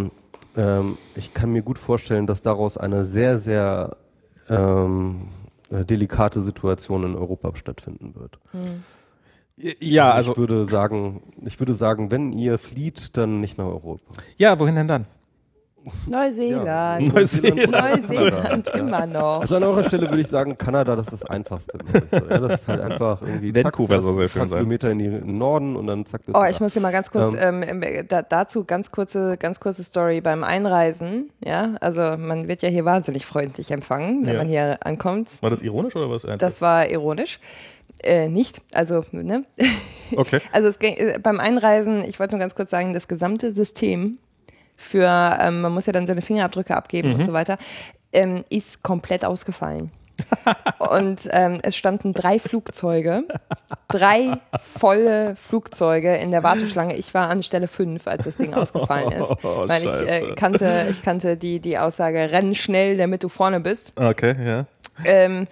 ähm, ich kann mir gut vorstellen, dass daraus eine sehr, sehr ähm, äh, delikate Situation in Europa stattfinden wird. Hm. Ja, also also ich würde sagen, ich würde sagen, wenn ihr flieht, dann nicht nach Europa. ja, wohin denn dann? Neuseeland. Ja, Neuseeland. Neuseeland, Ja. immer noch. Also an eurer Stelle würde ich sagen, Kanada, das ist das Einfachste. glaube ich so. Ja, das ist halt einfach irgendwie Vancouver zack, soll sehr ein schön paar sein. Kilometer in den Norden und dann zack. bist Oh, du ich da. muss dir mal ganz kurz ähm, da, dazu ganz kurze, ganz kurze Story beim Einreisen. Ja, also man wird ja hier wahnsinnig freundlich empfangen, wenn Ja. man hier ankommt. War das ironisch oder was? Das war ironisch. Äh, nicht, also, ne? Okay. Also es ging, äh, beim Einreisen, ich wollte nur ganz kurz sagen, das gesamte System für, ähm, man muss ja dann seine Fingerabdrücke abgeben Mhm. und so weiter, ähm, ist komplett ausgefallen. Und ähm, es standen drei Flugzeuge, drei volle Flugzeuge in der Warteschlange. Ich war an Stelle fünf, als das Ding ausgefallen ist. Oh, weil ich äh, Scheiße. kannte, ich kannte die, die Aussage, renn schnell, damit du vorne bist. Okay, ja. Ähm,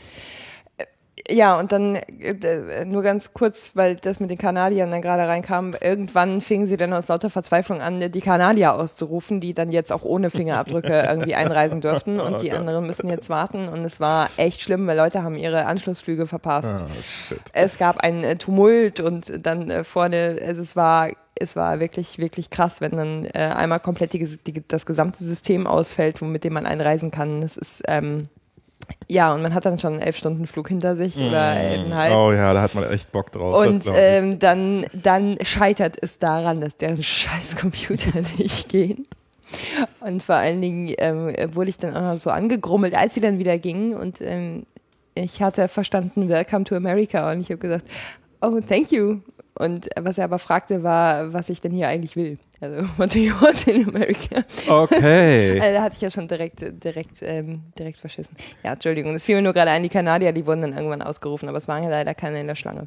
ja, und dann äh, nur ganz kurz, weil das mit den Kanadiern dann gerade reinkam, irgendwann fingen sie dann aus lauter Verzweiflung an, die Kanadier auszurufen, die dann jetzt auch ohne Fingerabdrücke irgendwie einreisen dürften und die anderen müssen jetzt warten und es war echt schlimm, weil Leute haben ihre Anschlussflüge verpasst. Oh, shit. Es gab einen äh, Tumult und dann äh, vorne, also es war es war wirklich, wirklich krass, wenn dann äh, einmal komplett die, die, das gesamte System ausfällt, mit dem man einreisen kann. Das ist ähm, ja, und man hat dann schon einen elf Stunden Flug hinter sich oder elfeinhalb. Oh ja, da hat man echt Bock drauf. das Und glaub ich. ähm, dann, dann scheitert es daran, dass deren scheiß Computer nicht gehen. Und vor allen Dingen ähm, wurde ich dann auch noch so angegrummelt, als sie dann wieder gingen. Und ähm, ich hatte verstanden, Welcome to America. Und ich habe gesagt, oh, thank you. Und was er aber fragte, war, was ich denn hier eigentlich will. Also, what do you want in America? Okay. Also, da hatte ich ja schon direkt, direkt, ähm, direkt verschissen. Ja, Entschuldigung, das fiel mir nur gerade ein, die Kanadier, die wurden dann irgendwann ausgerufen, aber es waren ja leider keine in der Schlange.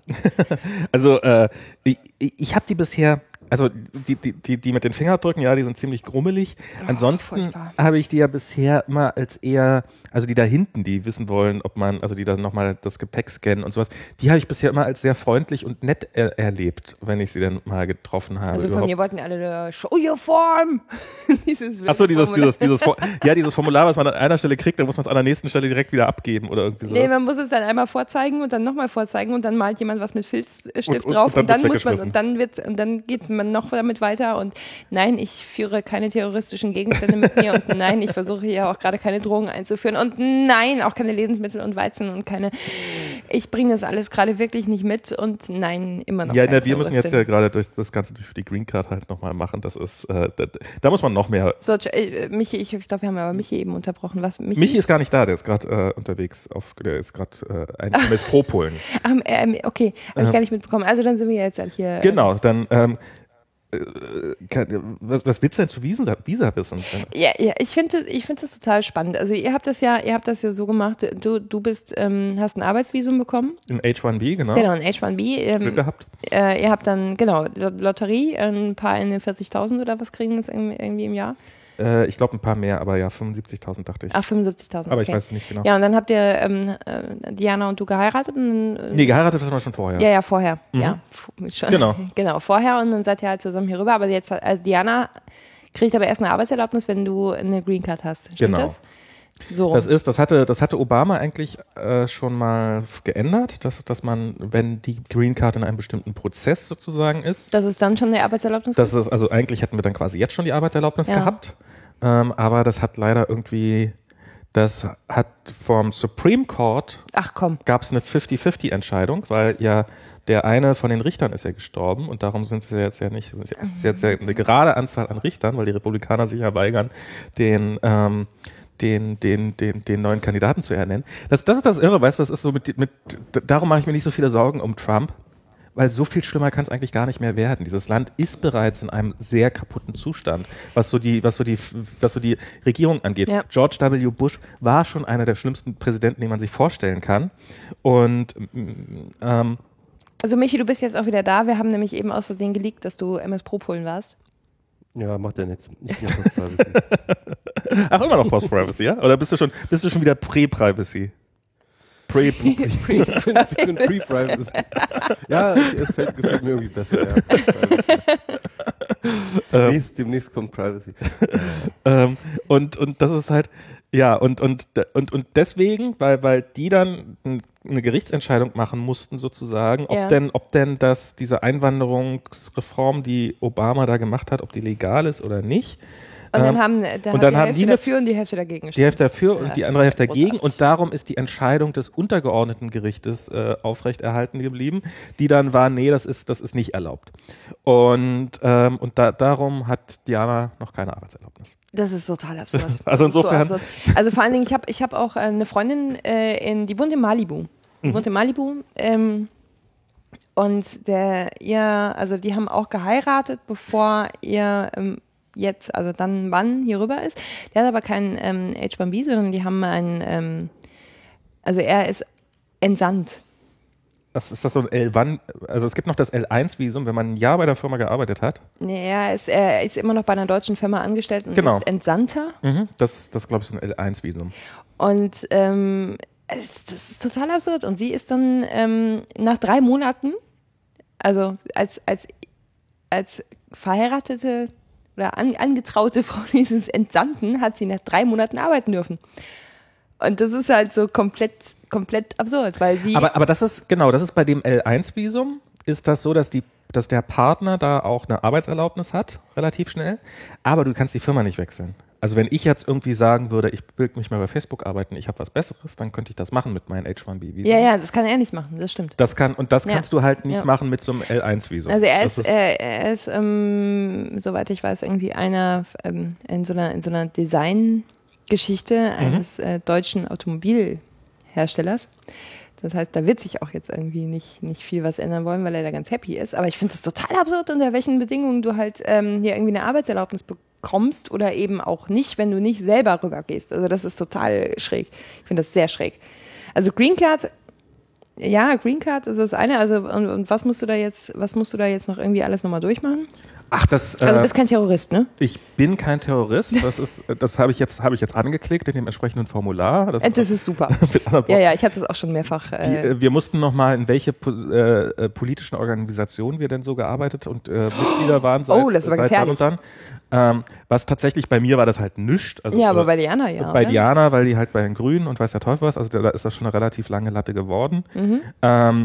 Also äh, ich, ich habe die bisher, also die, die, die, die mit den Fingerabdrücken, ja, die sind ziemlich grummelig. Ansonsten furchtbar. habe ich die ja bisher immer als eher, also die da hinten, die wissen wollen, ob man, also die da nochmal das Gepäck scannen und sowas, die habe ich bisher immer als sehr freundlich und nett er, erlebt, wenn ich sie dann mal getroffen habe. Also von überhaupt. mir wollten alle da, show your form! dieses Achso, dieses, Formular. dieses, dieses, For- ja, dieses Formular, was man an einer Stelle kriegt, dann muss man es an der nächsten Stelle direkt wieder abgeben oder irgendwie sowas. Nee, man muss es dann einmal vorzeigen und dann nochmal vorzeigen und dann malt jemand was mit Filzstift Und- und- drauf und und dann dann, wird's muss man weggeschmissen. und dann wird's und dann geht's man noch damit weiter und nein, ich führe keine terroristischen Gegenstände mit mir und nein, ich versuche hier auch gerade keine Drogen einzuführen und nein, auch keine Lebensmittel und Weizen und keine, ich bringe das alles gerade wirklich nicht mit und nein, immer noch Ja, keine na, wir müssen jetzt Terroristin. ja gerade durch das Ganze durch die Green Card halt nochmal machen. Das ist, äh, da, da muss man noch mehr. So, äh, Michi, ich, ich glaube, wir haben aber Michi eben unterbrochen. Was, Michi? Michi ist gar nicht da, der ist gerade äh, unterwegs, auf, der ist gerade äh, ein M S Pro Polen. Ach, ähm, okay, habe ich gar nicht mitbekommen. Also dann sind wir jetzt halt hier. Genau, dann ähm, äh, kann, was, was willst du denn zu Visa, Visa wissen? Ja, ja, ich finde ich finde das total spannend. Also ihr habt das ja, ihr habt das ja so gemacht. Du du bist ähm, hast ein Arbeitsvisum bekommen. In H eins B, genau. Genau, ein H eins B. Glück Ähm, gehabt. äh, ihr habt dann genau Lotterie, ein paar in den vierzigtausend oder was kriegen das irgendwie, irgendwie im Jahr? Äh, ich glaube ein paar mehr, aber ja, fünfundsiebzigtausend dachte ich. Ach, fünfundsiebzigtausend. aber okay. ich weiß es nicht genau. Ja, und dann habt ihr ähm, äh, Diana und du geheiratet und dann, äh, Nee, geheiratet hat man schon vorher. Ja, ja, vorher. Mhm. Ja, f- schon. Genau. Genau, vorher und dann seid ihr halt zusammen hier rüber. Aber jetzt, also Diana kriegt aber erst eine Arbeitserlaubnis, wenn du eine Green Card hast. Stimmt Genau. das? So. Das ist, das hatte, das hatte Obama eigentlich äh, schon mal geändert, dass, dass man, wenn die Green Card in einem bestimmten Prozess sozusagen ist, Das ist dann schon eine Arbeitserlaubnis? das ist, also eigentlich hätten wir dann quasi jetzt schon die Arbeitserlaubnis Ja. gehabt, ähm, aber das hat leider irgendwie, das hat vom Supreme Court Ach komm. gab es eine fünfzig fünfzig Entscheidung, weil ja der eine von den Richtern ist ja gestorben und darum sind es ja jetzt ja nicht, es ist jetzt ja eine gerade Anzahl an Richtern, weil die Republikaner sich ja weigern, den, ähm, den, den, den, den neuen Kandidaten zu ernennen. Das, das ist das Irre, weißt du, das ist so mit, mit darum mache ich mir nicht so viele Sorgen um Trump, weil so viel schlimmer kann es eigentlich gar nicht mehr werden. Dieses Land ist bereits in einem sehr kaputten Zustand, was so die, was so die, was so die Regierung angeht. Ja. George W. Bush war schon einer der schlimmsten Präsidenten, den man sich vorstellen kann. Und ähm, Also Michi, du bist jetzt auch wieder da. Wir haben nämlich eben aus Versehen geleakt, dass du M S Pro Polen warst. Ja, macht ja nichts. Ich bin ja Privacy. ach, immer noch Post-Privacy, ja? Oder bist du schon, bist du schon wieder Pre-Privacy? Pre, ich bin, ich bin Pre-Privacy. Ja, es fällt, gefällt mir irgendwie besser. Ja. demnächst, demnächst kommt Privacy. ähm, und, und das ist halt, ja, und, und, und, und deswegen, weil, weil die dann eine Gerichtsentscheidung machen mussten sozusagen, ob Ja. denn, ob denn das, diese Einwanderungsreform, die Obama da gemacht hat, ob die legal ist oder nicht. Und dann Ähm, haben, da und hat dann die haben Hälfte die eine- dafür und die Hälfte dagegen Die Hälfte dafür Ja, und die das andere ist Hälfte dagegen. großartig. Und darum ist die Entscheidung des untergeordneten Gerichtes äh, aufrechterhalten geblieben, die dann war, nee, das ist, das ist nicht erlaubt. Und, ähm, und da, darum hat Diana noch keine Arbeitserlaubnis. Das ist total absurd. Also Das ist insofern- So absurd. Also vor allen Dingen, ich habe ich hab auch äh, eine Freundin, äh, in, die wohnt in Malibu. Die Mhm. wohnt in Malibu. Ähm, und der, ihr, also die haben auch geheiratet, bevor ihr ähm, jetzt, also dann ein Mann hier rüber ist. Der hat aber keinen ähm, H eins B, sondern die haben einen, ähm, also er ist entsandt. Das ist das so ein L eins, also es gibt noch das L eins Visum, wenn man ein Jahr bei der Firma gearbeitet hat. Nee, er ist, er ist immer noch bei einer deutschen Firma angestellt und Genau. ist Entsandter. Mhm. Das, das glaube ich, so ein L eins Visum. Und ähm, es- das ist total absurd. Und sie ist dann ähm, nach drei Monaten, also als, als, als verheiratete oder an, angetraute Frau dieses Entsandten, hat sie nach drei Monaten arbeiten dürfen. Und das ist halt so komplett, komplett absurd, weil sie. Aber, aber das ist, genau, das ist bei dem L eins Visum, ist das so, dass die, dass der Partner da auch eine Arbeitserlaubnis hat, relativ schnell, aber du kannst die Firma nicht wechseln. Also wenn ich jetzt irgendwie sagen würde, ich will nicht mehr bei Facebook arbeiten, ich habe was Besseres, dann könnte ich das machen mit meinem H eins B Visum. ja, ja, das kann er nicht machen, das stimmt. Das kann, und das Ja. kannst du halt nicht Ja. machen mit so einem L eins Visum. Also er Das ist, er, er ist, ähm, soweit ich weiß, irgendwie einer ähm, in so einer, in so einer Designgeschichte eines äh, deutschen Automobilherstellers. Das heißt, da wird sich auch jetzt irgendwie nicht, nicht viel was ändern wollen, weil er da ganz happy ist. Aber ich finde das total absurd, unter welchen Bedingungen du halt ähm, hier irgendwie eine Arbeitserlaubnis bekommst oder eben auch nicht, wenn du nicht selber rübergehst. Also das ist total schräg. Ich finde das sehr schräg. Also Green Card, ja, Green Card ist das eine. Also und, und was musst du da jetzt, was musst du da jetzt noch irgendwie alles nochmal durchmachen? Ach, das, Also du äh, bist kein Terrorist, ne? ich bin kein Terrorist. Das ist, das habe ich jetzt, habe ich jetzt angeklickt in dem entsprechenden Formular. Äh, Das ist super. mit anderen Ja, Worten. ja, ich habe das auch schon mehrfach. Die, Äh, äh, wir mussten nochmal, in welche po äh, äh, politischen Organisationen wir denn so gearbeitet und äh, Mitglieder waren seit, Oh, das war seit dann und gefährlich. dann. Ähm, was tatsächlich bei mir war das halt nischt. Also, ja, aber oder- bei Diana, ja. bei oder? Diana, weil die halt bei den Grünen und weiß der Teufel was, also da, da ist das schon eine relativ lange Latte geworden. Mhm. Ähm,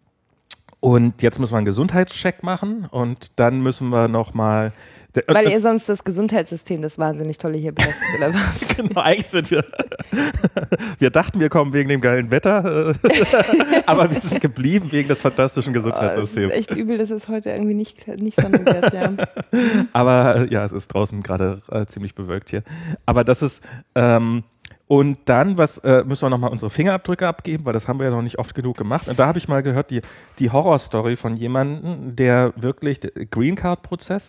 und jetzt müssen wir einen Gesundheitscheck machen und dann müssen wir nochmal. Weil ihr sonst das Gesundheitssystem, das wahnsinnig tolle hier belastet, oder was? Genau, eigentlich sind wir. Wir dachten, wir kommen wegen dem geilen Wetter, äh, aber wir sind geblieben wegen des fantastischen Oh, es ist Gesundheitssystems. echt übel, dass es heute irgendwie nicht, nicht Sonne wird, ja. Aber äh, ja, es ist draußen gerade äh, ziemlich bewölkt hier. Aber das ist, ähm, und dann, was äh, müssen wir nochmal unsere Fingerabdrücke abgeben, weil das haben wir ja noch nicht oft genug gemacht. Und da habe ich mal gehört, die, die Horrorstory von jemandem, der wirklich, der Green Card Prozess,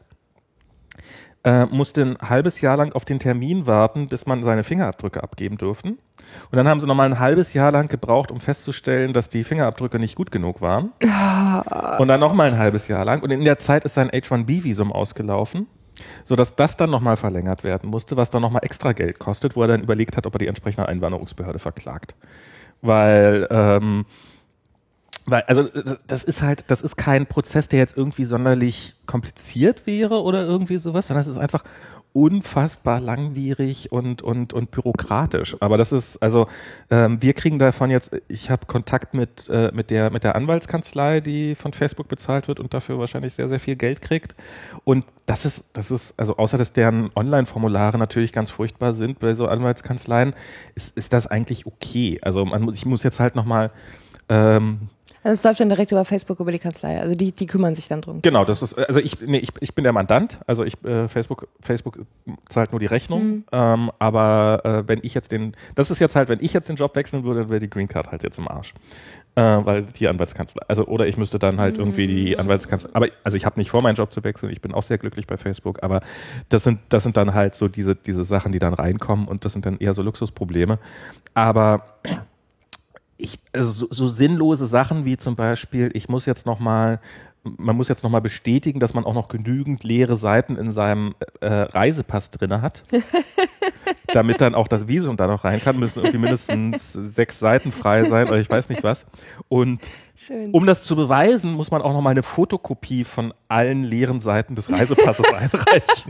äh, musste ein halbes Jahr lang auf den Termin warten, bis man seine Fingerabdrücke abgeben durften. Und dann haben sie nochmal ein halbes Jahr lang gebraucht, um festzustellen, dass die Fingerabdrücke nicht gut genug waren. Und dann nochmal ein halbes Jahr lang. Und in der Zeit ist sein H eins B Visum ausgelaufen, sodass das dann nochmal verlängert werden musste, was dann nochmal extra Geld kostet, wo er dann überlegt hat, ob er die entsprechende Einwanderungsbehörde verklagt. Weil, ähm, weil, also das ist halt, das ist kein Prozess, der jetzt irgendwie sonderlich kompliziert wäre oder irgendwie sowas, sondern es ist einfach unfassbar langwierig und, und, und bürokratisch. Aber das ist, also ähm, wir kriegen davon jetzt, ich habe Kontakt mit, äh, mit, der, mit der Anwaltskanzlei, die von Facebook bezahlt wird und dafür wahrscheinlich sehr, sehr viel Geld kriegt. Und das ist, das ist, also außer dass deren Online-Formulare natürlich ganz furchtbar sind bei so Anwaltskanzleien, ist, ist das eigentlich okay. Also man muss, ich muss jetzt halt nochmal ähm, Also es läuft dann direkt über Facebook, über die Kanzlei. Also die, die kümmern sich dann drum. Genau, das ist, also ich, nee, ich, ich bin der Mandant, also ich, äh, Facebook, Facebook zahlt nur die Rechnung, Mhm. ähm, aber äh, wenn ich jetzt den, das ist jetzt halt, wenn ich jetzt den Job wechseln würde, wäre die Green Card halt jetzt im Arsch. Äh, weil die Anwaltskanzlei, also oder ich müsste dann halt irgendwie die Anwaltskanzlei, aber also ich habe nicht vor, meinen Job zu wechseln, ich bin auch sehr glücklich bei Facebook, aber das sind, das sind dann halt so diese, diese Sachen, die dann reinkommen und das sind dann eher so Luxusprobleme. Aber ich, also so, so sinnlose Sachen wie zum Beispiel, ich muss jetzt nochmal, man muss jetzt nochmal bestätigen, dass man auch noch genügend leere Seiten in seinem äh, Reisepass drinne hat. damit dann auch das Visum da noch rein kann, müssen irgendwie mindestens sechs Seiten frei sein oder ich weiß nicht was. Und Schön. um das zu beweisen, muss man auch noch mal eine Fotokopie von allen leeren Seiten des Reisepasses einreichen.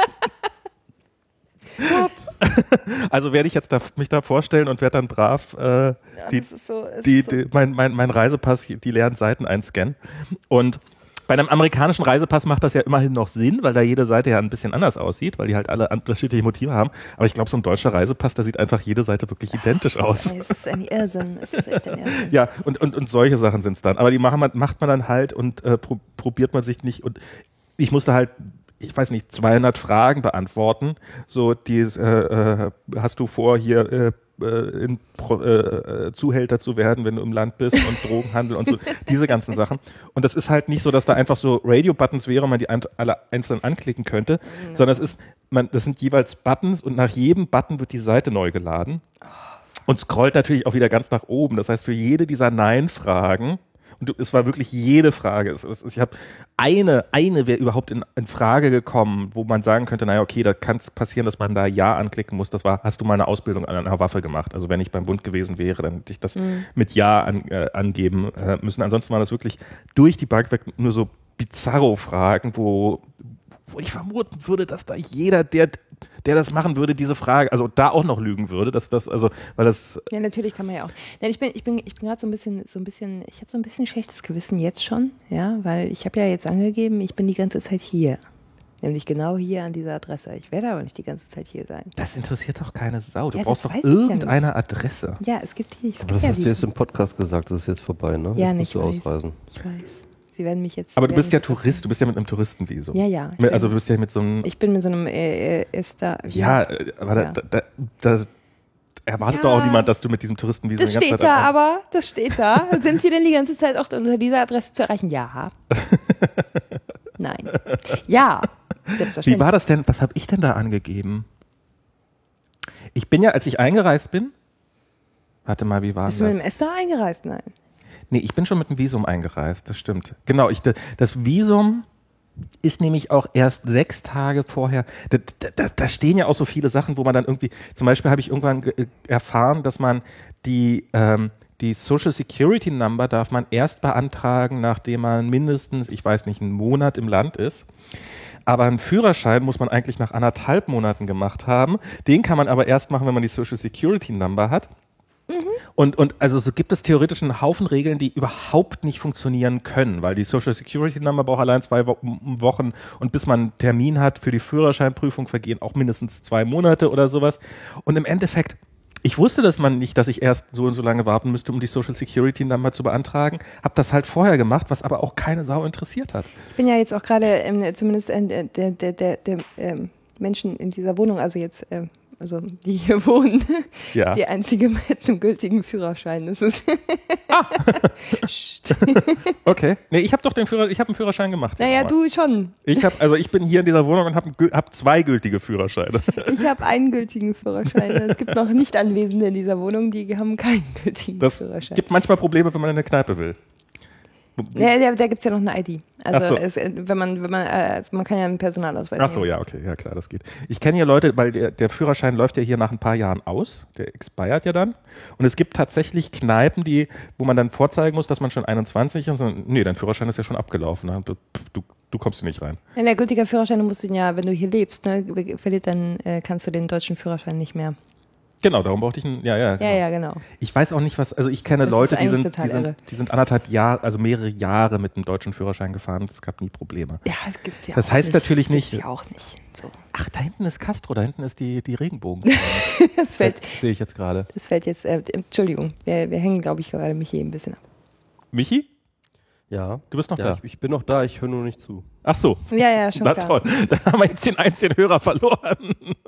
Also werde ich jetzt da, mich da vorstellen und werde dann brav äh, Ja, die, das ist so, es die, ist so. die, mein, mein, mein Reisepass, die leeren Seiten einscannen. Und bei einem amerikanischen Reisepass macht das ja immerhin noch Sinn, weil da jede Seite ja ein bisschen anders aussieht, weil die halt alle unterschiedliche Motive haben. Aber ich glaube, so ein deutscher Reisepass, da sieht einfach jede Seite wirklich identisch aus. Es ist ein Irrsinn. Es ist echt ein Irrsinn. Ja, und, und, und solche Sachen sind es dann. Aber die machen man, macht man dann halt und äh, pro, probiert man sich nicht. Und ich musste halt, ich weiß nicht, zweihundert Fragen beantworten. So, die, äh, äh, hast du vor, hier äh, in, äh, Zuhälter zu werden, wenn du im Land bist und Drogenhandel und so, diese ganzen Sachen. Und das ist halt nicht so, dass da einfach so Radio-Buttons wäre und man die ein, alle einzeln anklicken könnte, mhm. sondern es ist, man, das sind jeweils Buttons und nach jedem Button wird die Seite neu geladen und scrollt natürlich auch wieder ganz nach oben. Das heißt, für jede dieser Nein-Fragen, und es war wirklich jede Frage. Es, es, ich habe eine, eine wäre überhaupt in, in Frage gekommen, wo man sagen könnte, naja, okay, da kann es passieren, dass man da Ja anklicken muss. Das war, hast du mal eine Ausbildung an einer Waffe gemacht? Also wenn ich beim Bund gewesen wäre, dann hätte ich das mhm. mit Ja an, äh, angeben äh, müssen. Ansonsten war das wirklich durch die Bank weg nur so Bizarro-Fragen, wo, wo ich vermuten würde, dass da jeder, der der das machen würde, diese Frage, also da auch noch lügen würde, dass das, also, weil das. Ja, natürlich kann man ja auch. Nein, ich bin, ich bin, ich bin gerade so ein bisschen, so ein bisschen, ich habe so ein bisschen schlechtes Gewissen jetzt schon, ja, weil ich habe ja jetzt angegeben, ich bin die ganze Zeit hier. Nämlich genau hier an dieser Adresse. Ich werde aber nicht die ganze Zeit hier sein. Das interessiert doch keine Sau. Du Ja, brauchst das doch weiß ich ja irgendeine Adresse. Ja, es gibt die. Es Aber gibt das ja hast die, du jetzt im Podcast gesagt, das ist jetzt vorbei, ne? Ja, jetzt nicht musst du weiß. ausreisen. Ich weiß. Sie werden mich jetzt. Aber sie du bist werden ja mich Tourist, du bist ja mit einem Touristenvisum. Ja, ja. Mit, ich also bin- du bist ja mit so einem. Ich bin mit so einem äh, äh, Ester. Ja, äh, aber Ja. Da, da, da, da erwartet Ja. doch auch niemand, dass du mit diesem Touristenvisum Das die ganze steht Zeit da ab- aber, das steht da. Sind Sie denn die ganze Zeit auch unter dieser Adresse zu erreichen? Ja. Nein. Ja. Selbstverständlich. Wie war das denn? Was habe ich denn da angegeben? Ich bin ja, als ich eingereist bin. Warte mal, wie war Bist das? du mit dem Ester eingereist? Nein. Nee, ich bin schon mit dem Visum eingereist, das stimmt. Genau, ich, das Visum ist nämlich auch erst sechs Tage vorher. Da, da, da stehen ja auch so viele Sachen, wo man dann irgendwie, zum Beispiel habe ich irgendwann ge- erfahren, dass man die, ähm, die Social Security Number darf man erst beantragen, nachdem man mindestens, ich weiß nicht, einen Monat im Land ist. Aber einen Führerschein muss man eigentlich nach anderthalb Monaten gemacht haben. Den kann man aber erst machen, wenn man die Social Security Number hat. Und, und also so gibt es theoretisch einen Haufen Regeln, die überhaupt nicht funktionieren können, weil die Social Security Number braucht allein zwei Wo- Wochen und bis man einen Termin hat für die Führerscheinprüfung vergehen auch mindestens zwei Monate oder sowas. Und im Endeffekt, ich wusste das man nicht, dass ich erst so und so lange warten müsste, um die Social Security Number zu beantragen, habe das halt vorher gemacht, was aber auch keine Sau interessiert hat. Ich bin ja jetzt auch gerade, ähm, zumindest äh, der, der, der, der ähm, Menschen in dieser Wohnung, also jetzt, ähm, also die hier wohnen, Ja. die einzige mit einem gültigen Führerschein. Das ist Psst. Okay. Nee, ich habe doch den Führer, ich habe einen Führerschein gemacht. Naja, Aber du schon. Ich habe, also ich bin hier in dieser Wohnung und habe hab zwei gültige Führerscheine. Ich habe einen gültigen Führerschein. Es gibt noch Nicht-Anwesende in dieser Wohnung, die haben keinen gültigen Das Führerschein. gibt manchmal Probleme, wenn man in eine Kneipe will. Ja, da, da gibt es ja noch eine I D. Also Ach so. es, wenn man, wenn man, äh, also man kann ja einen Personalausweis Ach so, nehmen. ja, okay, ja klar, das geht. Ich kenne hier Leute, weil der, der Führerschein läuft ja hier nach ein paar Jahren aus, der expired ja dann. Und es gibt tatsächlich Kneipen, die, wo man dann vorzeigen muss, dass man schon einundzwanzig ist. Und nee, dein Führerschein ist ja schon abgelaufen. Ne? Du, du kommst hier nicht rein. Ja, der gültige Führerschein, du musst ihn ja, wenn du hier lebst, ne, verliert, dann äh, kannst du den deutschen Führerschein nicht mehr. Genau, darum brauchte ich einen, ja, ja. Genau. Ja, ja, genau. Ich weiß auch nicht, was, also ich kenne Das Leute, ist die eigentlich sind, total die sind, irre. die sind anderthalb Jahre, also mehrere Jahre mit dem deutschen Führerschein gefahren. Es gab nie Probleme. Ja, das gibt's ja Das auch heißt nicht. natürlich nicht- Gibt's ja auch nicht. So. Ach, da hinten ist Castro, da hinten ist die, die Regenbogen. Das fällt, Sehe ich jetzt gerade. das fällt jetzt, äh, Entschuldigung, wir, wir hängen, glaube ich, gerade mich hier ein bisschen ab. Michi, Ja. du bist noch Ja, da. ich, ich bin noch da, ich höre nur nicht zu. Ach so. Ja, ja, schon Na klar. toll, dann haben wir jetzt den einzigen Hörer verloren.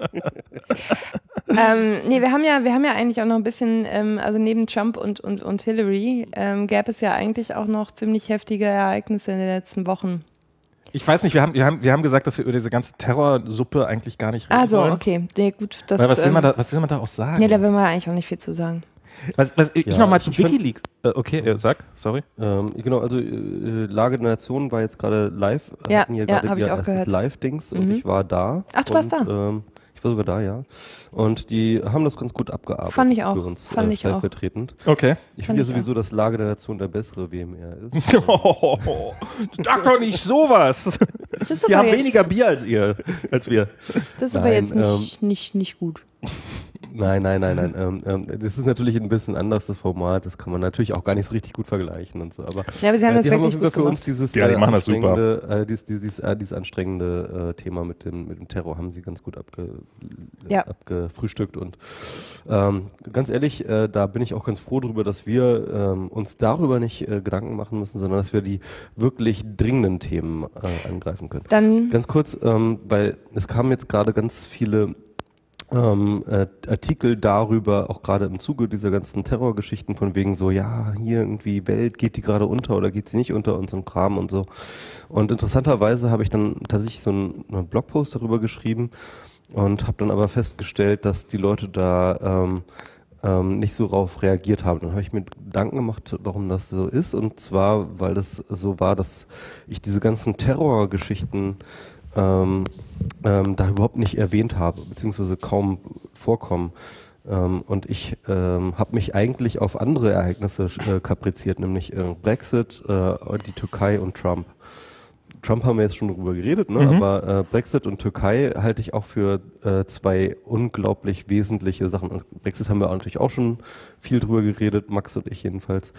Ähm, nee, wir haben ja, wir haben ja eigentlich auch noch ein bisschen, ähm, also neben Trump und, und, und Hillary, ähm, gäbe es ja eigentlich auch noch ziemlich heftige Ereignisse in den letzten Wochen. Ich weiß nicht, wir haben, wir haben, wir haben gesagt, dass wir über diese ganze Terrorsuppe eigentlich gar nicht reden Also, wollen. okay, nee, gut. Das, Weil was will, man ähm, da, was will man da auch sagen? Ja, da will man eigentlich auch nicht viel zu sagen. was, was, ich Ja, nochmal zu ich find- WikiLeaks. Äh, okay, äh, sag, sorry. Ähm, genau, also äh, Lage der Nation war jetzt gerade live. Ja, hatten hier ja, gerade hab ich ihr auch erstes gehört. Live-Dings und Mhm. ich war da. Ach, du warst und, da? Ähm, Ich war sogar da, ja. Und die haben das ganz gut abgearbeitet. Fand ich auch. Für uns, Fand äh, ich auch. stellvertretend. Okay. Ich Fand finde ja ich sowieso, dass Lage der Nation der bessere W M R ist. Oh, sag doch nicht sowas. Das ist Die aber haben jetzt, weniger Bier als ihr, als wir. das ist aber Nein, jetzt nicht, nicht, nicht gut. Nein, nein, nein, nein. Ähm, ähm, das ist natürlich ein bisschen anders, das Format. Das kann man natürlich auch gar nicht so richtig gut vergleichen und so. Aber, Ja, aber sie haben äh, das die haben auf wirklich jeden Fall gut für gemacht. uns dieses, Ja, die äh, machen das super. anstrengende, äh, dieses, dieses, äh, dieses anstrengende äh, Thema mit dem, mit dem Terror haben sie ganz gut abge, Ja. abgefrühstückt. Und ähm, ganz ehrlich, äh, da bin ich auch ganz froh drüber, dass wir ähm, uns darüber nicht äh, Gedanken machen müssen, sondern dass wir die wirklich dringenden Themen äh, angreifen können. Dann, Ganz kurz, ähm, weil es kamen jetzt gerade ganz viele ähm, äh, Artikel darüber, auch gerade im Zuge dieser ganzen Terrorgeschichten von wegen so, ja, hier irgendwie Welt, geht die gerade unter oder geht sie nicht unter und so ein Kram und so. Und interessanterweise habe ich dann tatsächlich so einen, einen Blogpost darüber geschrieben und habe dann aber festgestellt, dass die Leute da ähm, ähm, nicht so drauf reagiert haben. Dann habe ich mir Gedanken gemacht, warum das so ist, und zwar, weil das so war, dass ich diese ganzen Terrorgeschichten ähm, ähm, da überhaupt nicht erwähnt habe, beziehungsweise kaum vorkommen. Ähm, und ich ähm, habe mich eigentlich auf andere Ereignisse äh, kapriziert, nämlich äh, Brexit, äh, die Türkei und Trump. Trump haben wir jetzt schon drüber geredet, ne? Mhm. aber äh, Brexit und Türkei halte ich auch für äh, zwei unglaublich wesentliche Sachen. Und Brexit haben wir natürlich auch schon viel drüber geredet, Max und ich jedenfalls.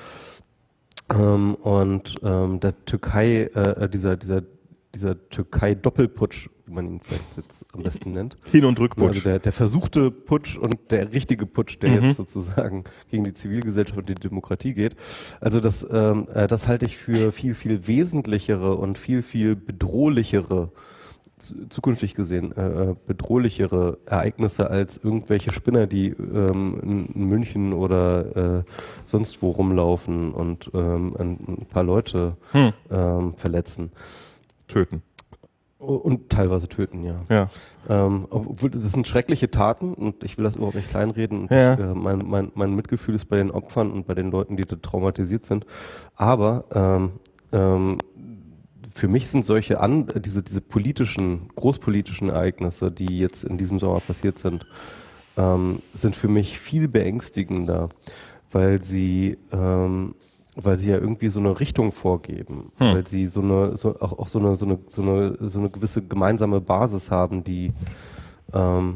Ähm, und ähm, der Türkei, äh, dieser, dieser dieser Türkei-Doppelputsch, wie man ihn vielleicht jetzt am besten nennt. Hin- und Also Rückputsch. der, der versuchte Putsch und der richtige Putsch, der Mhm. jetzt sozusagen gegen die Zivilgesellschaft und die Demokratie geht. Also das, ähm, äh, das halte ich für viel, viel wesentlichere und viel, viel bedrohlichere, zu- zukünftig gesehen, äh, bedrohlichere Ereignisse als irgendwelche Spinner, die ähm, in, in München oder äh, sonst wo rumlaufen und ähm, ein, ein paar Leute Hm. ähm, verletzen. Töten. Und teilweise töten, ja. Ja. Ähm, obwohl, das sind schreckliche Taten und ich will das überhaupt nicht kleinreden. Und Ja. ich, äh, mein, mein, mein Mitgefühl ist bei den Opfern und bei den Leuten, die da traumatisiert sind. Aber ähm, ähm, für mich sind solche an, diese, diese politischen, großpolitischen Ereignisse, die jetzt in diesem Sommer passiert sind, ähm, sind für mich viel beängstigender, weil sie ähm, weil sie ja irgendwie so eine Richtung vorgeben, Hm. weil sie so eine, so, auch, auch so eine, so eine, so eine, so eine gewisse gemeinsame Basis haben, die, ähm,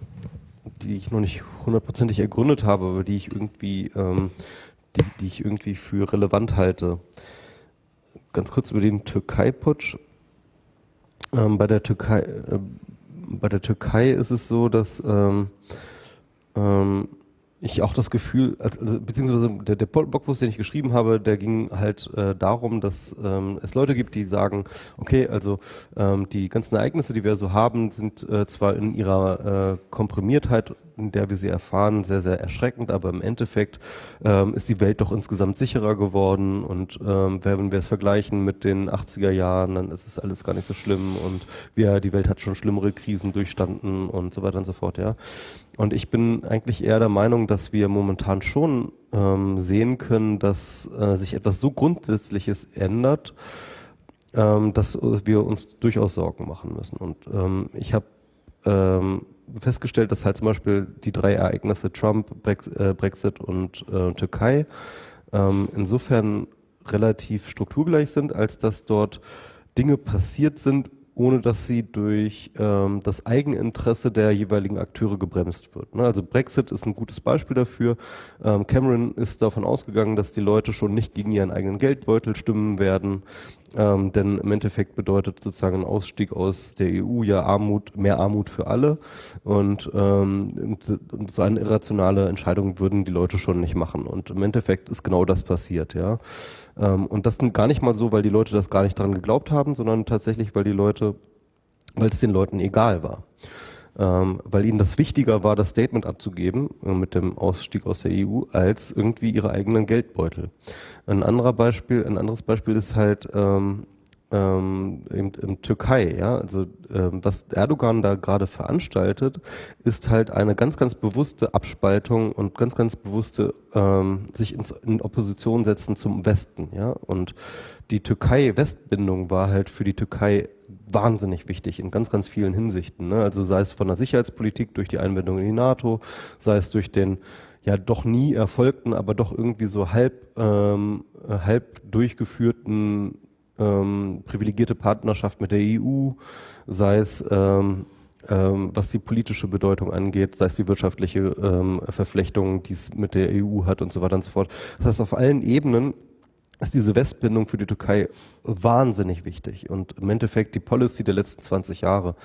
die ich noch nicht hundertprozentig ergründet habe, aber die ich irgendwie, ähm, die, die ich irgendwie für relevant halte. Ganz kurz über den Türkei-Putsch. Ähm, bei der Türkei, äh, bei der Türkei ist es so, dass ähm, ähm, ich auch das Gefühl, also, beziehungsweise der, der Blogpost, den ich geschrieben habe, der ging halt äh, darum, dass ähm, es Leute gibt, die sagen, okay, also ähm, die ganzen Ereignisse, die wir so haben, sind äh, zwar in ihrer äh, Komprimiertheit, in der wir sie erfahren, sehr, sehr erschreckend, aber im Endeffekt ähm, ist die Welt doch insgesamt sicherer geworden und ähm, wenn wir es vergleichen mit den achtziger Jahren, dann ist es alles gar nicht so schlimm und wir, die Welt hat schon schlimmere Krisen durchstanden und so weiter und so fort, ja. Und ich bin eigentlich eher der Meinung, dass wir momentan schon ähm, sehen können, dass äh, sich etwas so Grundsätzliches ändert, ähm, dass wir uns durchaus Sorgen machen müssen. Und ähm, ich habe ähm, festgestellt, dass halt zum Beispiel die drei Ereignisse Trump, Brex äh, Brexit und äh, Türkei ähm, insofern relativ strukturgleich sind, als dass dort Dinge passiert sind, ohne dass sie durch ähm, das Eigeninteresse der jeweiligen Akteure gebremst wird. Ne? Also Brexit ist ein gutes Beispiel dafür. Ähm, Cameron ist davon ausgegangen, dass die Leute schon nicht gegen ihren eigenen Geldbeutel stimmen werden, ähm, denn im Endeffekt bedeutet sozusagen ein Ausstieg aus der E U ja Armut, mehr Armut für alle und, ähm, und, und so eine irrationale Entscheidung würden die Leute schon nicht machen. Und im Endeffekt ist genau das passiert, ja. Ähm, und das gar nicht mal so, weil die Leute das gar nicht daran geglaubt haben, sondern tatsächlich, weil die Leute, weil es den Leuten egal war. Ähm, weil ihnen das wichtiger war, das Statement abzugeben äh, mit dem Ausstieg aus der E U, als irgendwie ihre eigenen Geldbeutel. Ein anderer Beispiel, ein anderes Beispiel ist halt ähm, ähm, in, in Türkei, ja, also ähm, was Erdogan da gerade veranstaltet, ist halt eine ganz, ganz bewusste Abspaltung und ganz, ganz bewusste ähm, sich ins, in Opposition setzen zum Westen, ja, und die Türkei-Westbindung war halt für die Türkei wahnsinnig wichtig in ganz, ganz vielen Hinsichten. Ne? Also sei es von der Sicherheitspolitik durch die Einbindung in die NATO, sei es durch den ja doch nie erfolgten, aber doch irgendwie so halb, ähm, halb durchgeführten ähm, privilegierte Partnerschaft mit der E U, sei es ähm, ähm, was die politische Bedeutung angeht, sei es die wirtschaftliche ähm, Verflechtung, die es mit der E U hat und so weiter und so fort. Das heißt, auf allen Ebenen ist diese Westbindung für die Türkei wahnsinnig wichtig und im Endeffekt die Policy der letzten zwanzig Jahre.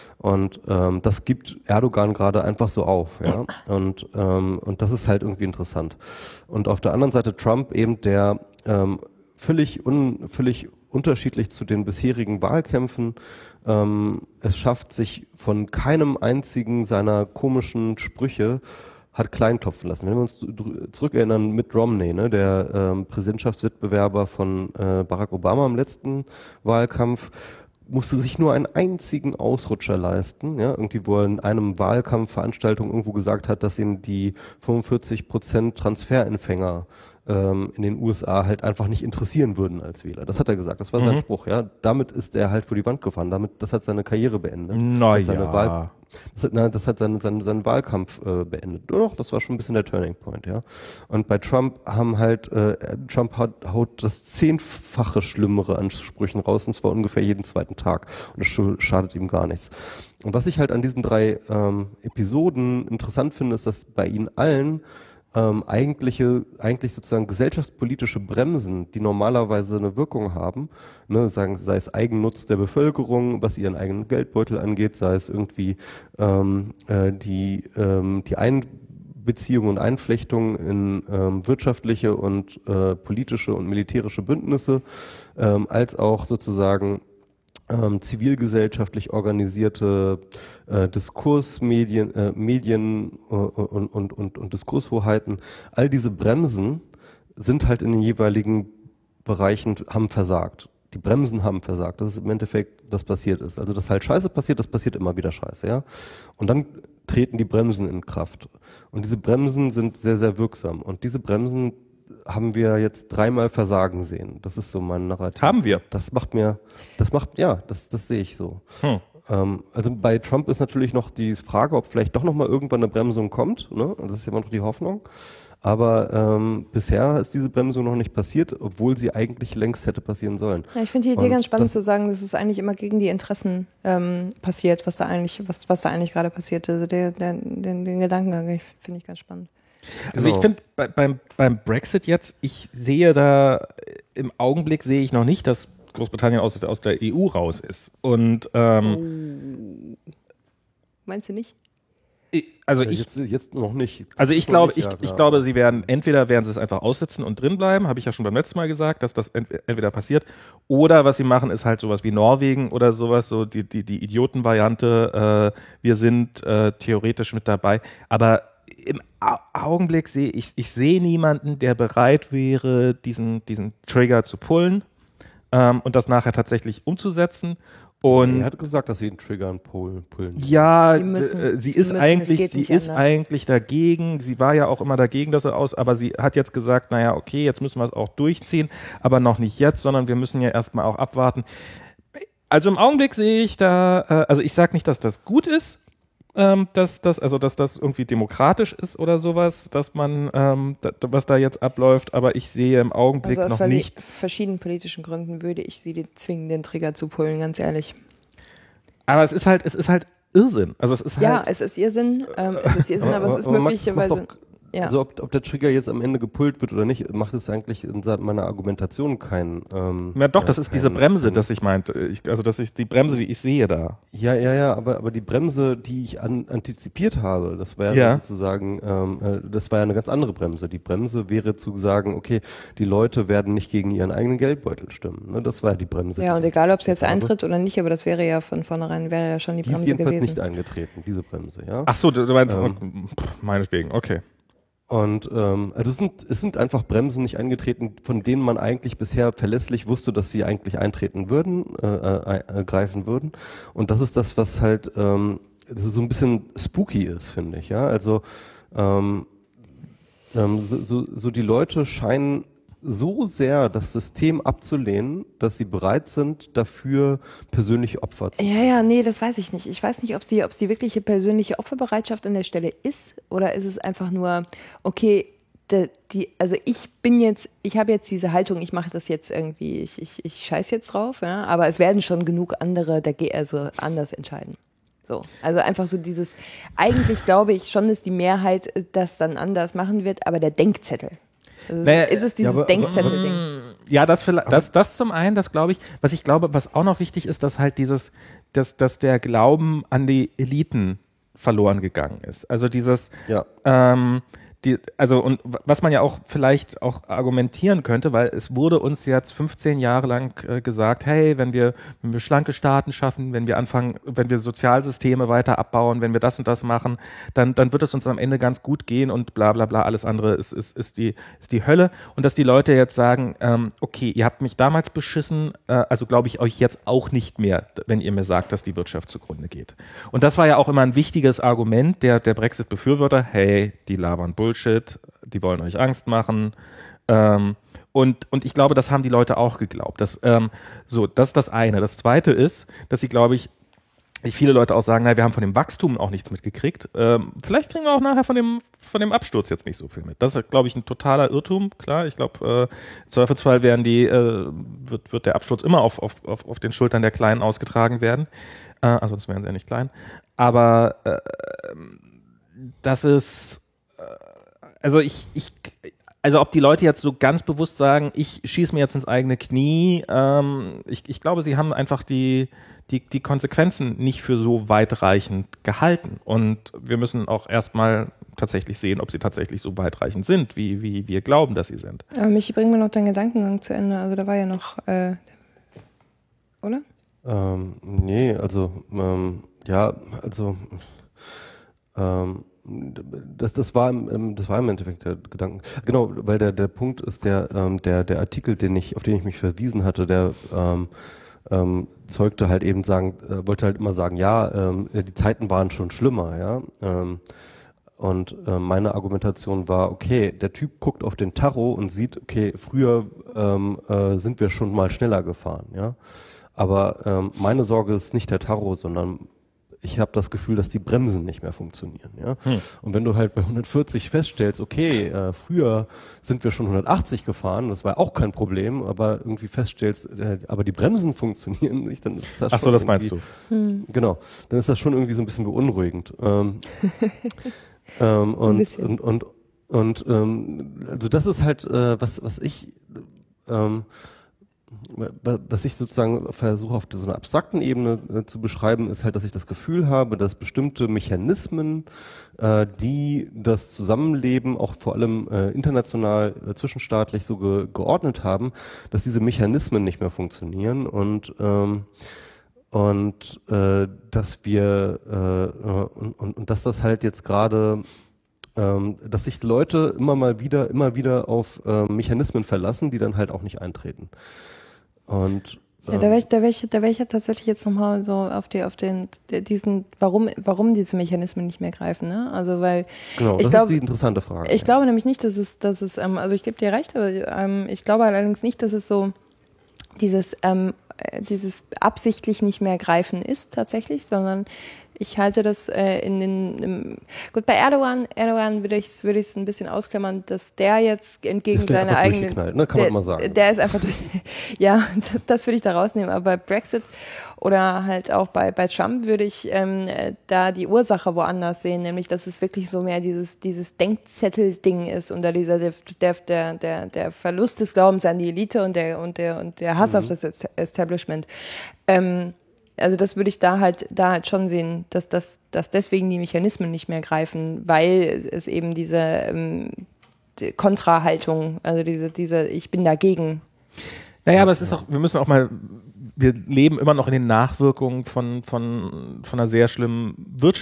Und ähm, das gibt Erdogan gerade einfach so auf, ja. Und ähm, und das ist halt irgendwie interessant. Und auf der anderen Seite Trump eben, der ähm, völlig un, völlig unterschiedlich zu den bisherigen Wahlkämpfen ähm, es schafft, sich von keinem einzigen seiner komischen Sprüche hat kleinklopfen lassen. Wenn wir uns zurückerinnern, Mitt Romney, ne, der ähm, Präsidentschaftswettbewerber von äh, Barack Obama im letzten Wahlkampf, musste sich nur einen einzigen Ausrutscher leisten, ja, irgendwie, wo er in einem Wahlkampfveranstaltung irgendwo gesagt hat, dass ihn die fünfundvierzig Prozent Transferempfänger ähm, in den U S A halt einfach nicht interessieren würden als Wähler. Das hat er gesagt, das war mhm. sein Spruch, ja. Damit ist er halt vor die Wand gefahren, damit, das hat seine Karriere beendet. Naja. Das hat, na, das hat seinen, seinen, seinen Wahlkampf äh, beendet. Doch, das war schon ein bisschen der Turning Point, ja. Und bei Trump haben halt, äh, Trump hat, haut das zehnfache Schlimmere an Sprüchen raus, und zwar ungefähr jeden zweiten Tag. Und das schadet ihm gar nichts. Und was ich halt an diesen drei ähm, Episoden interessant finde, ist, dass bei ihnen allen ähm, eigentliche, eigentlich sozusagen gesellschaftspolitische Bremsen, die normalerweise eine Wirkung haben, ne, sagen, sei es Eigennutz der Bevölkerung, was ihren eigenen Geldbeutel angeht, sei es irgendwie ähm, äh, die, ähm, die Einbeziehung und Einflechtung in ähm, wirtschaftliche und äh, politische und militärische Bündnisse, ähm, als auch sozusagen Ähm, zivilgesellschaftlich organisierte äh, Diskursmedien, äh, Medien äh, und, und, und, und Diskurshoheiten, all diese Bremsen sind halt in den jeweiligen Bereichen, haben versagt. Die Bremsen haben versagt. Das ist im Endeffekt, was passiert ist. Also, dass halt Scheiße passiert, das passiert immer wieder Scheiße, ja. Und dann treten die Bremsen in Kraft. Und diese Bremsen sind sehr, sehr wirksam. Und diese Bremsen haben wir jetzt dreimal Versagen sehen. Das ist so mein Narrativ. Haben wir? Das macht mir, das macht, ja, das, das sehe ich so. Hm. Ähm, also bei Trump ist natürlich noch die Frage, ob vielleicht doch nochmal irgendwann eine Bremsung kommt. Ne? Das ist immer noch die Hoffnung. Aber ähm, bisher ist diese Bremsung noch nicht passiert, obwohl sie eigentlich längst hätte passieren sollen. Ja, ich finde die Idee Und ganz spannend das, zu sagen, dass es eigentlich immer gegen die Interessen ähm, passiert, was da eigentlich, was, was da eigentlich gerade passiert. Also der, der, den, den Gedankengang finde ich ganz spannend. Also genau. ich finde bei, beim, beim Brexit jetzt, ich sehe da, im Augenblick sehe ich noch nicht, dass Großbritannien aus, aus der E U raus ist. Und ähm, oh. Meinst du nicht? Also ja, ich jetzt, jetzt noch nicht. Also ich glaube, ich, ja, ich glaube, sie werden entweder werden sie es einfach aussitzen und drin bleiben, habe ich ja schon beim letzten Mal gesagt, dass das ent, entweder passiert, oder was sie machen, ist halt sowas wie Norwegen oder sowas, so die die die Idiotenvariante. Äh, wir sind äh, theoretisch mit dabei, aber im Augenblick sehe ich, ich sehe niemanden, der bereit wäre, diesen, diesen Trigger zu pullen ähm, und das nachher tatsächlich umzusetzen. Und er hat gesagt, dass sie den Trigger und pullen. Ja, sie, müssen, äh, sie, sie ist müssen, eigentlich, sie ist anders. eigentlich dagegen. Sie war ja auch immer dagegen, dass er aus, aber sie hat jetzt gesagt, naja, okay, jetzt müssen wir es auch durchziehen, aber noch nicht jetzt, sondern wir müssen ja erstmal auch abwarten. Also im Augenblick sehe ich da, äh, also ich sage nicht, dass das gut ist, ähm, dass das, also dass das irgendwie demokratisch ist oder sowas, dass man, ähm, da, was da jetzt abläuft, aber ich sehe im Augenblick also aus noch nicht. Aus verschiedenen politischen Gründen würde ich sie zwingen, den Trigger zu pullen, ganz ehrlich. Aber es ist halt, es ist halt Irrsinn. Also es ist halt. Ja, es ist Irrsinn, ähm, es ist Irrsinn, aber, aber es ist aber möglicherweise. Max, Ja. Also ob, ob der Trigger jetzt am Ende gepullt wird oder nicht, macht es eigentlich in meiner Argumentation keinen. Ähm, ja doch, ja, das ist kein, diese Bremse, kein, das ich meinte. Ich, also das ist die Bremse, die ich sehe da. Ja, ja, ja, aber aber die Bremse, die ich an, antizipiert habe, das wäre ja. sozusagen, ähm, äh, das war ja eine ganz andere Bremse. Die Bremse wäre zu sagen, okay, die Leute werden nicht gegen ihren eigenen Geldbeutel stimmen. Ne? Das war die Bremse. Ja, und egal, ob es jetzt habe. eintritt oder nicht, aber das wäre ja von vornherein wäre ja schon die, die Bremse gewesen. Die ist jedenfalls nicht eingetreten, diese Bremse, ja. Ach so, du meinst, ähm, meinetwegen, okay. Und ähm, also es sind, es sind einfach Bremsen nicht eingetreten, von denen man eigentlich bisher verlässlich wusste, dass sie eigentlich eintreten würden, äh, äh, äh, greifen würden. Und das ist das, was halt ähm, das ist so ein bisschen spooky ist, finde ich. Ja, also ähm, ähm, so, so, so die Leute scheinen so sehr das System abzulehnen, dass sie bereit sind, dafür persönliche Opfer zu Ja, ja, nee, das weiß ich nicht. Ich weiß nicht, ob sie, ob sie wirkliche persönliche Opferbereitschaft an der Stelle ist oder ist es einfach nur, okay, die, die, also ich bin jetzt, ich habe jetzt diese Haltung, ich mache das jetzt irgendwie, ich, ich, ich scheiß jetzt drauf, ja, aber es werden schon genug andere, also anders entscheiden. So, also einfach so dieses, eigentlich glaube ich schon, dass die Mehrheit das dann anders machen wird, aber der Denkzettel. Also naja, ist es dieses ja, aber, Denkzettel-Ding? Ja, das, das, das zum einen, das glaube ich, was ich glaube, was auch noch wichtig ist, dass halt dieses, dass, dass der Glauben an die Eliten verloren gegangen ist. Also dieses, ja. ähm, die, also und was man ja auch vielleicht auch argumentieren könnte, weil es wurde uns jetzt fünfzehn Jahre lang äh, gesagt, hey, wenn wir, wenn wir schlanke Staaten schaffen, wenn wir anfangen, wenn wir Sozialsysteme weiter abbauen, wenn wir das und das machen, dann, dann wird es uns am Ende ganz gut gehen und bla bla bla, alles andere ist, ist, ist, die, ist die Hölle. Und dass die Leute jetzt sagen, ähm, okay, ihr habt mich damals beschissen, äh, also glaube ich euch jetzt auch nicht mehr, wenn ihr mir sagt, dass die Wirtschaft zugrunde geht. Und das war ja auch immer ein wichtiges Argument der, der Brexit-Befürworter, hey, die labern Bullshit. Bullshit, die wollen euch Angst machen. Ähm, und, und ich glaube, das haben die Leute auch geglaubt. Das, ähm, so, das ist das eine. Das zweite ist, dass sie, glaube ich, viele Leute auch sagen, na, wir haben von dem Wachstum auch nichts mitgekriegt. Ähm, vielleicht kriegen wir auch nachher von dem, von dem Absturz jetzt nicht so viel mit. Das ist, glaube ich, ein totaler Irrtum. Klar, ich glaube, äh, im Zweifelsfall werden die, äh, wird, wird der Absturz immer auf, auf, auf, auf den Schultern der Kleinen ausgetragen werden. Äh, also, das wären sie ja nicht klein. Aber äh, das ist Also ich, ich, also ob die Leute jetzt so ganz bewusst sagen, ich schieße mir jetzt ins eigene Knie, ähm, ich, ich glaube, sie haben einfach die, die, die Konsequenzen nicht für so weitreichend gehalten. Und wir müssen auch erstmal tatsächlich sehen, ob sie tatsächlich so weitreichend sind, wie, wie wir glauben, dass sie sind. Aber Michi, bring mir noch deinen Gedankengang zu Ende. Also da war ja noch, äh, oder? Ähm, nee, also, ähm, ja, also, ähm, Das, das, war im, das war im Endeffekt der Gedanke. Genau, weil der, der Punkt ist, der, ähm, der, der Artikel, den ich, auf den ich mich verwiesen hatte, der ähm, ähm, zeugte halt eben sagen, äh, wollte halt immer sagen, ja, ähm, die Zeiten waren schon schlimmer, ja. Ähm, und äh, meine Argumentation war, okay, der Typ guckt auf den Tacho und sieht, okay, früher ähm, äh, sind wir schon mal schneller gefahren, ja. Aber ähm, meine Sorge ist nicht der Tacho, sondern ich habe das Gefühl, dass die Bremsen nicht mehr funktionieren. Ja? Hm. Und wenn du halt bei hundertvierzig feststellst, okay, äh, früher sind wir schon hundertachtzig gefahren, das war auch kein Problem, aber irgendwie feststellst, äh, aber die Bremsen funktionieren nicht, dann ist das Ach so, das meinst du. Hm. Genau, dann ist das schon irgendwie so ein bisschen beunruhigend. Ähm, ähm, und, und, und, und ähm, also das ist halt, äh, was, was ich ähm, was ich sozusagen versuche auf so einer abstrakten Ebene äh, zu beschreiben, ist halt, dass ich das Gefühl habe, dass bestimmte Mechanismen, äh, die das Zusammenleben auch vor allem äh, international, äh, zwischenstaatlich so ge geordnet haben, dass diese Mechanismen nicht mehr funktionieren und ähm, und äh, dass wir äh, und, und, und dass das halt jetzt gerade ähm, dass sich Leute immer mal wieder immer wieder auf äh, Mechanismen verlassen, die dann halt auch nicht eintreten. Und ja, da wäre ich, da wäre ich, da wäre ich ja tatsächlich jetzt nochmal so auf die, auf den, diesen, warum, warum diese Mechanismen nicht mehr greifen, ne? Also weil genau, ich das glaub, ist die interessante Frage. Ich ja. glaube nämlich nicht, dass es, dass es, ähm, also ich gebe dir recht, aber ähm, ich glaube allerdings nicht, dass es so dieses, ähm, dieses absichtlich nicht mehr greifen ist tatsächlich, sondern ich halte das äh, in den, im, gut, bei Erdogan, Erdogan würde ich es würde ich es ein bisschen ausklammern, dass der jetzt entgegen ist der seiner eigenen, ne? Kann der, man immer sagen. Der ist einfach, ja, das würde ich da rausnehmen, aber bei Brexit oder halt auch bei, bei Trump würde ich ähm, da die Ursache woanders sehen, nämlich, dass es wirklich so mehr dieses, dieses Denkzettel-Ding ist und da dieser, der, der, der, der Verlust des Glaubens an die Elite und der, und der, und der Hass mhm. auf das Establishment. Ähm, Also das würde ich da halt da halt schon sehen, dass, dass, dass deswegen die Mechanismen nicht mehr greifen, weil es eben diese ähm, die Kontrahaltung, also diese, diese ich bin dagegen. Naja, aber es ist auch, wir müssen auch mal, wir leben immer noch in den Nachwirkungen von, von, von einer sehr schlimmen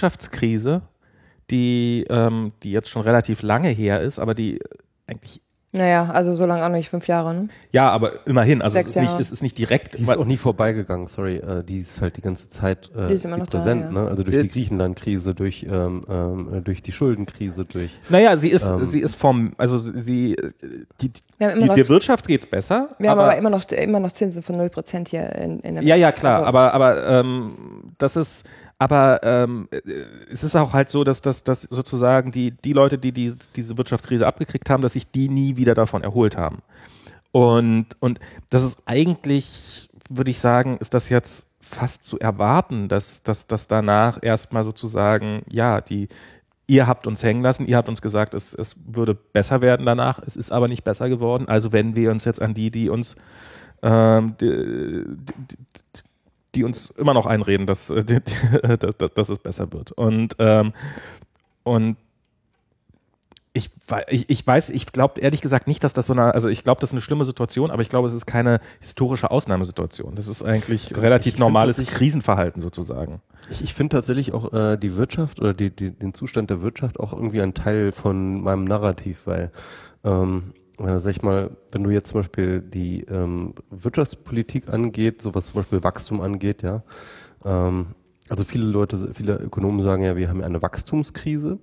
Wirtschaftskrise, die, ähm, die jetzt schon relativ lange her ist, aber die eigentlich Naja, also so lange auch nicht, fünf Jahre, ne? Ja, aber immerhin, also es Sechs ist, nicht, Jahre. es ist nicht direkt. Die ist auch nie vorbeigegangen, sorry. Äh, die ist halt die ganze Zeit äh, Die ist immer sie noch da, präsent, ja. ne? Also durch die Griechenland-Krise, durch, ähm, ähm, durch die Schuldenkrise, durch. Naja, sie ist, Ähm, sie ist vom, also sie, die, Wir haben immer die, noch- der Wirtschaft geht's besser. Wir aber, haben aber immer noch, immer noch Zinsen von null Prozent hier in, in der Ja, ja, klar, also, aber, aber ähm, das ist, aber ähm, äh, es ist auch halt so, dass, dass, dass sozusagen die, die Leute, die, die diese Wirtschaftskrise abgekriegt haben, dass sich die nie wieder davon erholt haben. Und, und das ist eigentlich, würde ich sagen, ist das jetzt fast zu erwarten, dass, dass, dass danach erstmal sozusagen, ja, die, ihr habt uns hängen lassen, ihr habt uns gesagt, es, es würde besser werden danach, es ist aber nicht besser geworden, also wenden wir uns jetzt an die, die uns ähm, die, die, die uns immer noch einreden, dass, dass, dass es besser wird. Und, ähm, und ich, ich, ich weiß, ich glaube ehrlich gesagt nicht, dass das so eine, also ich glaube, das ist eine schlimme Situation, aber ich glaube, es ist keine historische Ausnahmesituation. Das ist eigentlich Ich- relativ ich normales find, dass ich- Krisenverhalten sozusagen. Ich, ich finde tatsächlich auch äh, die Wirtschaft oder die, die, den Zustand der Wirtschaft auch irgendwie ein Teil von meinem Narrativ, weil, ähm, äh, sag ich mal, wenn du jetzt zum Beispiel die ähm, Wirtschaftspolitik angeht, so was zum Beispiel Wachstum angeht, ja, ähm, also viele Leute, viele Ökonomen sagen ja, wir haben ja eine Wachstumskrise.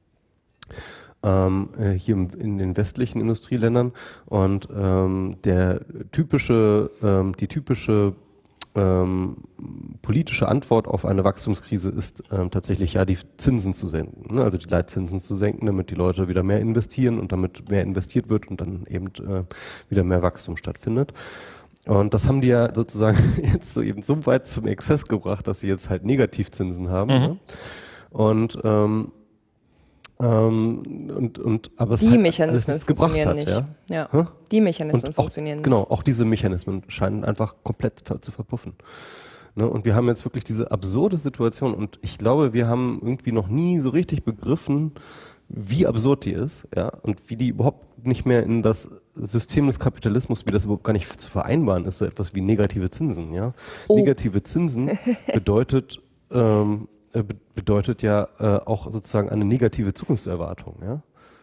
Ähm, äh, hier im, in den westlichen Industrieländern und ähm, der typische, ähm, die typische ähm, politische Antwort auf eine Wachstumskrise ist ähm, tatsächlich ja die Zinsen zu senken, ne? Also die Leitzinsen zu senken, damit die Leute wieder mehr investieren und damit mehr investiert wird und dann eben äh, wieder mehr Wachstum stattfindet. Und das haben die ja sozusagen jetzt so eben so weit zum Exzess gebracht, dass sie jetzt halt Negativzinsen haben. Mhm. Ne? Und ähm, Ähm, und, und, aber es die halt alles Mechanismen nichts gebracht funktionieren hat, nicht. ja. Ja. Hä? Die Mechanismen Und auch, funktionieren nicht. genau, auch diese Mechanismen scheinen einfach komplett ver zu verpuffen. Ne? Und wir haben jetzt wirklich diese absurde Situation und ich glaube, wir haben irgendwie noch nie so richtig begriffen, wie absurd die ist, ja, und wie die überhaupt nicht mehr in das System des Kapitalismus, wie das überhaupt gar nicht zu vereinbaren ist, so etwas wie negative Zinsen, ja. Oh. Negative Zinsen bedeutet, ähm, be- bedeutet ja äh, auch sozusagen eine negative Zukunftserwartung, ja.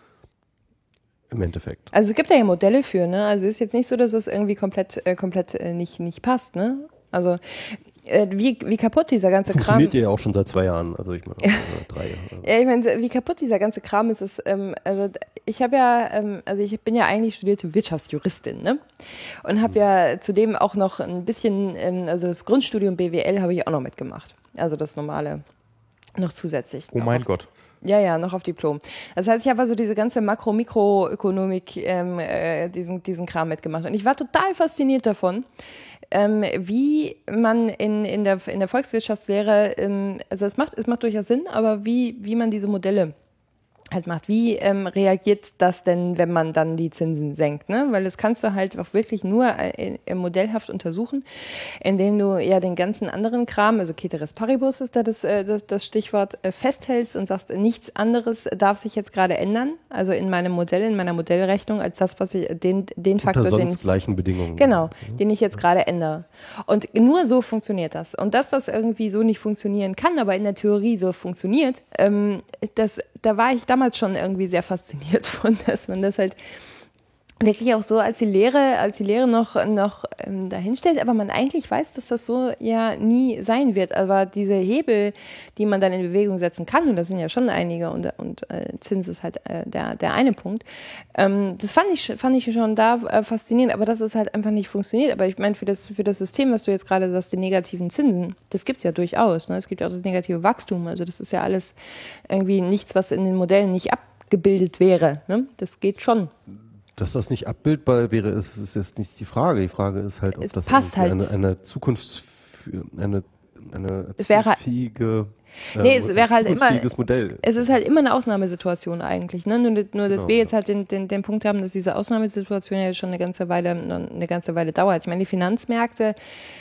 Im Endeffekt. Also es gibt da ja Modelle für, ne? Also es ist jetzt nicht so, dass es irgendwie komplett, äh, komplett äh, nicht, nicht passt, ne? Also äh, wie, wie kaputt dieser ganze Kram. Funktioniert ja auch schon seit zwei Jahren, also ich meine auch, äh, drei Jahre. Ja, ich meine, wie kaputt dieser ganze Kram ist, ist ähm, also ich habe ja, ähm, also ich bin ja eigentlich studierte Wirtschaftsjuristin, ne? Und habe ja zudem auch noch ein bisschen, ähm, also das Grundstudium B W L habe ich auch noch mitgemacht. Also das normale noch zusätzlich. Oh noch mein auf, Gott. Ja, ja, noch auf Diplom. Das heißt, ich habe also diese ganze Makro-Mikroökonomik, ähm, äh, diesen, diesen Kram mitgemacht. Und ich war total fasziniert davon, ähm, wie man in, in, der, in der Volkswirtschaftslehre, ähm, also es macht, es macht durchaus Sinn, aber wie, wie man diese Modelle halt macht. Wie ähm, reagiert das denn, wenn man dann die Zinsen senkt? Ne? Weil das kannst du halt auch wirklich nur äh, äh, modellhaft untersuchen, indem du ja den ganzen anderen Kram, also Ceteris Paribus ist da das, äh, das, das Stichwort, äh, festhältst und sagst, nichts anderes darf sich jetzt gerade ändern, also in meinem Modell, in meiner Modellrechnung, als das, was ich, den, den Faktor, Unter den sonst ich, gleichen Bedingungen. genau, den ich jetzt gerade ändere. Und nur so funktioniert das. Und dass das irgendwie so nicht funktionieren kann, aber in der Theorie so funktioniert, ähm, das, da war ich damals schon irgendwie sehr fasziniert von, dass man das halt wirklich auch so als die Lehre, als die Lehre noch, noch ähm, dahinstellt, aber man eigentlich weiß, dass das so ja nie sein wird. Aber diese Hebel, die man dann in Bewegung setzen kann, und das sind ja schon einige, und, und äh, Zins ist halt äh, der, der eine Punkt, ähm, das fand ich, fand ich schon da äh, faszinierend, aber dass es halt einfach nicht funktioniert. Aber ich meine, für das, für das System, was du jetzt gerade sagst, die negativen Zinsen, das gibt's ja durchaus. Ne? Es gibt ja auch das negative Wachstum, also das ist ja alles irgendwie nichts, was in den Modellen nicht abgebildet wäre. Ne? Das geht schon. Dass das nicht abbildbar wäre, ist, ist jetzt nicht die Frage. Die Frage ist halt, ob Es das passt halt. eine, eine Zukunfts eine, eine Es wäre- zukunftsfähige, äh, Nee, es wäre halt immer- zukunftsfähiges Modell. Es ist halt immer eine Ausnahmesituation eigentlich, ne? Nur, nur dass Genau, wir jetzt ja. halt den, den, den Punkt haben, dass diese Ausnahmesituation ja schon eine ganze Weile, eine ganze Weile dauert. Ich meine, die Finanzmärkte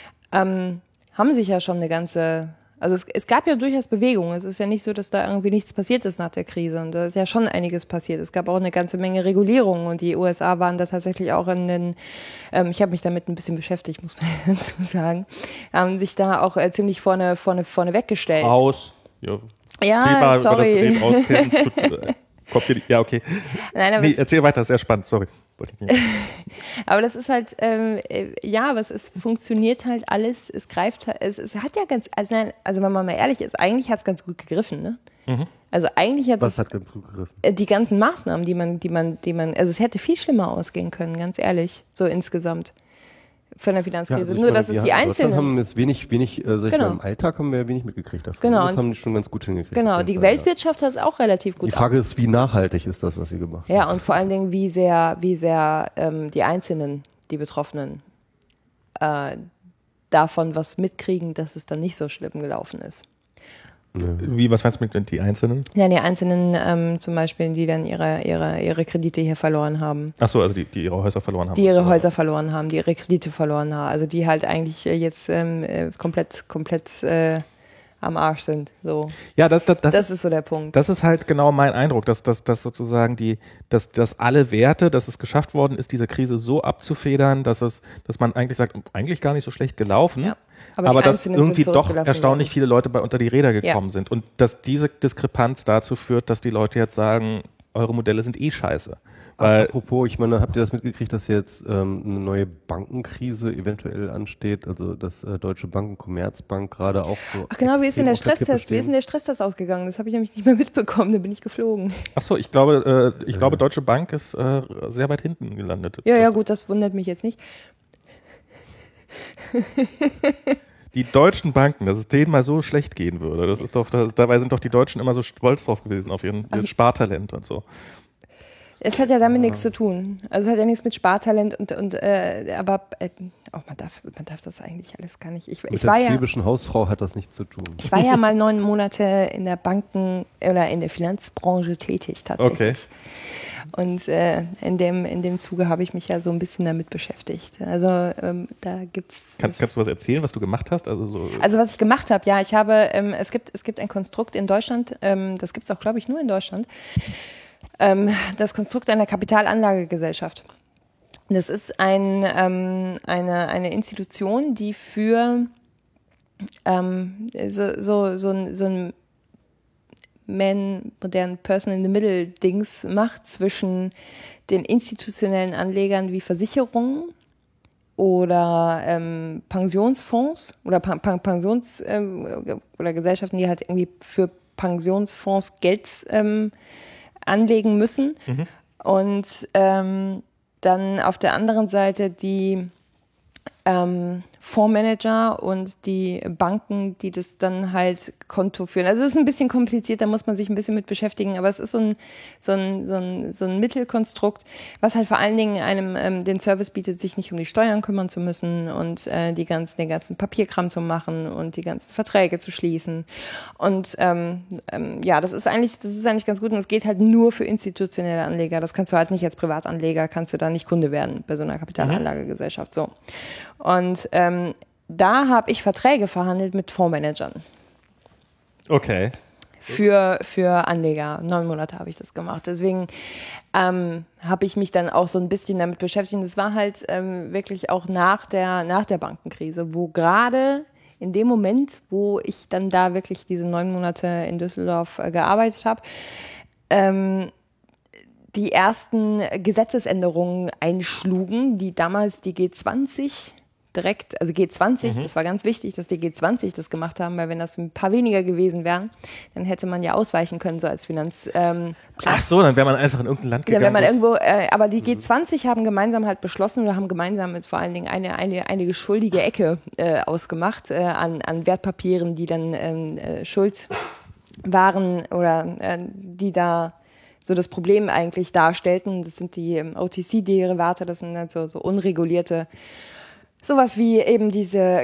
ähm, haben sich ja schon eine ganze, also es, es gab ja durchaus Bewegung. Es ist ja nicht so, dass da irgendwie nichts passiert ist nach der Krise. Und da ist ja schon einiges passiert. Es gab auch eine ganze Menge Regulierungen und die U S A waren da tatsächlich auch in den, ähm, ich habe mich damit ein bisschen beschäftigt, muss man dazu sagen, haben sich da auch äh, ziemlich vorne, vorne, vorne weggestellt. Aus. Ja. Ja, Thema, über das du sorry. eben auskennst. Du, äh, kommt hier, ja, okay. Nein, aber Nee, es, erzähl weiter, sehr spannend, sorry. wollte ich nicht. Aber das ist halt, ähm, äh, ja, aber es ist, funktioniert halt alles, es greift, es, es hat ja ganz, also wenn man mal ehrlich ist, eigentlich hat es ganz gut gegriffen, ne? Mhm. Also eigentlich hat Was es, hat ganz gut gegriffen? äh, die ganzen Maßnahmen, die man, die man, die man, also es hätte viel schlimmer ausgehen können, ganz ehrlich, so insgesamt. Von der Finanzkrise. Ja, also ich Nur, meine, dass es wir die in Deutschland einzelnen. haben jetzt wenig, wenig, äh, sag ich Genau. mal, im Alltag haben wir wenig mitgekriegt davon. Genau. Das haben die schon ganz gut hingekriegt. Genau, auf jeden die Fall, Weltwirtschaft hat es auch relativ ja. gut. Die Frage ist, wie nachhaltig ist das, was sie gemacht haben? Ja, und vor allen Dingen, wie sehr, wie sehr ähm, die Einzelnen, die Betroffenen, äh, davon was mitkriegen, dass es dann nicht so schlimm gelaufen ist. Wie, was meinst du mit die Einzelnen? Ja, die Einzelnen ähm, zum Beispiel, die dann ihre, ihre, ihre Kredite hier verloren haben. Ach so, also die, die ihre Häuser verloren haben. Die ihre so. Häuser verloren haben, die ihre Kredite verloren haben. Also die halt eigentlich äh, jetzt ähm, äh, komplett, komplett äh, am Arsch sind. So. Ja, das, das, das, Das ist so der Punkt. das ist halt genau mein Eindruck, dass, dass, dass sozusagen die, dass, dass alle Werte, dass es geschafft worden ist, diese Krise so abzufedern, dass es, dass man eigentlich sagt, eigentlich gar nicht so schlecht gelaufen, Ja, aber, aber die dass Einzelnen irgendwie sind doch zurückgelassen erstaunlich worden. viele Leute bei unter die Räder gekommen Ja. sind und dass diese Diskrepanz dazu führt, dass die Leute jetzt sagen, eure Modelle sind eh scheiße. Weil, Apropos, ich meine, habt ihr das mitgekriegt, dass jetzt ähm, eine neue Bankenkrise eventuell ansteht? Also dass äh, Deutsche Bank und Commerzbank gerade auch so. Ach genau, wie ist denn der extrem auf der Kippe Stresstest? Wie ist denn stehen. der Stresstest ausgegangen? Das habe ich nämlich nicht mehr mitbekommen, da bin ich geflogen. ach so, ich glaube, äh, ich glaube, Deutsche Bank ist äh, sehr weit hinten gelandet. Ja, ja, gut, das wundert mich jetzt nicht. Die deutschen Banken, dass es denen mal so schlecht gehen würde, das ist doch, das, dabei sind doch die Deutschen immer so stolz drauf gewesen, auf ihren, ihr Spartalent und so. Es hat ja damit nichts zu tun. Also es hat ja nichts mit Spartalent und, und äh, aber äh, oh, man darf, man darf das eigentlich alles gar nicht. Ich, Mit ich der war ja, schwäbischen Hausfrau hat das nichts zu tun. ich war ja mal neun Monate in der Banken oder in der Finanzbranche tätig tatsächlich. Okay. Und äh, in dem in dem Zuge habe ich mich ja so ein bisschen damit beschäftigt. Also ähm, da gibt's. Kann, kannst du was erzählen, was du gemacht hast? Also, so, Also was ich gemacht habe, ja, ich habe, ähm, es gibt es gibt ein Konstrukt in Deutschland, ähm, das gibt es auch, glaube ich, nur in Deutschland. Ähm, das Konstrukt einer Kapitalanlagegesellschaft. Das ist ein, ähm, eine, eine Institution, die für ähm, so, so, so ein, so ein Man, modernen Person in the Middle Dings macht zwischen den institutionellen Anlegern wie Versicherungen oder ähm, Pensionsfonds oder pa- pa- Pensions- ähm, oder Gesellschaften, die halt irgendwie für Pensionsfonds Geld ähm, anlegen müssen. Mhm. Und ähm, dann auf der anderen Seite die ähm, Fondsmanager und die Banken, die das dann halt Konto führen. Also es ist ein bisschen kompliziert, da muss man sich ein bisschen mit beschäftigen, aber es ist so ein, so ein, so ein, so ein Mittelkonstrukt, was halt vor allen Dingen einem ähm, den Service bietet, sich nicht um die Steuern kümmern zu müssen und äh, die ganzen, den ganzen Papierkram zu machen und die ganzen Verträge zu schließen. Und ähm, ähm, ja, das ist eigentlich, das ist eigentlich ganz gut und es geht halt nur für institutionelle Anleger. Das kannst du halt nicht als Privatanleger, kannst du da nicht Kunde werden bei so einer Kapitalanlagegesellschaft. So. Und ähm, da habe ich Verträge verhandelt mit Fondsmanagern. okay. Für, für Anleger. Neun Monate habe ich das gemacht. Deswegen ähm, habe ich mich dann auch so ein bisschen damit beschäftigt. Das war halt ähm, wirklich auch nach der, nach der Bankenkrise, wo gerade in dem Moment, wo ich dann da wirklich diese neun Monate in Düsseldorf äh, gearbeitet habe, ähm, die ersten Gesetzesänderungen einschlugen, die damals die G zwanzig direkt, also G zwanzig, mhm. das war ganz wichtig, dass die G zwanzig das gemacht haben, weil wenn das ein paar weniger gewesen wären, dann hätte man ja ausweichen können, so als Finanz. Ähm, Ach so, dann wäre man einfach in irgendein Land dann gegangen. wäre man irgendwo, äh, aber die G zwanzig haben gemeinsam halt beschlossen oder haben gemeinsam jetzt vor allen Dingen eine, eine, eine geschuldige Ecke äh, ausgemacht äh, an, an Wertpapieren, die dann ähm, äh, Schuld waren oder äh, die da so das Problem eigentlich darstellten. Das sind die ähm, O T C-Derivate, das sind halt so, so unregulierte, sowas wie eben diese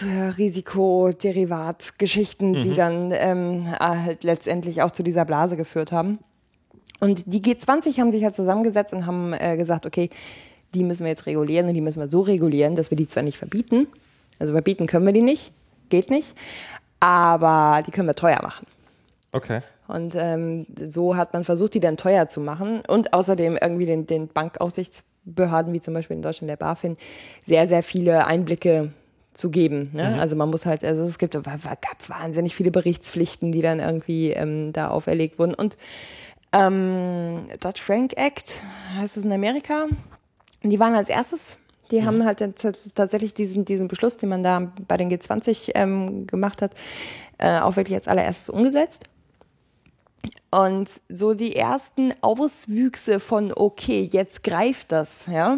Kreditrisiko-Derivat-Geschichten, mhm. die dann ähm, halt letztendlich auch zu dieser Blase geführt haben. Und die G zwanzig haben sich halt zusammengesetzt und haben äh, gesagt, okay, die müssen wir jetzt regulieren und die müssen wir so regulieren, dass wir die zwar nicht verbieten, also verbieten können wir die nicht, geht nicht, aber die können wir teuer machen. Okay. Und ähm, so hat man versucht, die dann teuer zu machen und außerdem irgendwie den, den Bankaufsichtsbehörden, wie zum Beispiel in Deutschland der BaFin, sehr, sehr viele Einblicke zu geben. Ne? Mhm. Also man muss halt, also es gibt, gab wahnsinnig viele Berichtspflichten, die dann irgendwie ähm, da auferlegt wurden. Und ähm, Dodd-Frank Act, heißt es in Amerika, Die waren als erstes, die mhm. haben halt t- tatsächlich diesen, diesen Beschluss, den man da bei den G zwanzig ähm, gemacht hat, äh, auch wirklich als allererstes umgesetzt. Und so die ersten Auswüchse von, okay, jetzt greift das, ja,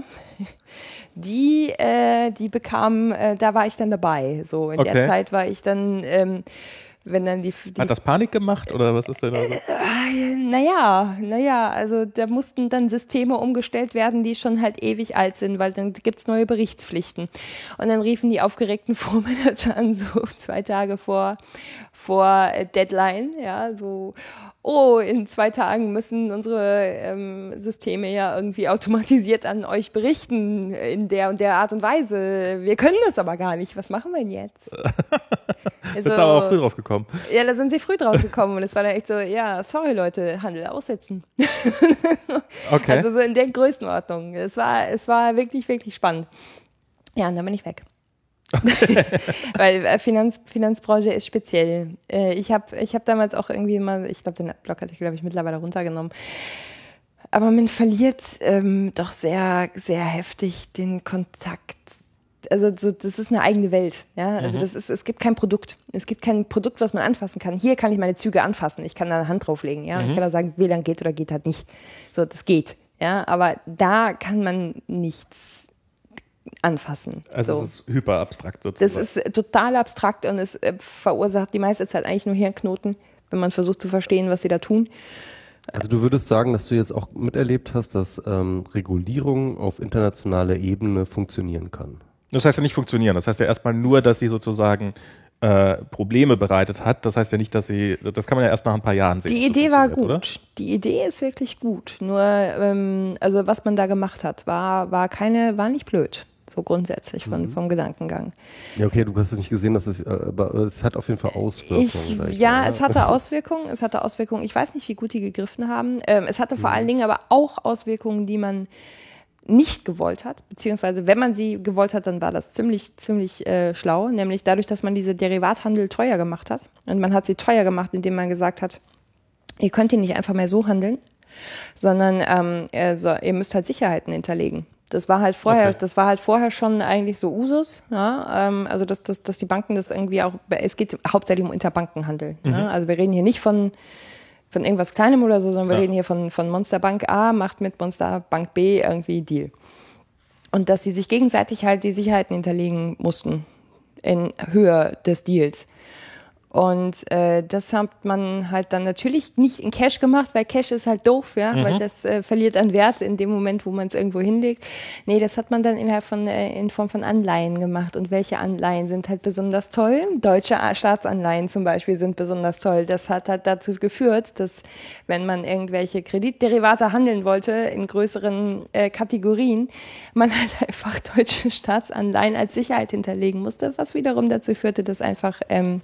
die, äh, die bekamen, äh, da war ich dann dabei. So in okay. der Zeit war ich dann, ähm, wenn dann die, die Hat das Panik gemacht oder was ist denn da so? Äh, naja, naja, also da mussten dann Systeme umgestellt werden, die schon halt ewig alt sind, weil dann gibt's neue Berichtspflichten. Und dann riefen die aufgeregten Fondsmanager an, so zwei Tage vor, vor Deadline, ja, so, oh, in zwei Tagen müssen unsere ähm, Systeme ja irgendwie automatisiert an euch berichten in der und der Art und Weise. Wir können das aber gar nicht. Was machen wir denn jetzt? Also, ist aber auch früh drauf gekommen. Ja, da sind sie früh drauf gekommen und es war dann echt so, ja, sorry Leute, Handel aussetzen. Okay. Also so in der Größenordnung. Es war, es war wirklich, wirklich spannend. Ja, und dann bin ich weg. Okay. Weil äh, Finanz, Finanzbranche ist speziell. Äh, ich habe ich hab damals auch irgendwie mal, ich glaube, den Blog hatte ich, glaube ich, mittlerweile runtergenommen. Aber man verliert ähm, doch sehr, sehr heftig den Kontakt. Also so, das ist eine eigene Welt. Ja? Also mhm. das ist, es gibt kein Produkt. Es gibt kein Produkt, was man anfassen kann. Hier kann ich meine Züge anfassen. Ich kann da eine Hand drauflegen. Ja? Mhm. Ich kann auch sagen, W L A N geht oder geht halt nicht. So, das geht. Ja? Aber da kann man nichts anfassen. Also so. es ist hyper abstrakt sozusagen. Das ist total abstrakt und es äh, verursacht die meiste Zeit eigentlich nur Hirnknoten, wenn man versucht zu verstehen, was sie da tun. Also du würdest sagen, dass du jetzt auch miterlebt hast, dass ähm, Regulierung auf internationaler Ebene funktionieren kann? Das heißt ja nicht funktionieren. Das heißt ja erstmal nur, dass sie sozusagen äh, Probleme bereitet hat. Das heißt ja nicht, dass sie, das kann man ja erst nach ein paar Jahren sehen. Die Idee war gut. Oder? Die Idee ist wirklich gut. Nur, ähm, also was man da gemacht hat, war, war keine, war nicht blöd. So grundsätzlich von, mhm. vom Gedankengang. Ja, okay, du hast es nicht gesehen, dass es, aber es hat auf jeden Fall Auswirkungen. Ich, ja, mal, es hatte Auswirkungen, es hatte Auswirkungen. Ich weiß nicht, wie gut die gegriffen haben. Ähm, es hatte vor mhm. allen Dingen aber auch Auswirkungen, die man nicht gewollt hat, beziehungsweise wenn man sie gewollt hat, dann war das ziemlich, ziemlich äh, schlau, nämlich dadurch, dass man diese Derivathandel teuer gemacht hat. Und man hat sie teuer gemacht, indem man gesagt hat, ihr könnt ihn nicht einfach mehr so handeln, sondern ähm, also, ihr müsst halt Sicherheiten hinterlegen. Das war halt vorher, okay. das war halt vorher schon eigentlich so Usus, ja, ähm, also dass, dass, dass die Banken das irgendwie auch, es geht hauptsächlich um Interbankenhandel. Mhm. Ne? Also wir reden hier nicht von von irgendwas Kleinem oder so, sondern wir ja. reden hier von, von Monsterbank A macht mit Monsterbank B irgendwie Deal. Und dass sie sich gegenseitig halt die Sicherheiten hinterlegen mussten in Höhe des Deals. Und äh, das hat man halt dann natürlich nicht in Cash gemacht, weil Cash ist halt doof, ja, mhm. weil das äh, verliert an Wert in dem Moment, wo man es irgendwo hinlegt. Nee, das hat man dann innerhalb von äh, in Form von Anleihen gemacht. Und welche Anleihen sind halt besonders toll? Deutsche Staatsanleihen zum Beispiel sind besonders toll. Das hat halt dazu geführt, dass wenn man irgendwelche Kreditderivate handeln wollte in größeren äh, Kategorien, man halt einfach deutsche Staatsanleihen als Sicherheit hinterlegen musste, was wiederum dazu führte, dass einfach ähm,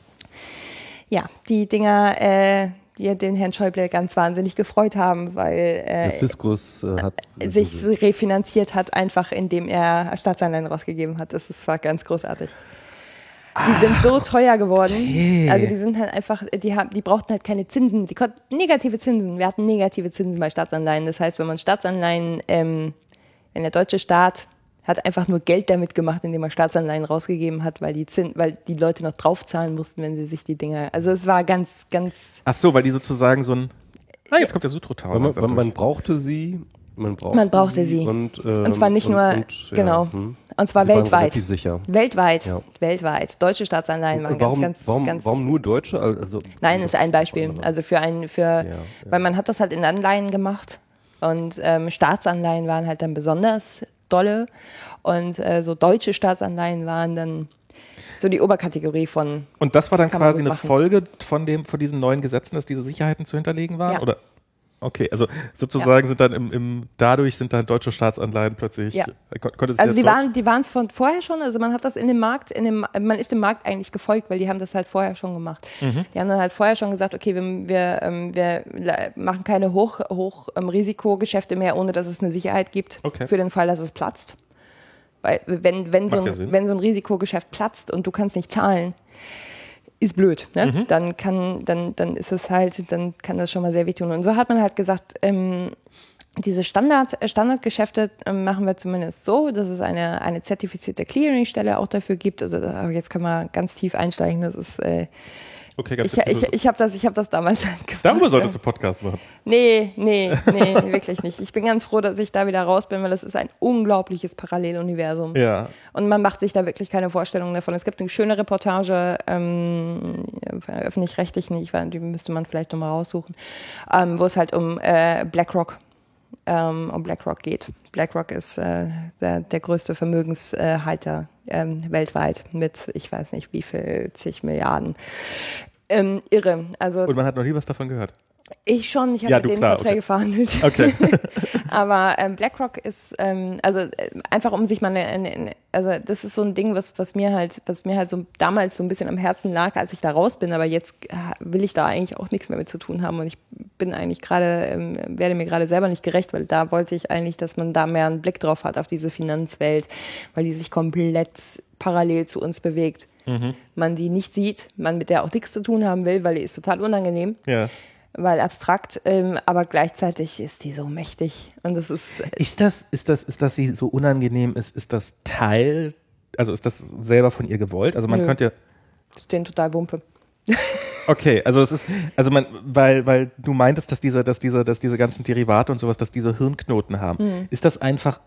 ja, die Dinger, äh, die den Herrn Schäuble ganz wahnsinnig gefreut haben, weil äh, der Fiskus äh, hat sich refinanziert hat, einfach indem er Staatsanleihen rausgegeben hat. Das ist, war ganz großartig. Die ah, sind so teuer geworden. Okay. Also die sind halt einfach, die haben, die brauchten halt keine Zinsen, die konnten negative Zinsen. Wir hatten negative Zinsen bei Staatsanleihen. Das heißt, wenn man Staatsanleihen, ähm, wenn der deutsche Staat hat einfach nur Geld damit gemacht, indem er Staatsanleihen rausgegeben hat, weil die Zins, weil die Leute noch draufzahlen mussten, wenn sie sich die Dinger. Also es war ganz, ganz. Ach so, weil die sozusagen so ein. Ah, jetzt kommt der Sutro-Tower. Man, man, man brauchte sie. Man brauchte, man brauchte sie. sie. Und, ähm, und zwar nicht und, nur, und, genau. Ja, hm. Und zwar sie weltweit. Waren relativ sicher. Weltweit. Ja. Weltweit. Deutsche Staatsanleihen waren warum, ganz, ganz, warum, ganz. Warum nur deutsche? Also, Nein, ist ein Beispiel. Also für ein, für, ja, ja. weil man hat das halt in Anleihen gemacht. Und ähm, Staatsanleihen waren halt dann besonders dolle. Und äh, so deutsche Staatsanleihen waren dann so die Oberkategorie von. Und das war dann quasi eine Folge von dem, von diesen neuen Gesetzen, dass diese Sicherheiten zu hinterlegen waren? Ja. Oder? Okay, also sozusagen ja. sind dann im, im, dadurch sind dann deutsche Staatsanleihen plötzlich. Ja. Kon- also die waren, die waren es von vorher schon. Also man hat das in dem Markt, in dem, man ist dem Markt eigentlich gefolgt, weil die haben das halt vorher schon gemacht. Mhm. Die haben dann halt vorher schon gesagt, okay, wir, wir, ähm, wir machen keine Hoch, Hoch ähm, Risikogeschäfte mehr, ohne dass es eine Sicherheit gibt okay. für den Fall, dass es platzt. Weil wenn, wenn, so ein, wenn so ein Risikogeschäft platzt und du kannst nicht zahlen, ist blöd. Ne? Mhm. Dann kann, dann, dann ist es halt, dann kann das schon mal sehr wehtun. Und so hat man halt gesagt, ähm, diese Standard, Standardgeschäfte äh, machen wir zumindest so, dass es eine, eine zertifizierte Clearing-Stelle auch dafür gibt. Also da, jetzt kann man ganz tief einsteigen. Das ist äh, Okay, ganz ich ich, ich habe das, ich hab das damals halt gemacht. Darüber solltest du Podcast machen. Nee, nee, nee, wirklich nicht. Ich bin ganz froh, dass ich da wieder raus bin, weil das ist ein unglaubliches Paralleluniversum. Ja. Und man macht sich da wirklich keine Vorstellung davon. Es gibt eine schöne Reportage, ähm, öffentlich-rechtlichen, ich weiß, die müsste man vielleicht nochmal raussuchen, ähm, wo es halt um äh, BlackRock ähm, um BlackRock geht. BlackRock ist äh, der, der größte Vermögenshalter ähm, weltweit mit, ich weiß nicht wie viel, zig Milliarden. Ähm, irre. Also, und man hat noch nie was davon gehört? Ich schon, ich habe ja, mit du, denen klar, Verträge okay. verhandelt. Okay. Aber ähm, BlackRock ist, ähm, also äh, einfach um sich mal eine, eine, eine, also das ist so ein Ding, was, was mir halt, was mir halt so damals so ein bisschen am Herzen lag, als ich da raus bin, aber jetzt äh, will ich da eigentlich auch nichts mehr mit zu tun haben und ich bin eigentlich gerade, ähm, werde mir gerade selber nicht gerecht, weil da wollte ich eigentlich, dass man da mehr einen Blick drauf hat auf diese Finanzwelt, weil die sich komplett parallel zu uns bewegt. Mhm. Man die nicht sieht, man mit der auch nichts zu tun haben will, weil die ist total unangenehm. Ja. Weil abstrakt, ähm, aber gleichzeitig ist die so mächtig und das ist. Äh ist das, ist das, ist das sie so unangenehm ist, ist das Teil, also ist das selber von ihr gewollt? Also man Nö. könnte ja. Ist denen total Wumpe. Okay, also es ist, also man, weil, weil du meintest, dass diese, dass diese, dass diese ganzen Derivate und sowas, dass diese Hirnknoten haben. Mhm. Ist das einfach,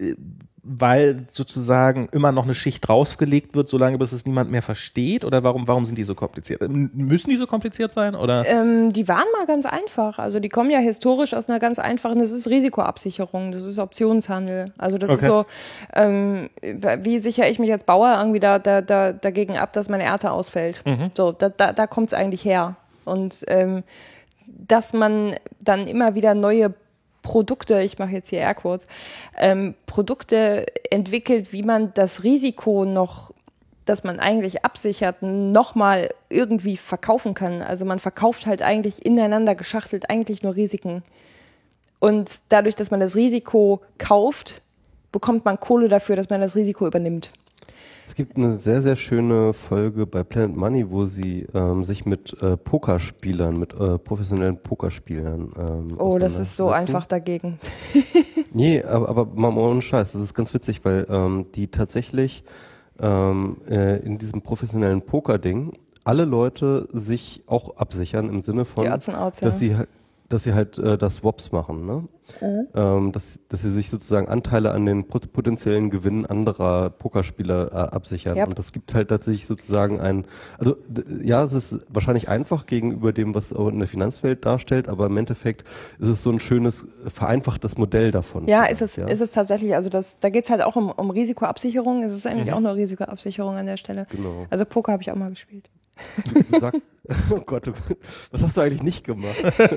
weil sozusagen immer noch eine Schicht draufgelegt wird, solange bis es niemand mehr versteht? Oder warum, warum sind die so kompliziert? Müssen die so kompliziert sein? Oder? Ähm, die waren mal ganz einfach. Also die kommen ja historisch aus einer ganz einfachen, das ist Risikoabsicherung, das ist Optionshandel. Also das okay. ist so, ähm, wie sichere ich mich als Bauer irgendwie da, da, da, dagegen ab, dass meine Ernte ausfällt. Mhm. So, da, da, da kommt es eigentlich her. Und ähm, dass man dann immer wieder neue Produkte, ich mache jetzt hier Airquotes, ähm, Produkte entwickelt, wie man das Risiko noch, das man eigentlich absichert, nochmal irgendwie verkaufen kann. Also man verkauft halt eigentlich ineinander geschachtelt eigentlich nur Risiken. Und dadurch, dass man das Risiko kauft, bekommt man Kohle dafür, dass man das Risiko übernimmt. Es gibt eine sehr, sehr schöne Folge bei Planet Money, wo sie ähm, sich mit äh, Pokerspielern, mit äh, professionellen Pokerspielern ähm, Oh, das ist so einfach dagegen. Nee, aber, aber mal ohne Scheiß, das ist ganz witzig, weil ähm, die tatsächlich ähm, äh, in diesem professionellen Poker-Ding alle Leute sich auch absichern im Sinne von, Outs, dass ja. sie halt dass sie halt äh, das Swaps machen, ne? Mhm. Ähm, dass, dass sie sich sozusagen Anteile an den potenziellen Gewinnen anderer Pokerspieler äh, absichern. Yep. Und das gibt halt tatsächlich sozusagen ein, also d- ja, es ist wahrscheinlich einfach gegenüber dem, was auch in der Finanzwelt darstellt, aber im Endeffekt ist es so ein schönes, vereinfachtes Modell davon. Ja, ist es, ja? ist es tatsächlich. Also das, da geht's halt auch um, um Risikoabsicherung. Es ist eigentlich mhm. auch nur Risikoabsicherung an der Stelle. Genau. Also Poker habe ich auch mal gespielt. Du, du sagst, oh Gott, du, was hast du eigentlich nicht gemacht?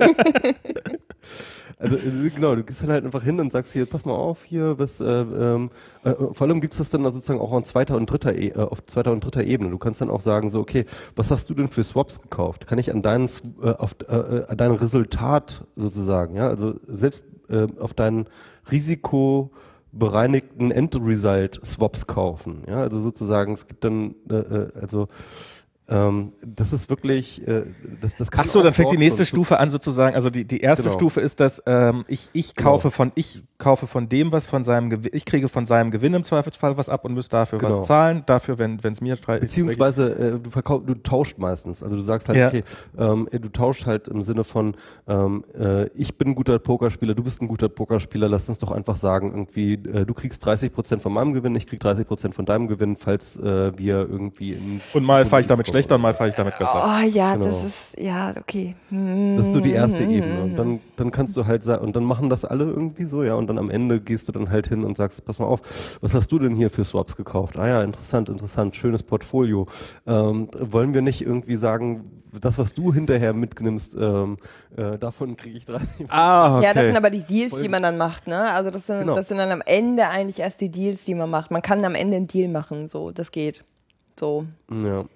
Also genau, du gehst dann halt einfach hin und sagst hier, pass mal auf hier, was, äh, ähm, äh, vor allem gibt's das dann sozusagen auch an zweiter und dritter e- äh, auf zweiter und dritter Ebene. Du kannst dann auch sagen so, okay, was hast du denn für Swaps gekauft? Kann ich an deinen äh, auf äh, an dein Resultat sozusagen, ja, also selbst äh, auf dein Risiko bereinigten Endresult Swaps kaufen, ja, also sozusagen es gibt dann äh, also Ähm, das ist wirklich, äh, das, das kann Ach so, dann fängt die nächste so Stufe an sozusagen. Also die die erste genau. Stufe ist, dass ähm, ich ich kaufe genau. von ich kaufe von dem was von seinem Gewinn, ich kriege von seinem Gewinn im Zweifelsfall was ab und muss dafür genau. was zahlen. Dafür, wenn wenn es mir drei beziehungsweise äh, du verkaufst, du tauscht meistens. Also du sagst halt, ja. okay, ähm, du tauscht halt im Sinne von ähm, äh, ich bin ein guter Pokerspieler, du bist ein guter Pokerspieler. Lass uns doch einfach sagen, irgendwie äh, du kriegst dreißig Prozent von meinem Gewinn, ich krieg dreißig Prozent von deinem Gewinn, falls äh, wir irgendwie in und mal fahre ich damit schlechter und mal fahre ich damit besser. Oh ja, genau. das ist, ja, okay. Das ist so die erste Ebene. Und dann, dann kannst du halt sagen, und dann machen das alle irgendwie so, ja, und dann am Ende gehst du dann halt hin und sagst, pass mal auf, was hast du denn hier für Swaps gekauft? Ah ja, interessant, interessant, schönes Portfolio. Ähm, wollen wir nicht irgendwie sagen, das, was du hinterher mitnimmst, ähm, äh, davon kriege ich dreißig. Ah, okay. Ja, das sind aber die Deals, die man dann macht, ne? Also das sind, genau. das sind dann am Ende eigentlich erst die Deals, die man macht. Man kann am Ende einen Deal machen, so, das geht. So. Ja,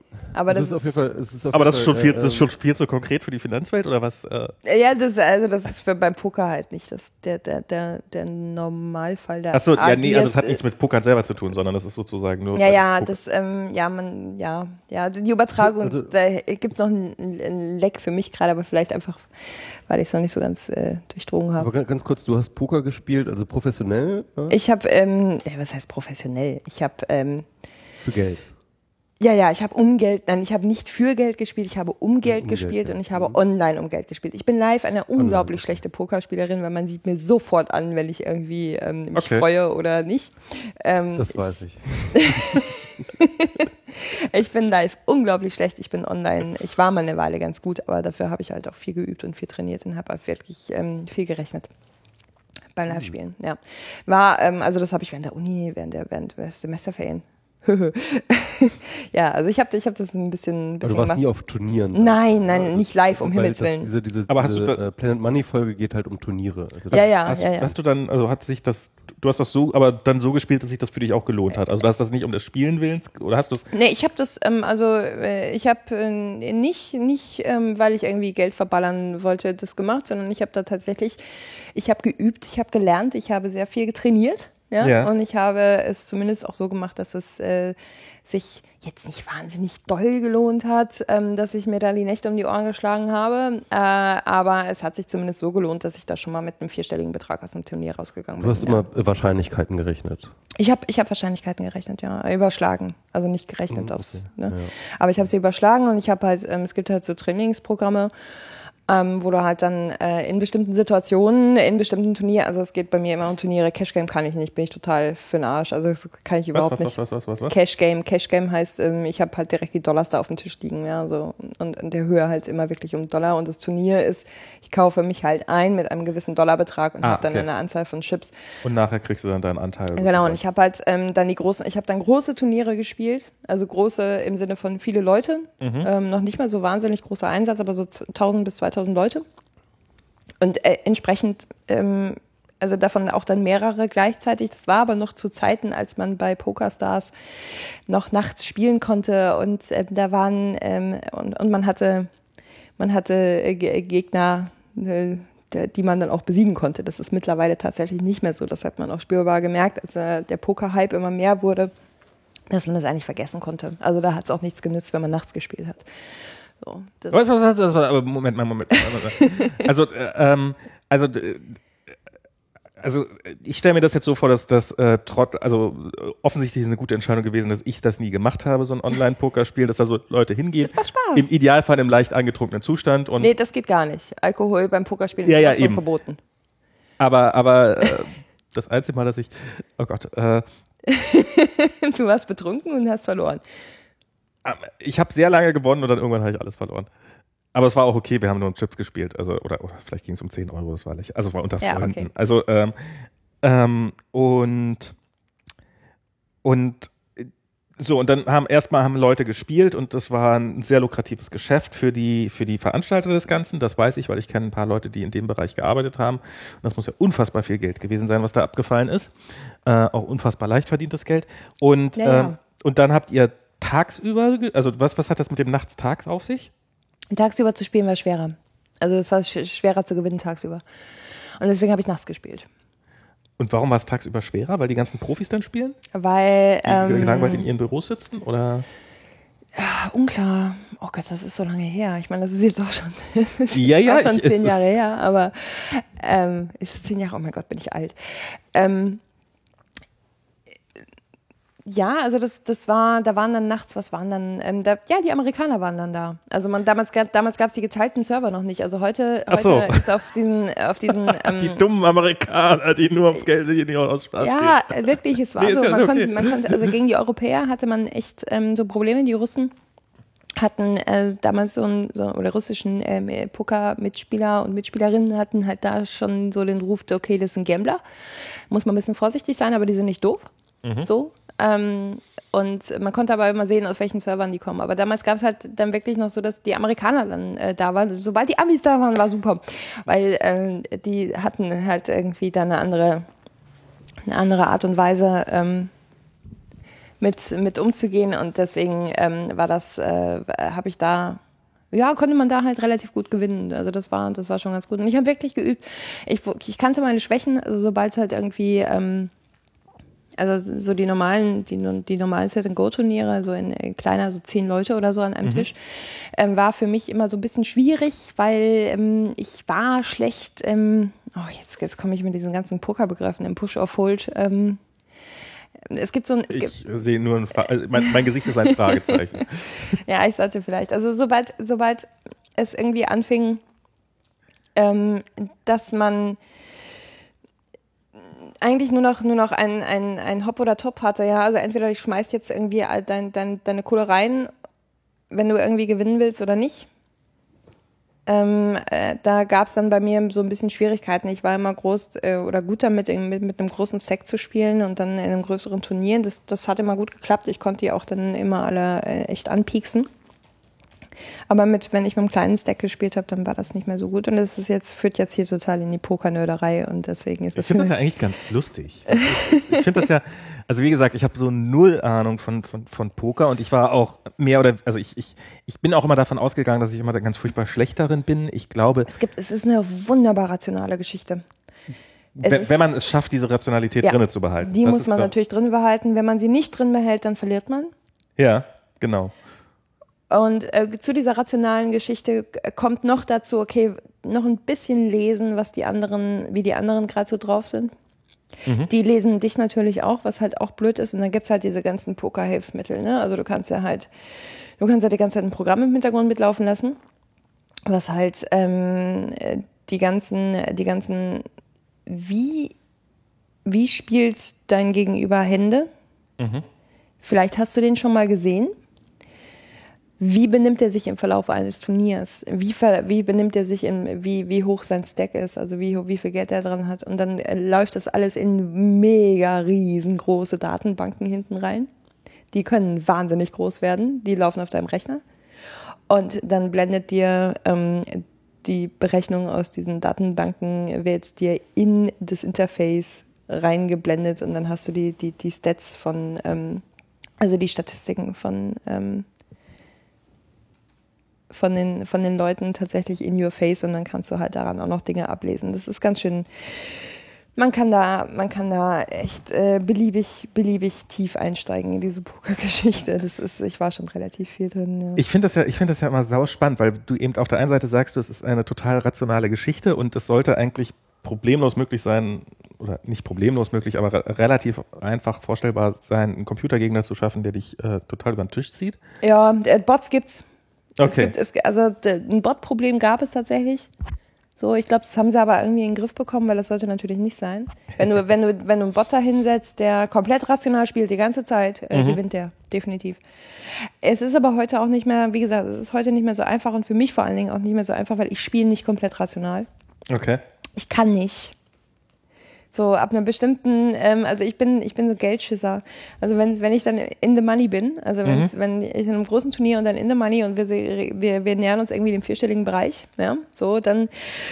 Aber das, das ist auf jeden Fall, es ist auf Aber jeden das ist Fall, schon viel, äh, das ist schon viel zu konkret für die Finanzwelt oder was? Äh? Ja, das, also das ist für, beim Poker halt nicht das, der, der, der, der Normalfall. Der Achso, ja, nee, also es hat agiert- nichts mit Pokern selber zu tun, sondern das ist sozusagen nur. Ja, bei ja, Poker. das, ähm, ja, man, ja, ja, die Übertragung, Also- da gibt's noch einen, einen Leck für mich gerade, aber vielleicht einfach, weil ich es noch nicht so ganz äh, durchdrungen habe. Aber ganz, ganz kurz, du hast Poker gespielt, also professionell? Ja? Ich habe, ähm, ja, was heißt professionell? Ich habe, ähm, Für Geld. ja, ja, ich habe um Geld, nein, ich habe nicht für Geld gespielt, ich habe um Geld um gespielt Geld, und ich ja. habe Mhm. online um Geld gespielt. Ich bin live eine unglaublich okay. schlechte Pokerspielerin, weil man sieht mir sofort an, wenn ich irgendwie ähm, mich Okay. freue oder nicht. Ähm, Das weiß ich. Ich bin live unglaublich schlecht. Ich bin online. Ich war mal eine Weile ganz gut, aber dafür habe ich halt auch viel geübt und viel trainiert und habe halt wirklich ähm, viel gerechnet beim Live-Spielen. Ja, war ähm, also das habe ich während der Uni, während der während der Semesterferien. Ja, also ich habe ich habe das ein bisschen, ein Aber bisschen du warst gemacht. nie auf Turnieren. Nein, nein, nicht live, um Weil Himmels das- Willen. Diese, diese, Aber hast diese du da- äh, Planet Money Folge geht halt um Turniere. Also das- Ja, ja, Hast, ja, ja. hast du dann, also hat sich das, du hast das so, aber dann so gespielt, dass sich das für dich auch gelohnt hat. Also du hast das nicht um des Spielen willens, oder hast du es? Nee, ich habe das, ähm, also äh, ich habe äh, nicht, nicht ähm, weil ich irgendwie Geld verballern wollte, das gemacht, sondern ich habe da tatsächlich, ich habe geübt, ich habe gelernt, ich habe sehr viel getrainiert, ja, Ja. und ich habe es zumindest auch so gemacht, dass es äh, sich jetzt nicht wahnsinnig doll gelohnt hat, ähm, dass ich mir da die Nächte um die Ohren geschlagen habe, äh, aber es hat sich zumindest so gelohnt, dass ich da schon mal mit einem vierstelligen Betrag aus dem Turnier rausgegangen bin. Du hast ja. immer äh, Wahrscheinlichkeiten gerechnet. Ich habe ich hab Wahrscheinlichkeiten gerechnet, ja. Überschlagen. Also nicht gerechnet Mhm, aufs. okay. Ne? Ja. Aber ich habe sie überschlagen und ich habe halt, ähm, es gibt halt so Trainingsprogramme, ähm, wo du halt dann äh, in bestimmten Situationen, in bestimmten Turnieren, also es geht bei mir immer um Turniere, Cash Game kann ich nicht, bin ich total für den Arsch. Also das kann ich überhaupt was, nicht. was, was, was, was, was? Cash Game, Cash Game heißt, ähm, ich habe halt direkt die Dollars da auf dem Tisch liegen, ja, so und in der Höhe halt immer wirklich um Dollar und das Turnier ist, ich kaufe mich halt ein mit einem gewissen Dollarbetrag und Ah, habe dann okay. eine Anzahl von Chips. Und nachher kriegst du dann deinen Anteil. Genau, und sozusagen. ich habe halt ähm, dann die großen, ich habe dann große Turniere gespielt, also große im Sinne von viele Leute, Mhm. ähm, noch nicht mal so wahnsinnig großer Einsatz, aber so tausend bis zweitausend Leute. Und äh, entsprechend, ähm, also davon auch dann mehrere gleichzeitig. Das war aber noch zu Zeiten, als man bei PokerStars noch nachts spielen konnte und äh, da waren ähm, und, und man hatte, man hatte äh, Ge- Gegner, äh, der, die man dann auch besiegen konnte. Das ist mittlerweile tatsächlich nicht mehr so. Das hat man auch spürbar gemerkt, als äh, der Poker-Hype immer mehr wurde, dass man das eigentlich vergessen konnte. Also da hat es auch nichts genützt, wenn man nachts gespielt hat. So, das Was, was, was, was, was, aber Moment mal, Moment. Moment. Also, äh, ähm, also, äh, also ich stelle mir das jetzt so vor, dass das äh, trotz, also äh, offensichtlich ist eine gute Entscheidung gewesen, dass ich das nie gemacht habe, so ein Online-Pokerspiel, dass da so Leute hingehen. Das macht Spaß. Im Idealfall im leicht angetrunkenen Zustand. Und, Nee, das geht gar nicht. Alkohol beim Pokerspielen Ja, ist ja, sowas von eben. verboten. aber aber äh, das einzige Mal, dass ich, oh Gott, äh, Du warst betrunken und hast verloren. ich habe sehr lange gewonnen und dann irgendwann habe ich alles verloren. Aber es war auch okay, wir haben nur um Chips gespielt, also oder, oder vielleicht ging es um zehn Euro, das war lächerlich. Also war unter Ja, Freunden. okay. Also ähm, ähm, und und äh, so und dann haben erstmal haben Leute gespielt und das war ein sehr lukratives Geschäft für die für die Veranstalter des Ganzen. Das weiß ich, weil ich kenne ein paar Leute, die in dem Bereich gearbeitet haben. Und das muss ja unfassbar viel Geld gewesen sein, was da abgefallen ist. Äh, auch unfassbar leicht verdientes Geld. Und Ja, ja. ähm, und dann habt ihr tagsüber, ge- also was was hat das mit dem Nachts-Tags auf sich? Tagsüber zu spielen war schwerer. Also es war sch- schwerer zu gewinnen tagsüber. Und deswegen habe ich nachts gespielt. Und warum war es tagsüber schwerer? Weil die ganzen Profis dann spielen? Weil, Die ähm, gelangweilt in ihren Büros sitzen? Oder? unklar. Oh Gott, das ist so lange her. Ich meine, das ist jetzt auch schon, das Ja, ist ja, auch schon ich- es zehn ist- Jahre her, aber ähm, ist es zehn Jahre? Oh mein Gott, bin ich alt. Ähm, ja, also das, das war, da waren dann nachts, was waren dann, ähm, da, ja, die Amerikaner waren dann da. Also man, damals, gab- damals gab es die geteilten Server noch nicht. Also heute, Ach so. heute ist auf diesen, auf diesen, ähm, Die dummen Amerikaner, die nur ums Geld, die nicht aus Spaß ja, äh, wirklich, es war Nee, ist so. ja Man, okay. konnte, man konnte, also gegen die Europäer hatte man echt ähm, so Probleme. Die Russen hatten äh, damals so ein, so, oder russischen ähm, Poker-Mitspieler und Mitspielerinnen hatten halt da schon so den Ruf, okay, das ist ein Gambler. Muss man ein bisschen vorsichtig sein, aber die sind nicht doof. Mhm. So. Ähm, und man konnte aber immer sehen, aus welchen Servern die kommen. Aber damals gab es halt dann wirklich noch so, dass die Amerikaner dann äh, da waren. Sobald die Amis da waren, war super. Weil äh, die hatten halt irgendwie da eine andere, eine andere Art und Weise, ähm, mit, mit umzugehen und deswegen ähm, war das, äh, habe ich da, ja, konnte man da halt relativ gut gewinnen. Also das war, das war schon ganz gut. Und ich habe wirklich geübt. Ich, ich kannte meine Schwächen, also sobald es halt irgendwie, ähm, also so die normalen, die, die normalen Set-and-Go-Turniere, so in, in kleiner, so zehn Leute oder so an einem mhm. Tisch, ähm, war für mich immer so ein bisschen schwierig, weil ähm, ich war schlecht, ähm, oh jetzt, jetzt komme ich mit diesen ganzen Pokerbegriffen, im Push-Off-Hold, ähm, es gibt so ein, es ich gibt, sehe nur ein, Fra- also mein, mein Gesicht ist ein Fragezeichen. Ja, ich sollte vielleicht, also sobald, sobald es irgendwie anfing, ähm, dass man eigentlich nur noch, nur noch ein, ein, ein Hop oder Top hatte, ja, also entweder ich schmeiß jetzt irgendwie dein, dein, deine Kohle rein, wenn du irgendwie gewinnen willst oder nicht. Ähm, äh, da gab es dann bei mir so ein bisschen Schwierigkeiten. Ich war immer groß äh, oder gut damit, mit, mit einem großen Stack zu spielen und dann in einem größeren Turnier. Das, das hat immer gut geklappt. Ich konnte die auch dann immer alle äh, echt anpieksen. Aber mit, wenn ich mit einem kleinen Stack gespielt habe, dann war das nicht mehr so gut. Und das ist jetzt, führt jetzt hier total in die Pokernörderei und deswegen ist das. Ich finde das ja eigentlich ganz lustig. Ich finde das ja, also wie gesagt, ich habe so null Ahnung von, von, von Poker und ich war auch mehr oder, also ich, ich, ich bin auch immer davon ausgegangen, dass ich immer ganz furchtbar schlecht darin bin. Ich glaube. Es gibt, es ist eine wunderbar rationale Geschichte. Wenn, ist, wenn man es schafft, diese Rationalität ja, drinne zu behalten. Die das muss man klar. natürlich drin behalten. Wenn man sie nicht drin behält, dann verliert man. Ja, genau. Und äh, zu dieser rationalen Geschichte kommt noch dazu, okay, noch ein bisschen lesen, was die anderen, wie die anderen gerade so drauf sind. Mhm. Die lesen dich natürlich auch, was halt auch blöd ist. Und dann gibt's halt diese ganzen Poker-Hilfsmittel, ne? Also du kannst ja halt, du kannst ja die ganze Zeit ein Programm im Hintergrund mitlaufen lassen, was halt ähm, die ganzen, die ganzen, wie, wie spielt dein Gegenüber Hände? Mhm. Vielleicht hast du den schon mal gesehen. Wie benimmt er sich im Verlauf eines Turniers? Wie, ver, wie benimmt er sich, in, wie, wie hoch sein Stack ist, also wie, wie viel Geld er dran hat? Und dann äh, läuft das alles in mega riesengroße Datenbanken hinten rein. Die können wahnsinnig groß werden, die laufen auf deinem Rechner. Und dann blendet dir ähm, die Berechnung aus diesen Datenbanken, wird dir in das Interface reingeblendet und dann hast du die, die, die Stats von, ähm, also die Statistiken von ähm, von den, von den Leuten tatsächlich in your face und dann kannst du halt daran auch noch Dinge ablesen. Das ist ganz schön, man kann da, man kann da echt äh, beliebig, beliebig tief einsteigen in diese Pokergeschichte. Das ist, ich war schon relativ viel drin. Ja. Ich finde das ja, ich finde das ja immer sau spannend, weil du eben auf der einen Seite sagst, du, es ist eine total rationale Geschichte und es sollte eigentlich problemlos möglich sein, oder nicht problemlos möglich, aber re- relativ einfach vorstellbar sein, einen Computergegner zu schaffen, der dich äh, total über den Tisch zieht. Ja, äh, Bots gibt's. Okay. Es gibt, es, also ein Bot-Problem gab es tatsächlich. So, ich glaube, das haben sie aber irgendwie in den Griff bekommen, weil das sollte natürlich nicht sein. Wenn du, wenn du, wenn du einen Bot da hinsetzt, der komplett rational spielt die ganze Zeit, äh, mhm. gewinnt der, definitiv. Es ist aber heute auch nicht mehr, wie gesagt, es ist heute nicht mehr so einfach und für mich vor allen Dingen auch nicht mehr so einfach, weil ich spiele nicht komplett rational. Okay. Ich kann nicht. So ab einer bestimmten, ähm, also ich bin, ich bin so Geldschisser. Also wenn, wenn ich dann in the money bin, also mhm. wenn ich in einem großen Turnier und dann in the money und wir, wir, wir nähern uns irgendwie dem vierstelligen Bereich, ja, so, dann,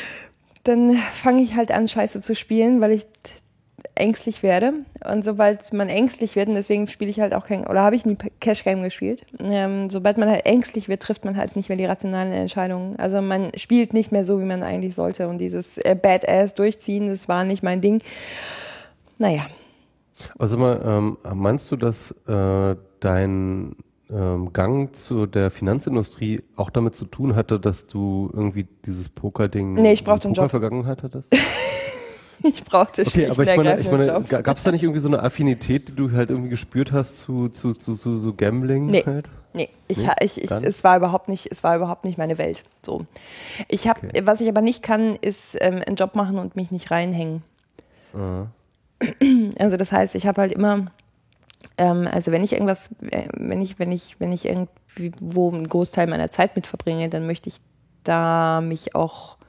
dann fange ich halt an, Scheiße zu spielen, weil ich ängstlich werde. Und sobald man ängstlich wird, und deswegen spiele ich halt auch kein, oder habe ich nie Cash Game gespielt, ähm, sobald man halt ängstlich wird, trifft man halt nicht mehr die rationalen Entscheidungen. Also man spielt nicht mehr so, wie man eigentlich sollte. Und dieses äh, Badass durchziehen, das war nicht mein Ding. Naja. Also mal, ähm, meinst du, dass äh, dein ähm, Gang zu der Finanzindustrie auch damit zu tun hatte, dass du irgendwie dieses Poker-Ding, nee, ich brauchte einen Job. Poker-Vergangenheit hattest? Ich brauchte okay, schlicht aber ich meine, ich meine, Job. Gab es da nicht irgendwie so eine Affinität, die du halt irgendwie gespürt hast zu zu zu, zu so Gambling? Nee, halt? nee, ich, nee? ich, ich, es war überhaupt nicht, es war überhaupt nicht meine Welt. So, ich habe, okay. Was ich aber nicht kann, ist ähm, einen Job machen und mich nicht reinhängen. Aha. Also das heißt, ich habe halt immer, ähm, also wenn ich irgendwas, wenn ich, wenn ich, wenn ich irgendwie wo einen Großteil meiner Zeit mit verbringe, dann möchte ich da mich auch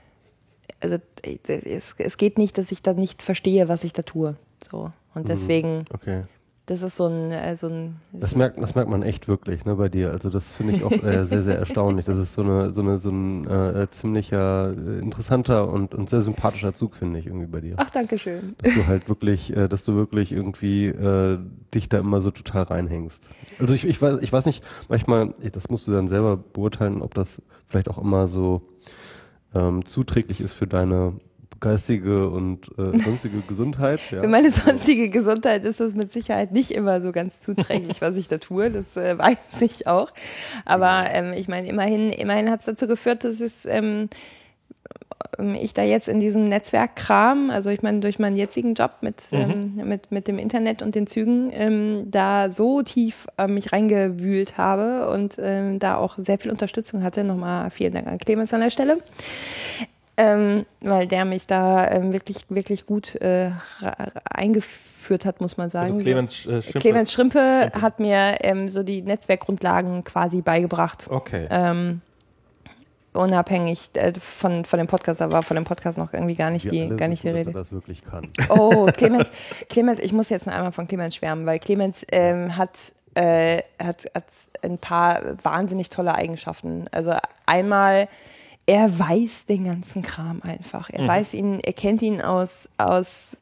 Also es, es geht nicht, dass ich da nicht verstehe, was ich da tue. So. Und deswegen, okay. Das ist so ein, äh, so ein Das merkt, das merkt man echt wirklich, ne, bei dir. Also das finde ich auch äh, sehr, sehr erstaunlich. Das ist so eine, so eine, so ein äh, ziemlicher, äh, interessanter und, und sehr sympathischer Zug, finde ich, irgendwie bei dir. Ach, danke schön. Dass du halt wirklich, äh, dass du wirklich irgendwie äh, dich da immer so total reinhängst. Also ich, ich weiß, ich weiß nicht, manchmal, das musst du dann selber beurteilen, ob das vielleicht auch immer so ähm, zuträglich ist für deine geistige und äh, sonstige Gesundheit. Ja. Für meine sonstige Gesundheit ist das mit Sicherheit nicht immer so ganz zuträglich, was ich da tue. Das äh, weiß ich auch. Aber ähm, ich meine, immerhin, immerhin hat es dazu geführt, dass es ähm, ich da jetzt in diesem Netzwerkkram, also ich meine, durch meinen jetzigen Job mit, mhm. ähm, mit, mit dem Internet und den Zügen, ähm, da so tief äh, mich reingewühlt habe und ähm, da auch sehr viel Unterstützung hatte. Nochmal vielen Dank an Clemens an der Stelle. Ähm, weil der mich da ähm, wirklich, wirklich gut äh, eingeführt hat, muss man sagen. Also Clemens, äh, Schrimpe. Clemens Schrimpe, Schrimpe hat mir ähm, so die Netzwerkgrundlagen quasi beigebracht. Okay. Ähm, unabhängig äh, von, von dem Podcast, aber von dem Podcast noch irgendwie gar nicht Wir die, alle gar nicht die wissen, Rede. dass er das wirklich kann. Oh, Clemens, Clemens, ich muss jetzt noch einmal von Clemens schwärmen, weil Clemens ähm, hat, äh, hat, hat ein paar wahnsinnig tolle Eigenschaften. Also einmal, er weiß den ganzen Kram einfach. Er mhm. weiß ihn, er kennt ihn aus, aus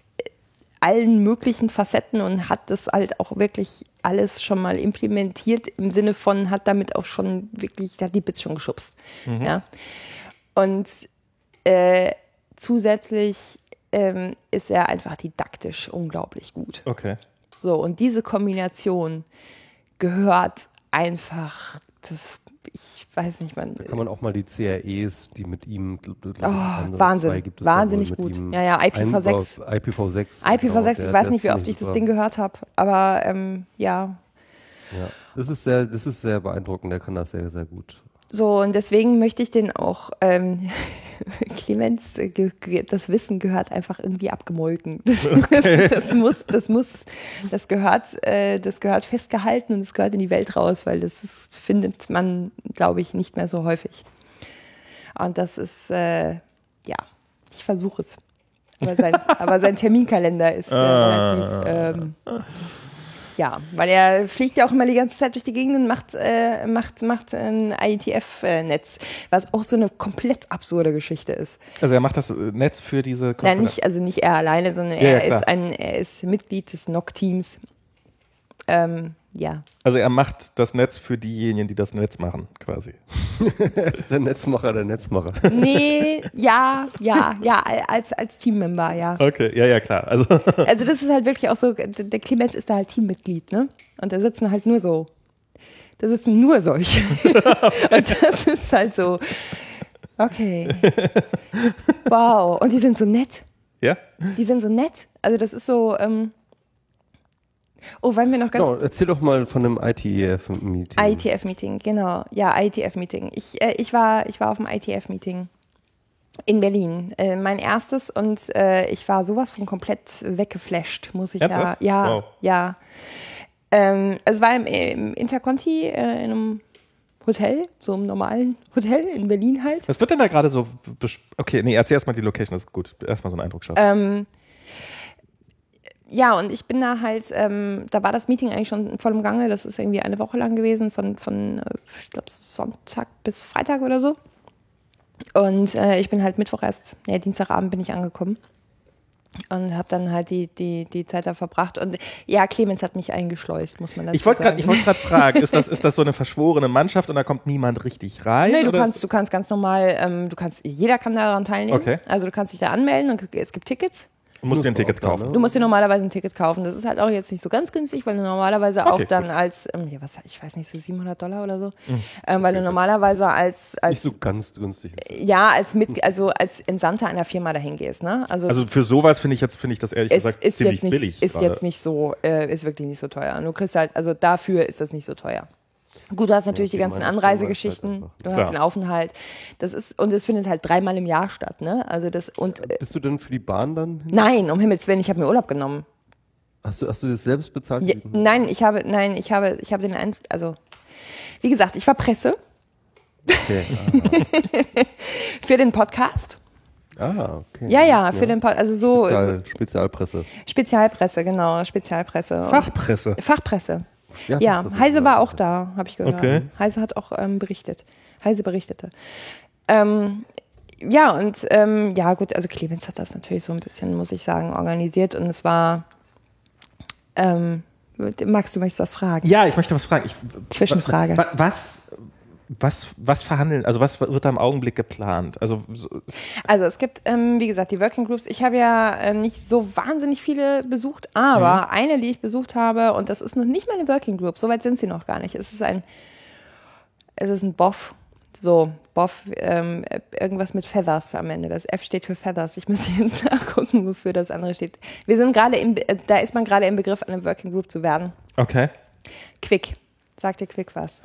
allen möglichen Facetten und hat das halt auch wirklich alles schon mal implementiert, im Sinne von, hat damit auch schon wirklich, hat die Bits schon geschubst. Mhm. Ja. Und äh, zusätzlich ähm, ist er einfach didaktisch unglaublich gut. Okay. So, und diese Kombination gehört einfach, das ich weiß nicht, man. Da kann man auch mal die C R Es, die mit ihm. Oh, Wahnsinn, gibt es wahnsinnig gut. Ja, ja, I P v sechs. I P v sechs. I P v sechs, genau, ich weiß der, nicht, wie oft ich das Ding gehört habe, aber ähm, ja. Ja, das ist sehr, das ist sehr beeindruckend, der kann das sehr, sehr gut. So, und deswegen möchte ich den auch, ähm, Clemens, das Wissen gehört einfach irgendwie abgemolken. Das, okay. das, das muss, das muss, das gehört, äh, das gehört festgehalten und es gehört in die Welt raus, weil das ist, findet man, glaube ich, nicht mehr so häufig. Und das ist, äh, ja, ich versuche es. Aber sein, aber sein Terminkalender ist äh, relativ, ähm, ja, weil er fliegt ja auch immer die ganze Zeit durch die Gegend und macht, äh, macht, macht ein I E T F-Netz, was auch so eine komplett absurde Geschichte ist. Also er macht das Netz für diese Konferenz? Nein, nicht, also nicht er alleine, sondern ja, er, ja, ist ein, er ist Mitglied des N O C-Teams. Ähm, ja. Also er macht das Netz für diejenigen, die das Netz machen, quasi. Er ist der Netzmacher, der Netzmacher. Nee, ja, ja, ja, als, als Teammember, ja. Okay, ja, ja, klar. Also, also das ist halt wirklich auch so, der Clemens ist da halt Teammitglied, ne? Und da sitzen halt nur so, da sitzen nur solche. Und das ist halt so, okay. Wow, und die sind so nett. Ja? Die sind so nett. Also das ist so, ähm, oh, wollen wir noch ganz... Genau, erzähl doch mal von dem I T E F-Meeting. I T F-Meeting, genau. Ja, I T F-Meeting. Ich, äh, ich, war, ich war auf dem I T F-Meeting in Berlin. Äh, mein erstes und äh, ich war sowas von komplett weggeflasht, muss ich Ernsthaft? da... Ja, wow. ja. Ähm, es war im, im Interconti, äh, in einem Hotel, so einem normalen Hotel in Berlin halt. Was wird denn da gerade so... Okay, nee, erzähl erstmal die Location, das ist gut. Erstmal so einen Eindruck schaffen. Ähm, Ja, und ich bin da halt, ähm, da war das Meeting eigentlich schon voll im Gange. Das ist irgendwie eine Woche lang gewesen, von, von ich glaube, Sonntag bis Freitag oder so. Und äh, ich bin halt Mittwoch erst, ja, Dienstagabend bin ich angekommen. Und habe dann halt die, die, die Zeit da verbracht. Und ja, Clemens hat mich eingeschleust, muss man dazu ich wollt sagen. Grad, ich wollte gerade fragen, ist das, ist das so eine verschworene Mannschaft und da kommt niemand richtig rein? Nee, du oder? kannst, du kannst ganz normal, ähm, du kannst, jeder kann daran teilnehmen. Okay. Also du kannst dich da anmelden und es gibt Tickets. Du musst dir ein Ticket kaufen. Du musst dir normalerweise ein Ticket kaufen. Das ist halt auch jetzt nicht so ganz günstig, weil du normalerweise okay, auch dann gut. als, ähm, ja, was, ich weiß nicht, so siebenhundert Dollar oder so, mhm. ähm, weil du normalerweise als, als nicht so ganz günstig ist. ja, als mit, also als Entsandter einer Firma dahin gehst, ne? Also, Also für sowas finde ich jetzt, finde ich das ehrlich es gesagt ist ziemlich jetzt nicht, billig. ist gerade. jetzt nicht so, äh, ist wirklich nicht so teuer. Du kriegst halt, also dafür ist das nicht so teuer. Gut, du hast natürlich ja, die ganzen meine Anreisegeschichten, du Klar. hast den Aufenthalt. Das ist, und es findet halt dreimal im Jahr statt, ne? Also das, und, äh, Bist du denn für die Bahn dann hin? nein, um Himmels Willen, ich habe mir Urlaub genommen. Hast du, hast du das selbst bezahlt? Ja, nein, ich habe, nein, ich habe, ich habe den eins, also, wie gesagt, ich war Presse Okay. für den Podcast. Ah, okay. Ja, ja, für den, also so. Spezial, Spezialpresse. Spezialpresse, genau, Spezialpresse. Fachpresse. Fachpresse. Ja, Ja, Fachpresse, Heise genau. war auch da, habe ich gehört. Okay. Heise hat auch ähm, berichtet. Heise berichtete. Ähm, ja, und ähm, ja gut, also Clemens hat das natürlich so ein bisschen, muss ich sagen, organisiert und es war, ähm, Max, du möchtest was fragen? Ja, ich möchte was fragen. Ich, Zwischenfrage. wa- Was, was, was verhandeln, also was wird da im Augenblick geplant? Also so, Also es gibt, ähm, wie gesagt, die Working Groups. Ich habe ja äh, nicht so wahnsinnig viele besucht, aber Mhm. eine, die ich besucht habe, und das ist noch nicht mal eine Working Group, so weit sind sie noch gar nicht. Es ist ein, es ist ein B O F, so B O F, ähm, irgendwas mit Feathers am Ende. Das F steht für Feathers. Ich muss jetzt nachgucken, wofür das andere steht. Wir sind gerade im, äh, da ist man gerade im Begriff, eine Working Group zu werden. okay. Quick, sagt dir Quick was?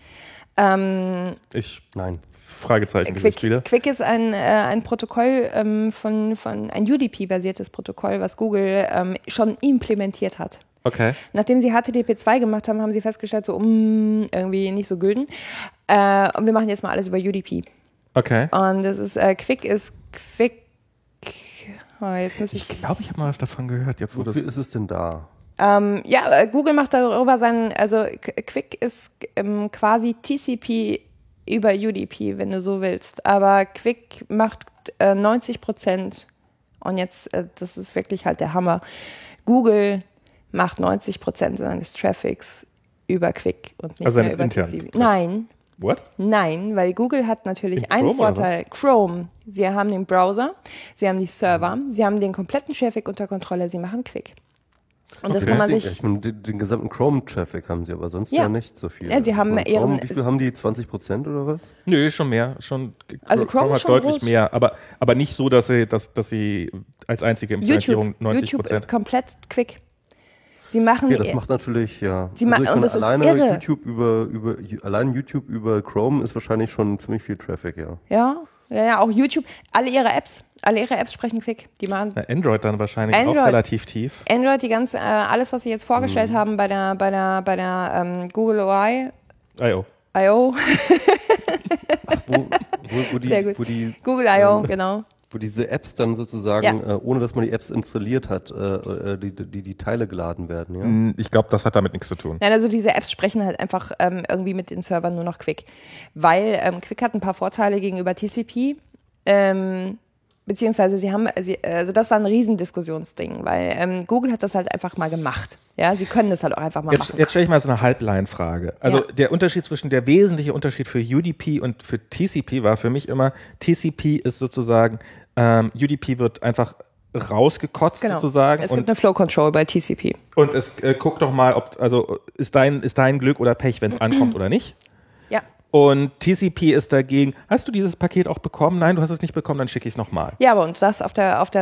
Ähm, Ich Nein. Fragezeichen Gesicht wieder. Quick, Quick ist ein, äh, ein Protokoll ähm, von, von ein U D P-basiertes Protokoll, was Google ähm, schon implementiert hat. Okay. Nachdem sie H T T P zwei gemacht haben, haben sie festgestellt, so mm, irgendwie nicht so gülden. Äh, und wir machen jetzt mal alles über U D P. Okay. Und das ist äh, Quick ist Quick. Oh, jetzt muss ich. Ich glaube, ich habe mal was davon gehört. Jetzt wo das. Wofür ist es denn da? Ähm, ja, äh, Google macht darüber seinen, also Qu- Quick ist ähm, quasi T C P über U D P, wenn du so willst. Aber Quick macht äh, neunzig Prozent und jetzt, äh, das ist wirklich halt der Hammer. Google macht neunzig Prozent seines Traffics über Quick und nicht Also mehr seines über T internen C P. Nein, What? nein, weil Google hat natürlich In einen Chrome oder Vorteil. Chrome, sie haben den Browser, sie haben die Server, sie haben den kompletten Traffic unter Kontrolle, sie machen Quick. Und das Okay. kann man Den, sich... ich meine, den, den gesamten Chrome-Traffic haben sie aber sonst ja, Ja. nicht so viel. Ja, sie haben Ich meine, ihren- Chrome, wie viel haben die? zwanzig Prozent oder was? Nö, schon mehr. Schon, Also Chrome hat ist schon deutlich groß. mehr, aber, aber nicht so, dass sie, dass, dass sie als einzige Implementierung YouTube, neunzig YouTube ist Prozent. komplett Quick. Sie machen... Ja, das macht natürlich, ja. Sie ma- ich und meine, das ist alleine irre. YouTube über, über, allein YouTube über Chrome ist wahrscheinlich schon ziemlich viel Traffic, ja. ja, ja, ja, auch YouTube. Alle ihre Apps, alle ihre Apps sprechen Quick. Die machen... Na, Android dann wahrscheinlich Android. auch relativ tief. Android, die ganze, äh, alles, was sie jetzt vorgestellt Mhm. haben bei der, bei der, bei der ähm, Google O I, I O. I O, Wo, wo, wo, die, Sehr gut. wo, die, Google I O, Ähm, genau. wo diese Apps dann sozusagen, Ja. äh, ohne dass man die Apps installiert hat, äh, äh, die, die, die Teile geladen werden, ja. Hm, Ich glaube, das hat damit nichts zu tun. Nein, also diese Apps sprechen halt einfach ähm, irgendwie mit den Servern nur noch Quick. Weil ähm, Quick hat ein paar Vorteile gegenüber T C P. Ähm, beziehungsweise sie haben, sie, also das war ein Riesendiskussionsding, weil ähm, Google hat das halt einfach mal gemacht. Ja, sie können das halt auch einfach mal Jetzt, machen. jetzt stelle ich mal so eine Halbline-Frage. Also Ja. der Unterschied zwischen, der wesentliche Unterschied für U D P und für T C P war für mich immer, T C P ist sozusagen, ähm, U D P wird einfach rausgekotzt Genau. sozusagen. Es und, gibt eine Flow Control bei T C P. und es äh, guck doch mal, ob, also ist dein, ist dein Glück oder Pech, wenn es ankommt oder nicht. Ja. Und T C P ist dagegen, hast du dieses Paket auch bekommen? Nein, du hast es nicht bekommen, dann schicke ich es nochmal. Ja, aber und das auf der auf der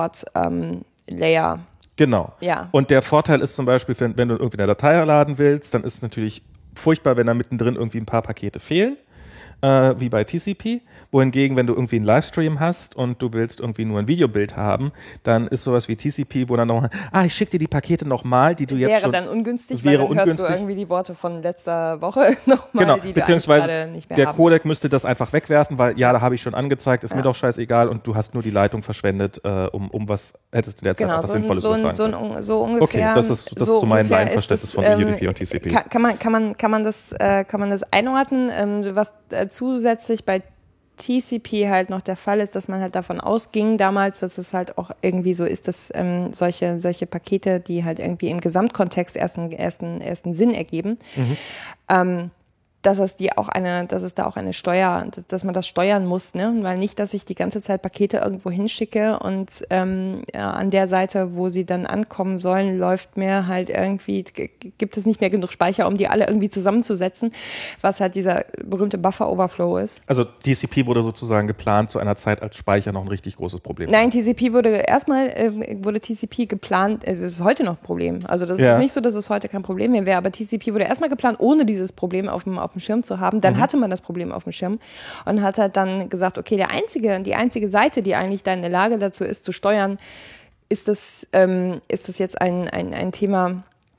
Transport-Layer. Genau. Ja. Und der Vorteil ist zum Beispiel, wenn, wenn du irgendwie eine Datei laden willst, dann ist es natürlich furchtbar, wenn da mittendrin irgendwie ein paar Pakete fehlen, äh, wie bei T C P. Wohingegen, wenn du irgendwie einen Livestream hast und du willst irgendwie nur ein Videobild haben, dann ist sowas wie T C P, wo dann noch, ah, ich schicke dir die Pakete nochmal, die du jetzt wäre schon... dann ungünstig, wäre weil dann hörst ungünstig. du irgendwie die Worte von letzter Woche nochmal, Genau, die beziehungsweise du eigentlich gerade nicht mehr der haben. Codec müsste das einfach wegwerfen, weil ja, da habe ich schon angezeigt, ist Ja. mir doch scheißegal und du hast nur die Leitung verschwendet, äh, um, um was, hättest in der Zeit Genau, auch was so, ein, Sinnvolles so, ein, übertragen so, können. ein, so ungefähr. Okay, das ist- das ist so mein ungefähr Laienverständnis ist von das, U D P und T C P. Kann, kann, man, kann, man, kann, man das, äh, kann man das einordnen? Ähm, was äh, zusätzlich bei T C P halt noch der Fall ist, dass man halt davon ausging damals, dass es halt auch irgendwie so ist, dass ähm, solche, solche Pakete, die halt irgendwie im Gesamtkontext ersten, ersten, ersten Sinn ergeben, Mhm. ähm, dass es die auch eine, dass es da auch eine Steuer, dass man das steuern muss, ne? Weil nicht, dass ich die ganze Zeit Pakete irgendwo hinschicke und ähm, ja, an der Seite, wo sie dann ankommen sollen, läuft mir halt irgendwie, g- gibt es nicht mehr genug Speicher, um die alle irgendwie zusammenzusetzen, was halt dieser berühmte Buffer-Overflow ist. Also T C P wurde sozusagen geplant zu einer Zeit, als Speicher noch ein richtig großes Problem Nein, T C P wurde erstmal, äh, wurde T C P geplant, äh, das ist heute noch ein Problem. Also das Ja. ist nicht so, dass es heute kein Problem mehr wäre, aber T C P wurde erstmal geplant, ohne dieses Problem auf dem, auf dem Schirm zu haben. Dann Mhm. hatte man das Problem auf dem Schirm und hat halt dann gesagt, okay, der einzige, die einzige Seite, die eigentlich da in der Lage dazu ist, zu steuern, ist das, ähm, ist das jetzt ein, ein, ein Thema,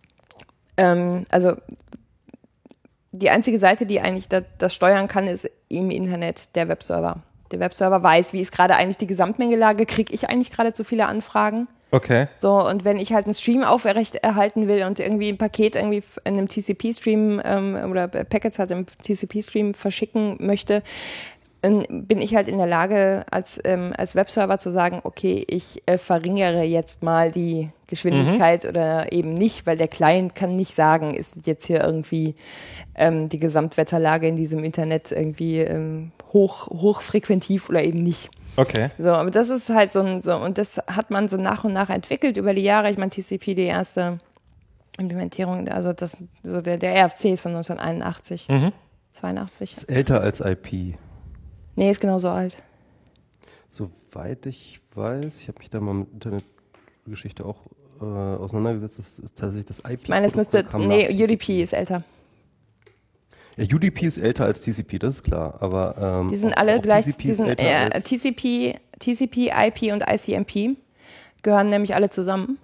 ähm, also die einzige Seite, die eigentlich das, das steuern kann, ist im Internet der Webserver. der Webserver weiß, wie ist gerade eigentlich die Gesamtmengelage, kriege ich eigentlich gerade zu viele Anfragen. Okay. So, und wenn ich halt einen Stream aufrecht erhalten will und irgendwie ein Paket irgendwie in einem T C P-Stream ähm, oder Packets halt im T C P-Stream verschicken möchte, bin ich halt in der Lage, als, ähm, als Webserver zu sagen, okay, ich äh, verringere jetzt mal die Geschwindigkeit mhm. oder eben nicht, weil der Client kann nicht sagen, ist jetzt hier irgendwie ähm, die Gesamtwetterlage in diesem Internet irgendwie ähm, hoch, hochfrequentiv oder eben nicht. Okay. So, aber das ist halt so ein, so, und das hat man so nach und nach entwickelt über die Jahre. Ich meine, T C P, die erste Implementierung, also das, so der, der R F C ist von neunzehnhunderteinundachtzig, mhm. zweiundachtzig. Ist älter als I P. Nee, ist genauso alt. Soweit ich weiß, ich habe mich da mal mit Internetgeschichte auch äh, auseinandergesetzt, das ist tatsächlich das I P. Ich meine, es müsste, nee, U D P ist älter. Ja, U D P ist älter als T C P, das ist klar, aber ähm, die sind auch, alle auch gleich, T C P die sind, äh, T C P, T C P, I P und I C M P gehören nämlich alle zusammen.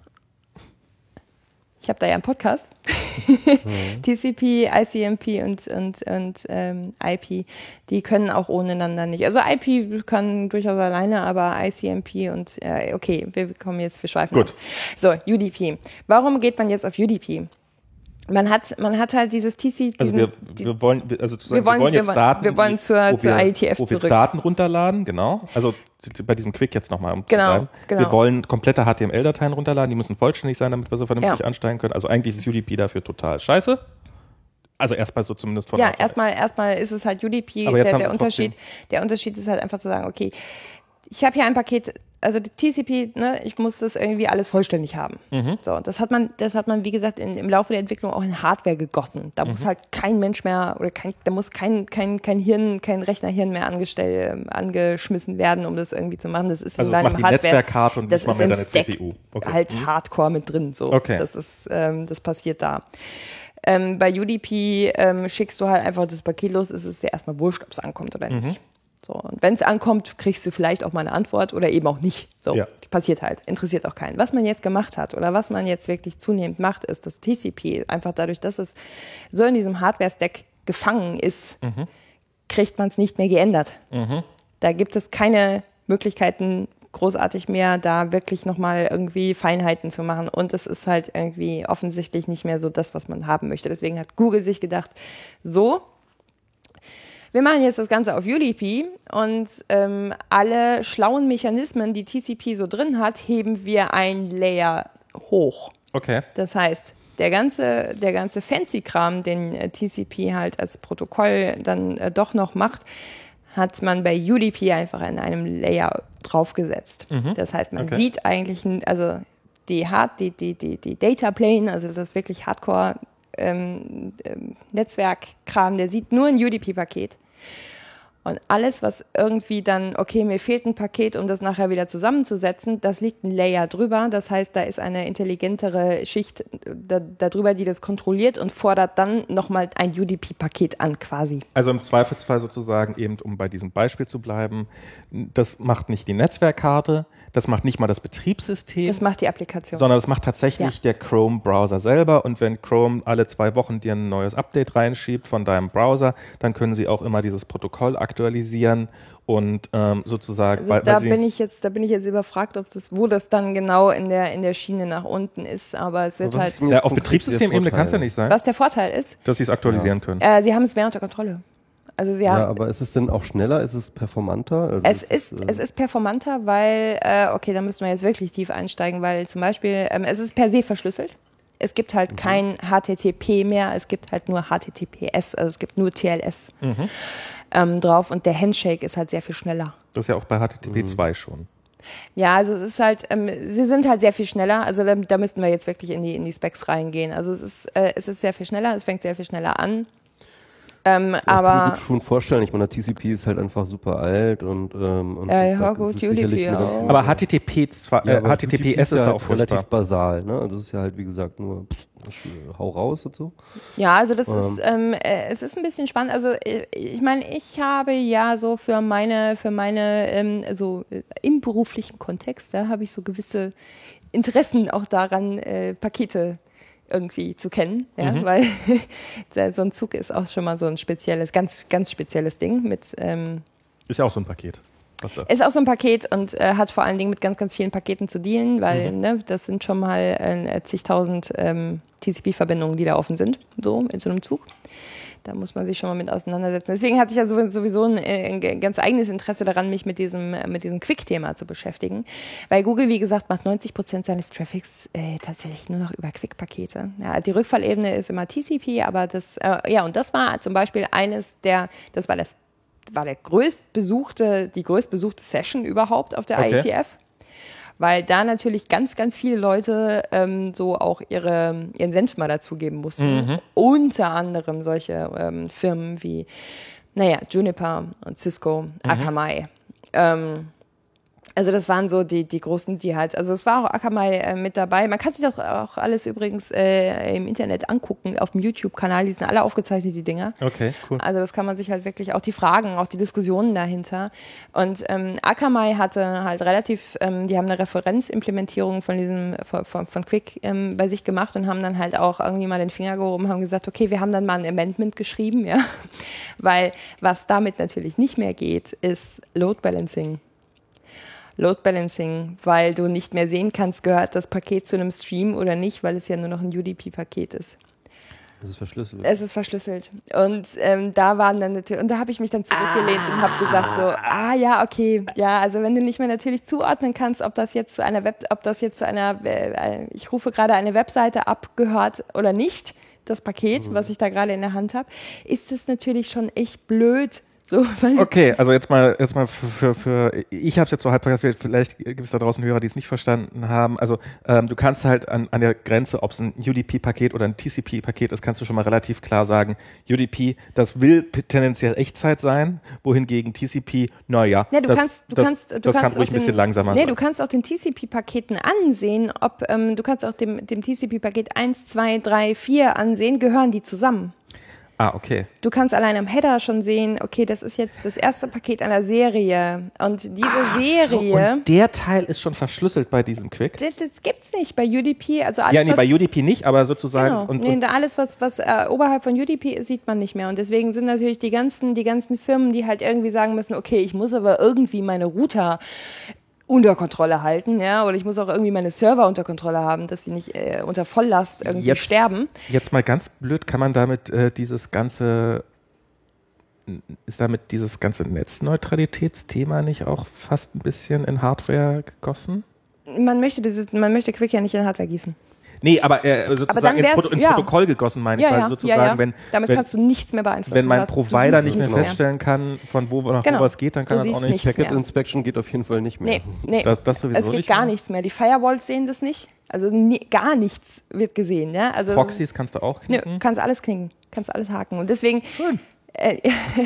Ich habe da ja einen Podcast. Mhm. T C P, I C M P und, und, und ähm, I P, die können auch ohne einander nicht. Also I P kann durchaus alleine, aber I C M P und, äh, okay, wir kommen jetzt, wir schweifen Gut. ab. So, U D P. Warum geht man jetzt auf U D P? Man hat, man hat halt dieses T C P. Also wir, wir wollen, also zu sagen, wir wollen, wir wollen jetzt wir, Daten, wir wollen zur, zur wir, I E T F wo zurück. Wir Daten runterladen, genau. Also bei diesem Quick jetzt nochmal, um genau, zu bleiben. Genau. Wir wollen komplette H T M L-Dateien runterladen, die müssen vollständig sein, damit wir so vernünftig ja. ansteigen können. Also eigentlich ist U D P dafür total scheiße. Also erstmal so zumindest von Ja, erstmal, erstmal ist es halt U D P. Aber jetzt der, haben der Sie Unterschied, der Unterschied ist halt einfach zu sagen, okay, ich habe hier ein Paket, also die T C P, ne, ich muss das irgendwie alles vollständig haben. Mhm. So, das hat man, das hat man, wie gesagt, in, im Laufe der Entwicklung auch in Hardware gegossen. Da mhm. muss halt kein Mensch mehr oder kein, da muss kein, kein, kein Hirn, kein Rechnerhirn mehr angestellt, angeschmissen werden, um das irgendwie zu machen. Das ist also in das deinem macht die Hardware, Netzwerkkarte und das nicht mal ist mehr im deine Stack C P U. Okay. halt mhm. Hardcore mit drin. So, okay. das ist, ähm, das passiert da. Ähm, bei U D P ähm, schickst du halt einfach das Paket los, ist es dir erstmal wurscht, ob es ankommt oder nicht. Mhm. So, und wenn es ankommt, kriegst du vielleicht auch mal eine Antwort oder eben auch nicht. So, ja. Passiert halt, interessiert auch keinen. Was man jetzt gemacht hat oder was man jetzt wirklich zunehmend macht, ist, dass T C P einfach dadurch, dass es so in diesem Hardware-Stack gefangen ist, mhm. kriegt man es nicht mehr geändert. Mhm. Da gibt es keine Möglichkeiten, großartig mehr da wirklich nochmal irgendwie Feinheiten zu machen. Und es ist halt irgendwie offensichtlich nicht mehr so das, was man haben möchte. Deswegen hat Google sich gedacht, so, wir machen jetzt das Ganze auf U D P und ähm, alle schlauen Mechanismen, die T C P so drin hat, heben wir ein Layer hoch. Okay. Das heißt, der ganze, der ganze Fancy-Kram, den äh, T C P halt als Protokoll dann äh, doch noch macht, hat man bei U D P einfach in einem Layer draufgesetzt. Mhm. Das heißt, man okay. sieht eigentlich, also die, Hard, die, die, die, die Data Plane, also das wirklich Hardcore ähm, ähm, Netzwerkkram, der sieht nur ein U D P-Paket. Und alles, was irgendwie dann, okay, mir fehlt ein Paket, um das nachher wieder zusammenzusetzen, das liegt ein Layer drüber. Das heißt, da ist eine intelligentere Schicht da, da drüber, die das kontrolliert und fordert dann nochmal ein U D P-Paket an quasi. Also im Zweifelsfall sozusagen eben, um bei diesem Beispiel zu bleiben, das macht nicht die Netzwerkkarte, das macht nicht mal das Betriebssystem. Das macht die Applikation. Sondern das macht tatsächlich ja. der Chrome-Browser selber. Und wenn Chrome alle zwei Wochen dir ein neues Update reinschiebt von deinem Browser, dann können sie auch immer dieses Protokoll aktualisieren und ähm, sozusagen. Also weil, da weil bin ich jetzt, da bin ich jetzt überfragt, ob das, wo das dann genau in der in der Schiene nach unten ist. Aber es wird halt. Ja, auf Betriebssystemebene kann es ja nicht sein. Was der Vorteil ist, dass sie es aktualisieren ja. können. Äh, sie haben es mehr unter Kontrolle. Also sie haben, ja, aber ist es denn auch schneller? Ist es performanter? Also es ist, ist äh es ist performanter, weil, äh, okay, da müssen wir jetzt wirklich tief einsteigen, weil zum Beispiel, ähm, es ist per se verschlüsselt. Es gibt halt mhm. kein H T T P mehr, es gibt halt nur H T T P S, also es gibt nur T L S mhm. ähm, drauf und der Handshake ist halt sehr viel schneller. Das ist ja auch bei H T T P zwei mhm. schon. Ja, also es ist halt, ähm, sie sind halt sehr viel schneller, also da, da müssten wir jetzt wirklich in die, in die Specs reingehen. Also es ist, äh, es ist sehr viel schneller, es fängt sehr viel schneller an. Ähm, ich aber kann mir gut schon vorstellen, ich meine, T C P ist halt einfach super alt und, ähm, und ja, ja, gut, U D P auch. Aber H T T P zwei, äh, ja, H T T P S ist, ja ist ja auch relativ basal, ne? Also es ist ja halt wie gesagt nur hau raus und so. Ja, also das ähm. ist, ähm, äh, es ist ein bisschen spannend. Also äh, ich meine, ich habe ja so für meine, für meine, ähm, so äh, im beruflichen Kontext, da habe ich so gewisse Interessen auch daran, äh, Pakete irgendwie zu kennen, ja, mhm. weil so ein Zug ist auch schon mal so ein spezielles, ganz, ganz spezielles Ding mit. Ähm, ist ja auch so ein Paket. Was da? Ist auch so ein Paket und äh, hat vor allen Dingen mit ganz, ganz vielen Paketen zu dealen, weil mhm. ne, das sind schon mal äh, zigtausend ähm, T C P-Verbindungen, die da offen sind, so in so einem Zug. Da muss man sich schon mal mit auseinandersetzen. Deswegen hatte ich ja sowieso ein, ein ganz eigenes Interesse daran, mich mit diesem, mit diesem Quick-Thema zu beschäftigen. Weil Google, wie gesagt, macht neunzig Prozent seines Traffics äh, tatsächlich nur noch über Quick-Pakete. Ja, die Rückfallebene ist immer T C P, aber das, äh, ja, und das war zum Beispiel eines der, das war das, war der größtbesuchte, die größtbesuchte Session überhaupt auf der Okay. I E T F. Weil da natürlich ganz, ganz viele Leute ähm, so auch ihre, ihren Senf mal dazugeben mussten. Mhm. Unter anderem solche ähm, Firmen wie, naja, Juniper und Cisco, mhm. Akamai. Ähm, also das waren so die, die großen, die halt, also es war auch Akamai äh, mit dabei. Man kann sich doch auch alles übrigens äh, im Internet angucken, auf dem YouTube-Kanal, die sind alle aufgezeichnet, die Dinger. Okay, cool. Also das kann man sich halt wirklich, auch die Fragen, auch die Diskussionen dahinter. Und ähm, Akamai hatte halt relativ, ähm, die haben eine Referenzimplementierung von diesem, von, von, von Quick ähm, bei sich gemacht und haben dann halt auch irgendwie mal den Finger gehoben, haben gesagt, okay, wir haben dann mal ein Amendment geschrieben, ja, weil was damit natürlich nicht mehr geht, ist Load Balancing. Load Balancing, weil du nicht mehr sehen kannst, gehört das Paket zu einem Stream oder nicht, weil es ja nur noch ein U D P-Paket ist. Es ist verschlüsselt. Es ist verschlüsselt. Und ähm, da waren dann natürlich, und da habe ich mich dann zurückgelehnt ah. und habe gesagt so, ah ja, okay, ja, also wenn du nicht mehr natürlich zuordnen kannst, ob das jetzt zu einer Web, ob das jetzt zu einer, äh, ich rufe gerade eine Webseite ab, gehört oder nicht, das Paket, mhm. was ich da gerade in der Hand habe, ist es natürlich schon echt blöd. So, okay, also jetzt mal, jetzt mal für, für, für ich habe es jetzt so halb verstanden, vielleicht gibt es da draußen Hörer, die es nicht verstanden haben. Also ähm, du kannst halt an, an der Grenze, ob es ein U D P-Paket oder ein T C P-Paket ist, kannst du schon mal relativ klar sagen, U D P, das will tendenziell Echtzeit sein, wohingegen T C P, naja, ja, du das, kannst, du das, kannst, du das kannst kann ruhig ein bisschen langsamer nee, sein. Du kannst auch den T C P-Paketen ansehen, ob ähm, du kannst auch dem, dem T C P-Paket eins, zwei, drei, vier ansehen, gehören die zusammen. Ah, okay. Du kannst allein am Header schon sehen, okay, das ist jetzt das erste Paket einer Serie. Und diese ah, Serie. So, und der Teil ist schon verschlüsselt bei diesem Quick? Das, das gibt's nicht bei U D P. Also alles, ja, nee, was, bei U D P nicht, aber sozusagen. Genau. Und, nee, und alles, was, was äh, oberhalb von U D P ist, sieht man nicht mehr. Und deswegen sind natürlich die ganzen, die ganzen Firmen, die halt irgendwie sagen müssen, okay, ich muss aber irgendwie meine Router unter Kontrolle halten, ja, oder ich muss auch irgendwie meine Server unter Kontrolle haben, dass sie nicht äh, unter Volllast irgendwie jetzt, sterben. Jetzt mal ganz blöd, kann man damit äh, dieses ganze, ist damit dieses ganze Netzneutralitätsthema nicht auch fast ein bisschen in Hardware gegossen? Man möchte dieses, man möchte Quick ja nicht in Hardware gießen. Nee, aber äh, sozusagen in, Pro- in ja. Protokoll gegossen, meine ich, ja, weil ja, sozusagen, ja, ja. wenn damit wenn, kannst du nichts mehr beeinflussen. Wenn mein Provider nicht mehr mehr. feststellen kann, von wo nach genau. wo was geht, dann kann du er auch nicht. Packet mehr. Inspection geht auf jeden Fall nicht mehr. Nee, nee. Das, das sowieso es geht nicht gar mehr. nichts mehr. Die Firewalls sehen das nicht. Also nie, gar nichts wird gesehen. Ja? Also, Proxys kannst du auch knicken? Nö, kannst alles knicken. Kannst alles haken. Und deswegen, Schön. Äh,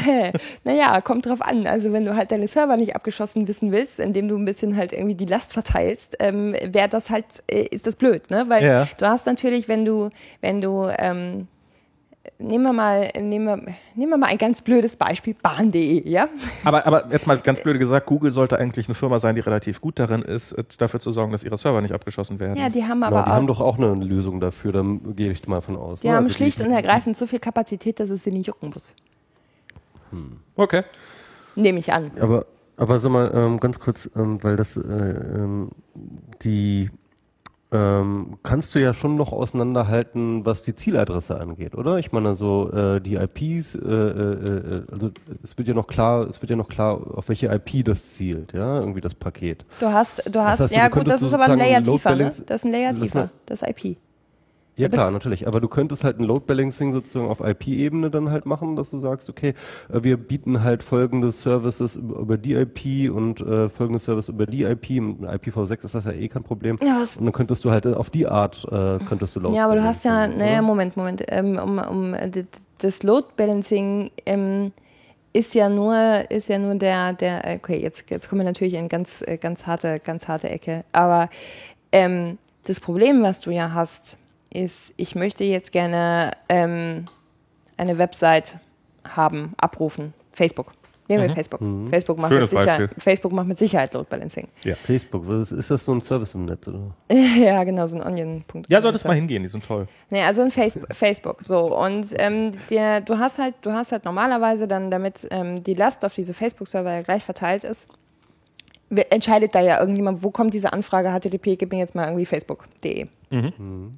naja, kommt drauf an. Also wenn du halt deine Server nicht abgeschossen wissen willst, indem du ein bisschen halt irgendwie die Last verteilst, ähm, wäre das halt, äh, ist das blöd, ne? Weil ja. du hast natürlich, wenn du, wenn du, ähm, nehmen wir mal, nehmen wir, nehmen wir mal ein ganz blödes Beispiel, bahn punkt de, ja? Aber, aber jetzt mal ganz blöd gesagt, Google sollte eigentlich eine Firma sein, die relativ gut darin ist, dafür zu sorgen, dass ihre Server nicht abgeschossen werden. Ja, die haben aber genau, die auch, haben doch auch eine Lösung dafür, da gehe ich mal von aus. Die ne? haben also schlicht die, und ergreifend so viel Kapazität, dass es sie nicht jucken muss. Hm. Okay. Nehme ich an. Aber, aber sag mal, ähm, ganz kurz, ähm, weil das, äh, ähm, die, ähm, kannst du ja schon noch auseinanderhalten, was die Zieladresse angeht, oder? Ich meine, so äh, die I Ps, äh, äh, also es wird ja noch klar, es wird ja noch klar, auf welche I P das zielt, ja, irgendwie das Paket. Du hast, du hast, das heißt, ja du gut, das ist aber ein Layer tiefer, ne? Das ist ein Layer tiefer, das I P. Ja klar, natürlich. Aber du könntest halt ein Load Balancing sozusagen auf I P-Ebene dann halt machen, dass du sagst, okay, wir bieten halt folgende Services über die I P und äh, folgende Service über die I P. Mit I P v sechs ist das ja eh kein Problem. Ja, und dann könntest du halt auf die Art äh, könntest du Load Ja, aber du hast ja, oder? naja, Moment, Moment. Ähm, um, um das Load Balancing ähm, ist ja nur, ist ja nur der, der, okay, jetzt, jetzt kommen wir natürlich in ganz, ganz harte, ganz harte Ecke. Aber ähm, das Problem, was du ja hast, ist, ich möchte jetzt gerne ähm, eine Website haben, abrufen. Facebook. Nehmen wir mhm. Facebook. Mhm. Facebook, macht mit Sicherheit, Facebook macht mit Sicherheit Load Balancing. Ja. Facebook, was ist, ist das so ein Service im Netz, oder? Ja, genau, so ein Onion-Punkt. Ja, solltest mal hingehen, die sind toll. Nee, also ein Facebook, Facebook. So, und ähm, der, du hast halt, du hast halt normalerweise dann, damit ähm, die Last auf diese Facebook-Server ja gleich verteilt ist, entscheidet da ja irgendjemand, wo kommt diese Anfrage, H T T P, gib mir jetzt mal irgendwie facebook punkt de. Mhm. Mhm.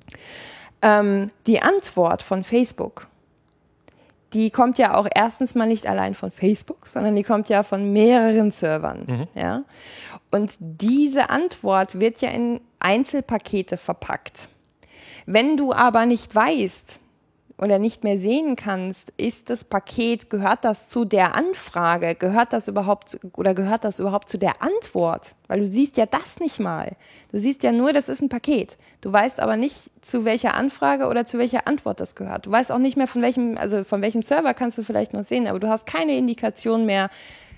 Ähm, die Antwort von Facebook, die kommt ja auch erstens mal nicht allein von Facebook, sondern die kommt ja von mehreren Servern. Mhm. Ja? Und diese Antwort wird ja in Einzelpakete verpackt. Wenn du aber nicht weißt oder nicht mehr sehen kannst, ist das Paket, gehört das zu der Anfrage, gehört das überhaupt oder gehört das überhaupt zu der Antwort? Weil du siehst ja das nicht mal. Du siehst ja nur, das ist ein Paket. Du weißt aber nicht, zu welcher Anfrage oder zu welcher Antwort das gehört. Du weißt auch nicht mehr, von welchem, also von welchem Server kannst du vielleicht noch sehen, aber du hast keine Indikation mehr,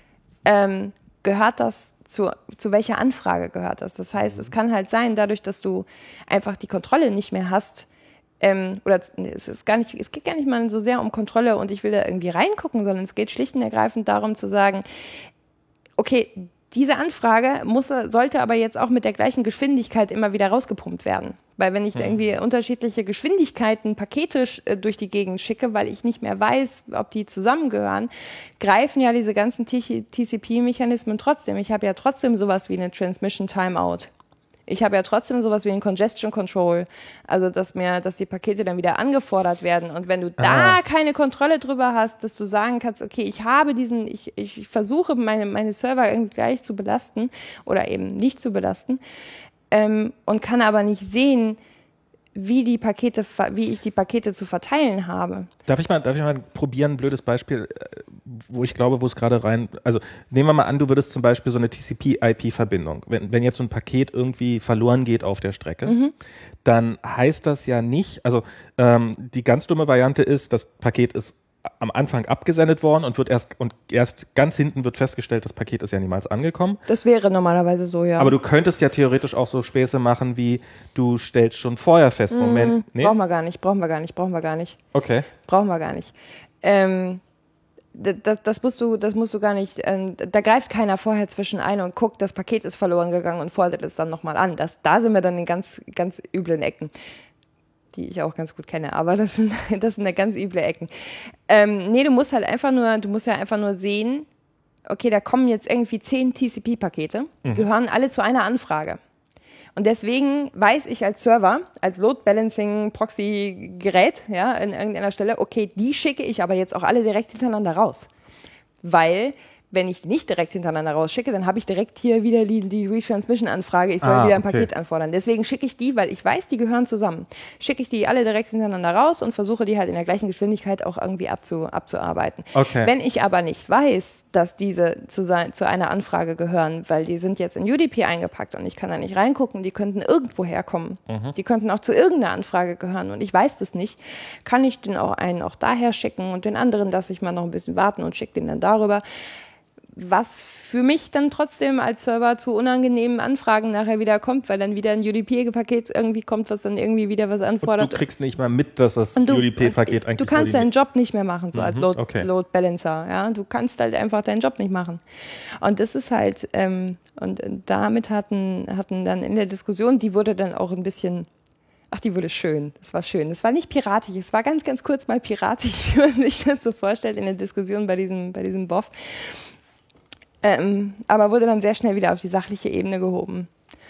ähm, gehört das zu, zu welcher Anfrage gehört das. Das heißt, es kann halt sein, dadurch, dass du einfach die Kontrolle nicht mehr hast, ähm, oder es ist gar nicht, es geht gar nicht mal so sehr um Kontrolle und ich will da irgendwie reingucken, sondern es geht schlicht und ergreifend darum zu sagen, okay, diese Anfrage muss, sollte aber jetzt auch mit der gleichen Geschwindigkeit immer wieder rausgepumpt werden. Weil wenn ich mhm. irgendwie unterschiedliche Geschwindigkeiten Pakete äh, durch die Gegend schicke, weil ich nicht mehr weiß, ob die zusammengehören, greifen ja diese ganzen T C P-Mechanismen trotzdem. Ich habe ja trotzdem sowas wie eine Transmission Timeout. Ich habe ja trotzdem sowas wie ein Congestion Control, also dass mir, dass die Pakete dann wieder angefordert werden. Und wenn du da ah. keine Kontrolle drüber hast, dass du sagen kannst, okay, ich habe diesen, ich, ich versuche meine, meine Server irgendwie gleich zu belasten oder eben nicht zu belasten ähm, und kann aber nicht sehen, wie die Pakete, wie ich die Pakete zu verteilen habe. Darf ich mal, darf ich mal probieren, ein blödes Beispiel, wo ich glaube, wo es gerade rein, also nehmen wir mal an, du würdest zum Beispiel so eine T C P-I P-Verbindung, wenn, wenn jetzt so ein Paket irgendwie verloren geht auf der Strecke, mhm. dann heißt das ja nicht, also ähm, die ganz dumme Variante ist, das Paket ist am Anfang abgesendet worden und wird erst und erst ganz hinten wird festgestellt, das Paket ist ja niemals angekommen. Das wäre normalerweise so, ja. Aber du könntest ja theoretisch auch so Späße machen, wie du stellst schon vorher fest, Moment. Mm, nee? Brauchen wir gar nicht, brauchen wir gar nicht, brauchen wir gar nicht. Okay. Brauchen wir gar nicht. Ähm, das, das musst du, das musst du gar nicht, ähm, da greift keiner vorher zwischen ein und guckt, das Paket ist verloren gegangen und fordert es dann nochmal an. Das, da sind wir dann in ganz, ganz üblen Ecken, die ich auch ganz gut kenne, aber das sind, das sind ganz üble Ecken. Ähm, nee, du musst halt einfach nur, du musst ja einfach nur sehen, okay, da kommen jetzt irgendwie zehn T C P-Pakete, die mhm. gehören alle zu einer Anfrage. Und deswegen weiß ich als Server, als Load-Balancing-Proxy-Gerät, ja, an irgendeiner Stelle, okay, die schicke ich aber jetzt auch alle direkt hintereinander raus. Weil, wenn ich die nicht direkt hintereinander rausschicke, dann habe ich direkt hier wieder die, die Retransmission-Anfrage, ich soll ah, wieder ein Paket okay. anfordern. Deswegen schicke ich die, weil ich weiß, die gehören zusammen, schicke ich die alle direkt hintereinander raus und versuche die halt in der gleichen Geschwindigkeit auch irgendwie abzu, abzuarbeiten. Okay. Wenn ich aber nicht weiß, dass diese zu, sein, zu einer Anfrage gehören, weil die sind jetzt in U D P eingepackt und ich kann da nicht reingucken, die könnten irgendwo herkommen. Mhm. Die könnten auch zu irgendeiner Anfrage gehören und ich weiß das nicht, kann ich den auch einen auch daher schicken und den anderen lasse ich mal noch ein bisschen warten und schicke den dann darüber. Was für mich dann trotzdem als Server zu unangenehmen Anfragen nachher wieder kommt, weil dann wieder ein U D P-Paket irgendwie kommt, was dann irgendwie wieder was anfordert. Und du kriegst nicht mal mit, dass das du, U D P-Paket eigentlich... Du kannst deinen Job nicht mehr machen, so mhm, als Load, okay. Load Balancer. Ja? Du kannst halt einfach deinen Job nicht machen. Und das ist halt... Ähm, und damit hatten, hatten dann in der Diskussion, die wurde dann auch ein bisschen... Ach, die wurde schön. Das war schön. Es war nicht piratisch. Es war ganz, ganz kurz mal piratisch, wie man sich das so vorstellt in der Diskussion bei diesem, bei diesem B O F. Ähm, aber wurde dann sehr schnell wieder auf die sachliche Ebene gehoben.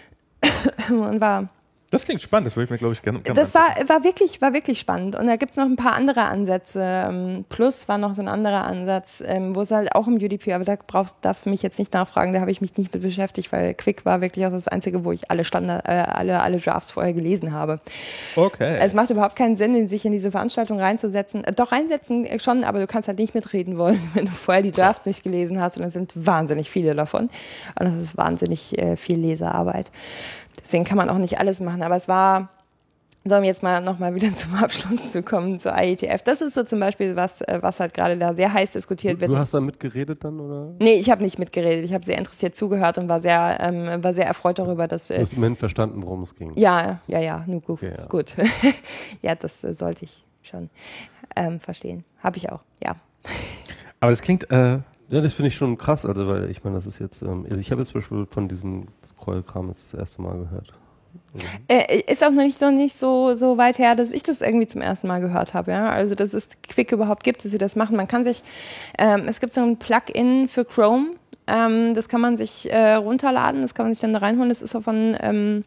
Und war... Das klingt spannend, das würde ich mir, glaube ich, gerne gerne Das war, war, wirklich, war wirklich spannend. Und da gibt es noch ein paar andere Ansätze. Plus war noch so ein anderer Ansatz, wo es halt auch im U D P, aber da brauchst, darfst du mich jetzt nicht nachfragen, da habe ich mich nicht mit beschäftigt, weil Quick war wirklich auch das Einzige, wo ich alle Standard, äh, alle, alle Drafts vorher gelesen habe. Okay. Es macht überhaupt keinen Sinn, sich in diese Veranstaltung reinzusetzen. Äh, doch, reinsetzen schon, aber du kannst halt nicht mitreden wollen, wenn du vorher die Drafts nicht gelesen hast. Und es sind wahnsinnig viele davon. Und das ist wahnsinnig äh, viel Lesearbeit. Deswegen kann man auch nicht alles machen, aber es war, um jetzt mal nochmal wieder zum Abschluss zu kommen, zur I E T F. Das ist so zum Beispiel was, was halt gerade da sehr heiß diskutiert du, wird. Du hast da mitgeredet dann, oder? Nee, ich habe nicht mitgeredet. Ich habe sehr interessiert zugehört und war sehr, ähm, war sehr erfreut darüber, dass... Du hast immerhin verstanden, worum es ging. Ja, ja, ja, nur gut. Okay, ja. gut. Ja, das äh, sollte ich schon ähm, verstehen. Habe ich auch, ja. Aber das klingt... Äh Ja, das finde ich schon krass, also weil ich meine, das ist jetzt, ähm, also ich habe jetzt zum Beispiel von diesem Scroll-Kram jetzt das erste Mal gehört. Mhm. Äh, ist auch noch nicht, noch nicht so, so weit her, dass ich das irgendwie zum ersten Mal gehört habe, ja. Also, dass es Quick überhaupt gibt, dass sie das machen. Man kann sich, ähm, es gibt so ein Plugin für Chrome, Ähm, das kann man sich äh, runterladen, das kann man sich dann da reinholen. Das ist auch von, ähm,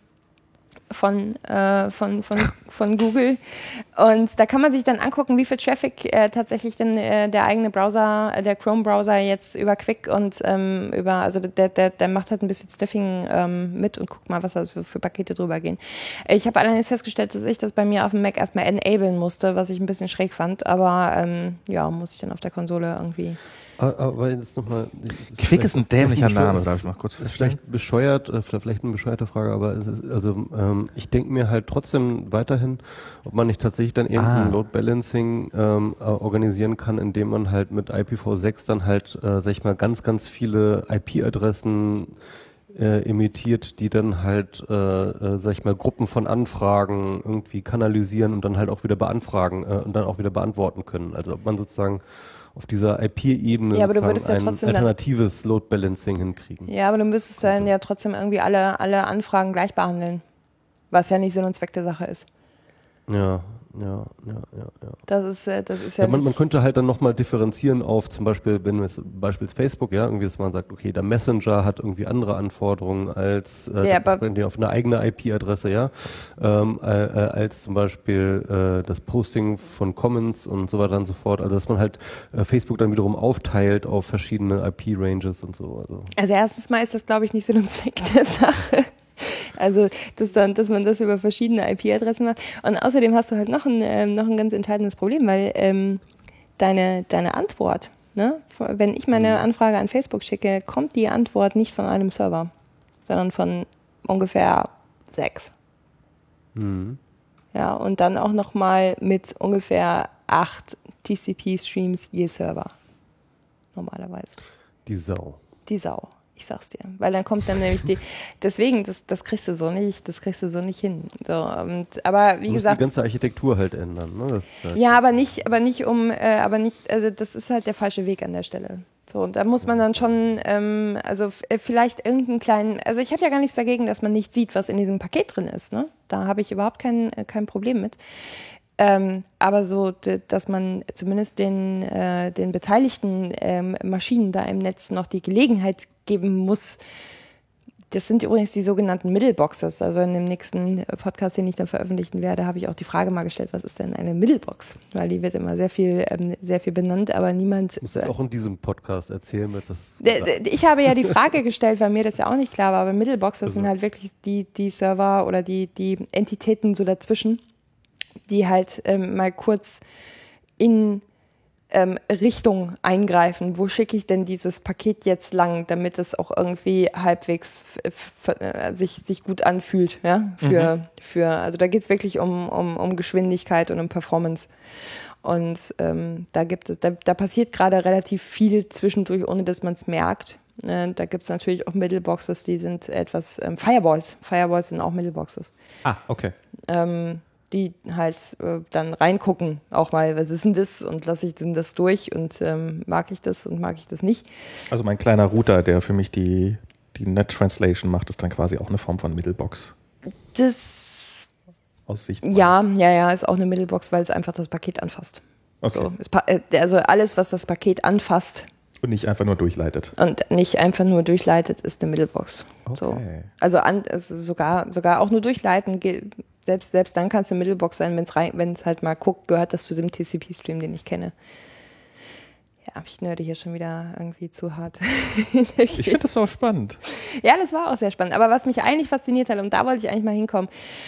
von, äh, von, von, von Google. Und da kann man sich dann angucken, wie viel Traffic äh, tatsächlich denn äh, der eigene Browser, äh, der Chrome-Browser jetzt über Quick und ähm, über, also der, der, der macht halt ein bisschen Sniffing ähm, mit und guckt mal, was da für, für Pakete drüber gehen. Ich habe allerdings festgestellt, dass ich das bei mir auf dem Mac erstmal enablen musste, was ich ein bisschen schräg fand, aber ähm, ja, muss ich dann auf der Konsole irgendwie. Aber jetzt nochmal. Quick ist ein dämlicher Name, darf ich mal kurz ist vielleicht bescheuert, äh, vielleicht eine bescheuerte Frage, aber es ist, also ähm, ich denke mir halt trotzdem weiterhin, ob man nicht tatsächlich dann irgendein Ah. Load Balancing ähm, äh, organisieren kann, indem man halt mit I P v sechs dann halt, äh, sag ich mal, ganz, ganz viele I P-Adressen äh, imitiert, die dann halt, äh, äh, sag ich mal, Gruppen von Anfragen irgendwie kanalisieren und dann halt auch wieder beanfragen äh, und dann auch wieder beantworten können. Also ob man sozusagen auf dieser I P-Ebene Ja, aber du sozusagen würdest ja ein trotzdem dann- alternatives Load Balancing hinkriegen. Ja, aber du müsstest dann ja trotzdem irgendwie alle, alle Anfragen gleich behandeln, was ja nicht Sinn und Zweck der Sache ist. Ja, ja, ja, ja, ja. Das ist, äh, das ist ja, Ja, man, nicht, man könnte halt dann nochmal differenzieren auf zum Beispiel, wenn es beispielsweise Facebook, ja, irgendwie, dass man sagt, okay, der Messenger hat irgendwie andere Anforderungen als äh, Ja, der- aber- die auf eine eigene I P-Adresse, ja, ähm, äh, äh, als zum Beispiel äh, das Posting von Comments und so weiter und so fort. Also dass man halt äh, Facebook dann wiederum aufteilt auf verschiedene I P-Ranges und so. Also also erstens mal ist das, glaube ich, nicht Sinn und Zweck der Sache. Also, dass, dann, dass man das über verschiedene I P-Adressen macht. Und außerdem hast du halt noch ein, ähm, noch ein ganz entscheidendes Problem, weil ähm, deine, deine Antwort, ne? Wenn ich meine Anfrage an Facebook schicke, kommt die Antwort nicht von einem Server, sondern von ungefähr sechs. mhm. Ja, und dann auch nochmal mit ungefähr acht T C P-Streams je Server. Normalerweise. Die Sau. Die Sau. Ich sag's dir. Weil dann kommt dann nämlich die, deswegen, das, das kriegst du so nicht, das kriegst du so nicht hin. So, und, aber wie Du musst gesagt. die ganze Architektur halt ändern, ne? Das ist halt Ja, aber nicht, aber nicht um, äh, aber nicht, also das ist halt der falsche Weg an der Stelle. So, und da muss man dann schon, ähm, also f- äh, vielleicht irgendeinen kleinen, also ich habe ja gar nichts dagegen, dass man nicht sieht, was in diesem Paket drin ist, ne? Da habe ich überhaupt kein, äh, kein Problem mit. Ähm, aber so, d- dass man zumindest den, äh, den beteiligten ähm, Maschinen da im Netz noch die Gelegenheit geben muss. Das sind übrigens die sogenannten Middleboxes. Also in dem nächsten Podcast, den ich dann veröffentlichen werde, habe ich auch die Frage mal gestellt, was ist denn eine Middlebox? Weil die wird immer sehr viel, ähm, sehr viel benannt, aber niemand. Du musst es auch in diesem Podcast erzählen, weil das D- d- Ich habe ja die Frage gestellt, weil mir das ja auch nicht klar war, aber Middleboxes Also. sind halt wirklich die, die Server oder die, die Entitäten so dazwischen, die halt ähm, mal kurz in ähm, Richtung eingreifen. Wo schicke ich denn dieses Paket jetzt lang, damit es auch irgendwie halbwegs f- f- äh, sich, sich gut anfühlt, ja? Für, mhm. für, also da geht es wirklich um, um, um Geschwindigkeit und um Performance. Und ähm, da gibt es, da, da passiert gerade relativ viel zwischendurch, ohne dass man es merkt. Äh, da gibt es natürlich auch Middleboxes, die sind etwas ähm, Firewalls. Firewalls sind auch Middleboxes. Ah, okay. Ähm, die halt äh, dann reingucken, auch mal, was ist denn das und lasse ich denn das durch und ähm, mag ich das und mag ich das nicht. Also mein kleiner Router, der für mich die, die Net-Translation macht, ist dann quasi auch eine Form von Middlebox. Das, aus Sicht. ja, ja, ja, ist auch eine Middlebox, weil es einfach das Paket anfasst. Okay. So, es, pa- äh, also alles, was das Paket anfasst Und nicht einfach nur durchleitet. und nicht einfach nur durchleitet, ist eine Middlebox. Okay. So. Also, an, also sogar, sogar auch nur durchleiten, ge- selbst, selbst dann kann es eine Middlebox sein, wenn es rein, wenn es halt mal guckt, gehört das zu dem T C P-Stream, den ich kenne. Ja, ich nörde hier schon wieder irgendwie zu hart. Ich finde das auch spannend. Ja, das war auch sehr spannend. Aber was mich eigentlich fasziniert hat, und da wollte ich eigentlich mal hinkommen,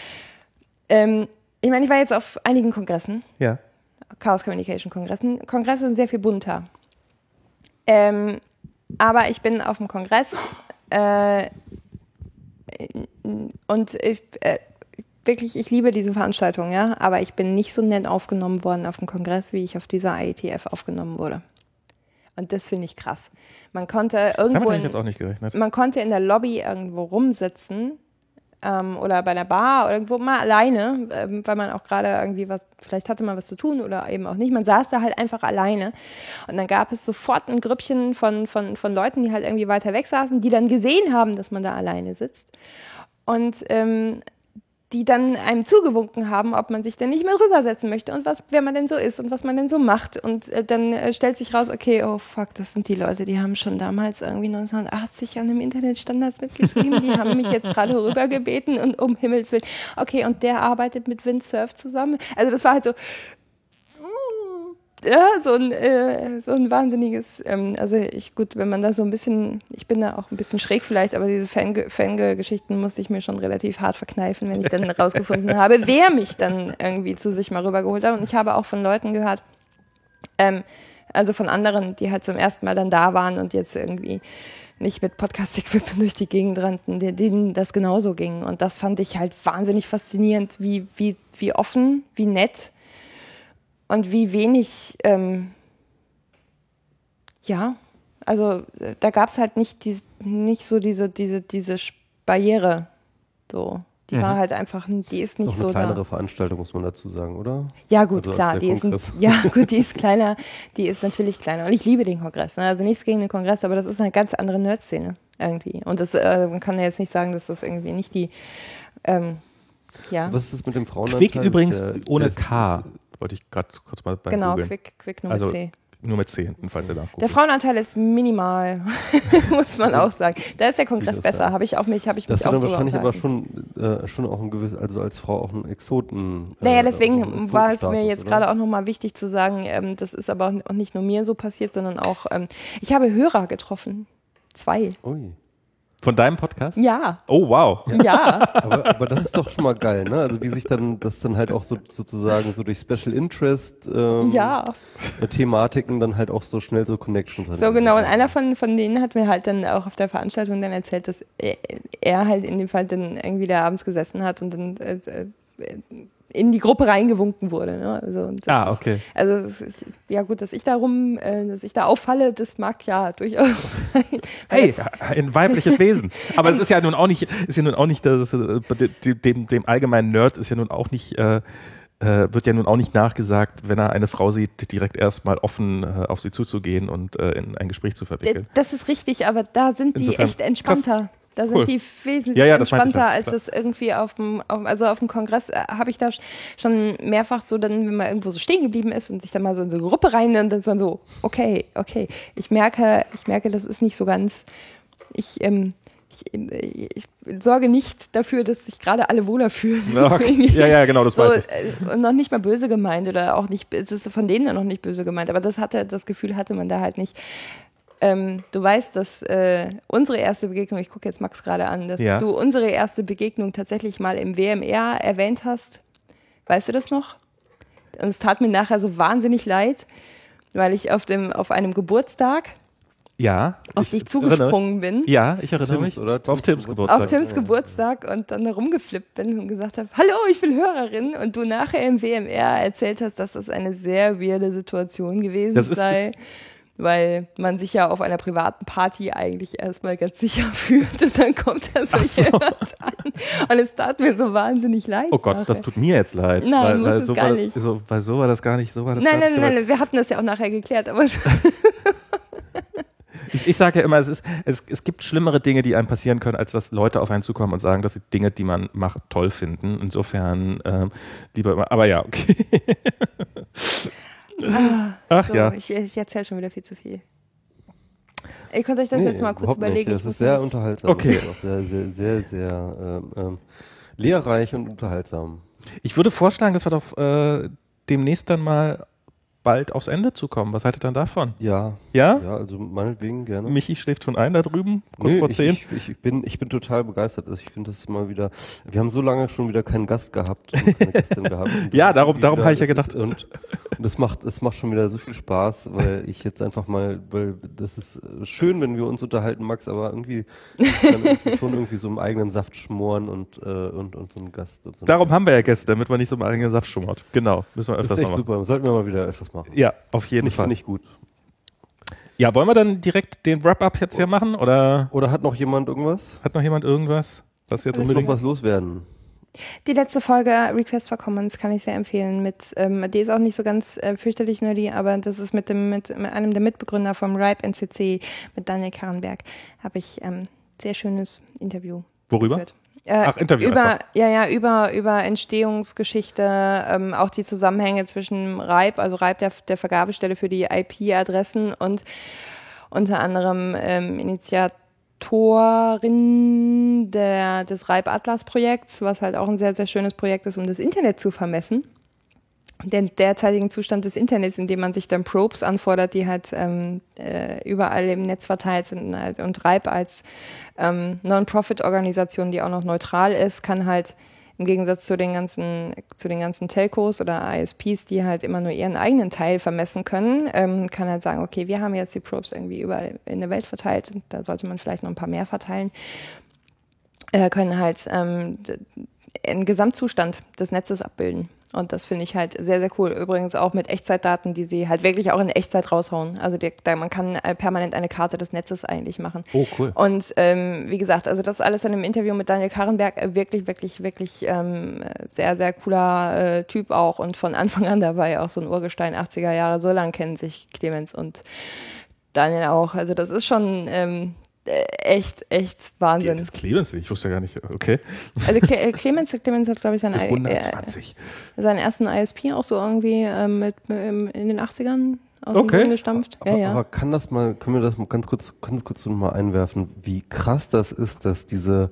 ähm, ich meine, ich war jetzt auf einigen Kongressen, Ja. Chaos Communication Kongressen. Kongresse sind sehr viel bunter. Ähm, aber ich bin auf dem Kongress äh, und ich, äh, wirklich, ich liebe diese Veranstaltung, ja, aber ich bin nicht so nett aufgenommen worden auf dem Kongress, wie ich auf dieser I E T F aufgenommen wurde. Und das finde ich krass. Man konnte irgendwo Damit hätte ich in, jetzt auch nicht gerechnet. man konnte in der Lobby irgendwo rumsitzen ähm, oder bei der Bar oder irgendwo mal alleine, ähm, weil man auch gerade irgendwie was, vielleicht hatte man was zu tun oder eben auch nicht. Man saß da halt einfach alleine und dann gab es sofort ein Grüppchen von, von, von Leuten, die halt irgendwie weiter weg saßen, die dann gesehen haben, dass man da alleine sitzt und ähm, die dann einem zugewunken haben, ob man sich denn nicht mehr rübersetzen möchte und was, wer man denn so ist und was man denn so macht. Und äh, dann äh, stellt sich raus, okay, oh fuck, das sind die Leute, die haben schon damals irgendwie neunzehnhundertachtzig an dem Internetstandards mitgeschrieben, die haben mich jetzt gerade rübergebeten und um Himmels Willen, okay, und der arbeitet mit Windsurf zusammen. Also das war halt so, ja, so ein, äh, so ein wahnsinniges, ähm, also ich, gut, wenn man da so ein bisschen, ich bin da auch ein bisschen schräg vielleicht, aber diese Fangirl- Fangirl-Geschichten musste ich mir schon relativ hart verkneifen, wenn ich dann rausgefunden habe, wer mich dann irgendwie zu sich mal rübergeholt hat. Und ich habe auch von Leuten gehört, ähm, also von anderen, die halt zum ersten Mal dann da waren und jetzt irgendwie nicht mit Podcast-Equipment durch die Gegend rannten, denen das genauso ging. Und das fand ich halt wahnsinnig faszinierend, wie, wie, wie offen, wie nett und wie wenig, ähm, ja, also da gab es halt nicht, die, nicht so diese, diese, diese Barriere. So. Die mhm. war halt einfach, die ist nicht ist auch so eine kleinere da. Veranstaltung, muss man dazu sagen, oder? Ja gut, also klar, die ist, ein, ja gut, die ist kleiner, die ist natürlich kleiner. Und ich liebe den Kongress, ne? Also nichts gegen den Kongress, aber das ist eine ganz andere Nerd-Szene irgendwie. Und das, äh, man kann ja jetzt nicht sagen, dass das irgendwie nicht die, ähm, ja. Was ist das mit dem Frauenanteil? Quick übrigens der, ohne der, K, wollte ich gerade kurz mal beim Genau, Googlen. Quick, Quick nur also, mit C. Nur mit C hinten, falls ihr da guckt. Der Frauenanteil ist minimal, muss man auch sagen. Da ist der Kongress besser, habe ich auch mich, habe ich mich das auch dann drüber wahrscheinlich aber unterhalten. schon, äh, schon auch ein gewisses, also als Frau auch ein Exoten. Äh, Naja, deswegen Exotenstatus, war es mir jetzt oder? gerade auch nochmal wichtig zu sagen, ähm, das ist aber auch nicht nur mir so passiert, sondern auch, ähm, ich habe Hörer getroffen. Zwei. Ui. Von deinem Podcast? Ja. Oh, wow. Ja. aber, aber das ist doch schon mal geil, ne? Also wie sich dann das dann halt auch so sozusagen so durch Special Interest ähm, ja. Thematiken dann halt auch so schnell so Connections hat. So genau, und einer von, von denen hat mir halt dann auch auf der Veranstaltung dann erzählt, dass er, er halt in dem Fall dann irgendwie da abends gesessen hat und dann äh, äh, in die Gruppe reingewunken wurde. Ne? Also das ah, okay. Ist, also das ist, ja gut, dass ich darum, äh, dass ich da auffalle, das mag ja durchaus sein. Hey, ein weibliches Wesen. Aber es ist ja nun auch nicht, ist ja nun auch nicht, das, dem, dem allgemeinen Nerd ist ja nun auch nicht, äh, äh, wird ja nun auch nicht nachgesagt, wenn er eine Frau sieht, direkt erstmal offen äh, auf sie zuzugehen und äh, in ein Gespräch zu verwickeln. Das ist richtig, aber da sind die Insofern, echt entspannter. Krass. Da sind cool. die wesentlich ja, ja, das entspannter, ja, als das irgendwie auf dem, auf, also auf dem Kongress äh, habe ich da schon mehrfach so, dann, wenn man irgendwo so stehen geblieben ist und sich dann mal so in so eine Gruppe rein, und dann ist man so, okay, okay, ich merke, ich merke, das ist nicht so ganz, ich, ähm, ich, ich sorge nicht dafür, dass sich gerade alle wohler fühlen. Okay. Ja, ja, genau, das so, weiß ich. Und noch nicht mal böse gemeint oder auch nicht, es ist von denen noch nicht böse gemeint, aber das hatte, das Gefühl hatte man da halt nicht. Ähm, du weißt, dass äh, unsere erste Begegnung, ich gucke jetzt Max gerade an, dass ja. du unsere erste Begegnung tatsächlich mal im W M R erwähnt hast. Weißt du das noch? Und es tat mir nachher so wahnsinnig leid, weil ich auf dem auf einem Geburtstag ja, auf dich zugesprungen bin. Ja, ich erinnere Tims, mich. Oder? Auf Tims Geburtstag. Auf Tims Geburtstag und dann da rumgeflippt bin und gesagt habe, hallo, ich bin Hörerin. Und du nachher im W M R erzählt hast, dass das eine sehr weirde Situation gewesen das ist, sei. Weil man sich ja auf einer privaten Party eigentlich erstmal ganz sicher fühlt und dann kommt da so, so. jemand an. Und es tat mir so wahnsinnig leid. Oh Gott, nachher. Das tut mir jetzt leid. Nein, weil, muss weil es so gar war, nicht. So, weil so war das gar nicht. So war das nein, gar nein, nicht nein, nein, wir hatten das ja auch nachher geklärt. Aber ich, ich sage ja immer, es, ist, es, es gibt schlimmere Dinge, die einem passieren können, als dass Leute auf einen zukommen und sagen, dass sie Dinge, die man macht, toll finden. Insofern ähm, lieber immer. Aber ja, okay. ah, Ach so, ja. Ich, ich erzähle schon wieder viel zu viel. Ihr könnt euch das nee, jetzt mal kurz überlegen. Nicht. Das ist sehr unterhaltsam. Okay. Auch sehr, sehr, sehr, sehr ähm, ähm, lehrreich und unterhaltsam. Ich würde vorschlagen, dass wir doch äh, demnächst dann mal bald aufs Ende zukommen. Was haltet ihr dann davon? Ja. Ja? Ja, also meinetwegen gerne. Michi schläft schon ein da drüben, kurz nee, vor ich, zehn. Ich, ich, ich, bin, ich bin total begeistert. Also ich finde das mal wieder, wir haben so lange schon wieder keinen Gast gehabt und keine Gästin gehabt. Ja, darum, darum habe ich ja gedacht. Ist, und und das macht, das macht schon wieder so viel Spaß, weil ich jetzt einfach mal, weil das ist schön, wenn wir uns unterhalten, Max, aber irgendwie, dann irgendwie schon irgendwie so im eigenen Saft schmoren und, äh, und, und so einen Gast. Und so Darum Gast. haben wir ja Gäste, damit man nicht so im eigenen Saft schummert. Genau, müssen wir öfters Das ist echt mal machen. super, sollten wir mal wieder öfters machen. Ja, auf jeden Finde ich, Fall. finde ich gut. Ja, wollen wir dann direkt den Wrap-Up jetzt hier machen? Oder Oder hat noch jemand irgendwas? hat noch jemand irgendwas, was jetzt Alles unbedingt... Noch was loswerden? Die letzte Folge Request for Commons kann ich sehr empfehlen. Mit, ähm, die ist auch nicht so ganz äh, fürchterlich nerdy, aber das ist mit dem mit, mit einem der Mitbegründer vom RIPE N C C, mit Daniel Karrenberg, habe ich ein ähm, sehr schönes Interview Worüber? geführt. Äh, Ach, Interview über, einfach. ja, ja, über, über Entstehungsgeschichte, ähm, auch die Zusammenhänge zwischen Reib, also Reib der, der Vergabestelle für die I P-Adressen und unter anderem ähm, Initiatorin der, des Reib-Atlas-Projekts, was halt auch ein sehr, sehr schönes Projekt ist, um das Internet zu vermessen. Den derzeitigen Zustand des Internets, in dem man sich dann Probes anfordert, die halt ähm, äh, überall im Netz verteilt sind halt, und Reib als ähm, Non-Profit-Organisation, die auch noch neutral ist, kann halt im Gegensatz zu den ganzen zu den ganzen Telcos oder I S Ps, die halt immer nur ihren eigenen Teil vermessen können, ähm, kann halt sagen, okay, wir haben jetzt die Probes irgendwie überall in der Welt verteilt, da sollte man vielleicht noch ein paar mehr verteilen, äh, können halt ähm, einen Gesamtzustand des Netzes abbilden. Und das finde ich halt sehr, sehr cool. Übrigens auch mit Echtzeitdaten, die sie halt wirklich auch in Echtzeit raushauen. Also die, da, man kann permanent eine Karte des Netzes eigentlich machen. Oh, cool. Und ähm, wie gesagt, also das ist alles in einem Interview mit Daniel Karrenberg wirklich, wirklich, wirklich ähm, sehr, sehr cooler äh, Typ auch und von Anfang an dabei auch so ein Urgestein achtziger Jahre. So lang kennen sich Clemens und Daniel auch. Also das ist schon ähm, echt, echt Wahnsinn. Das ist Clemens, ich wusste ja gar nicht, okay. Also Cle Clemens, Clemens hat, glaube ich, seinen, hundertzwanzig. Äh, seinen ersten I S P auch so irgendwie ähm, mit, ähm, in den achtzigern aus dem Okay. Boden gestampft. Aber, Ja, ja. aber kann das mal, können wir das mal ganz kurz, ganz kurz noch mal einwerfen, wie krass das ist, dass diese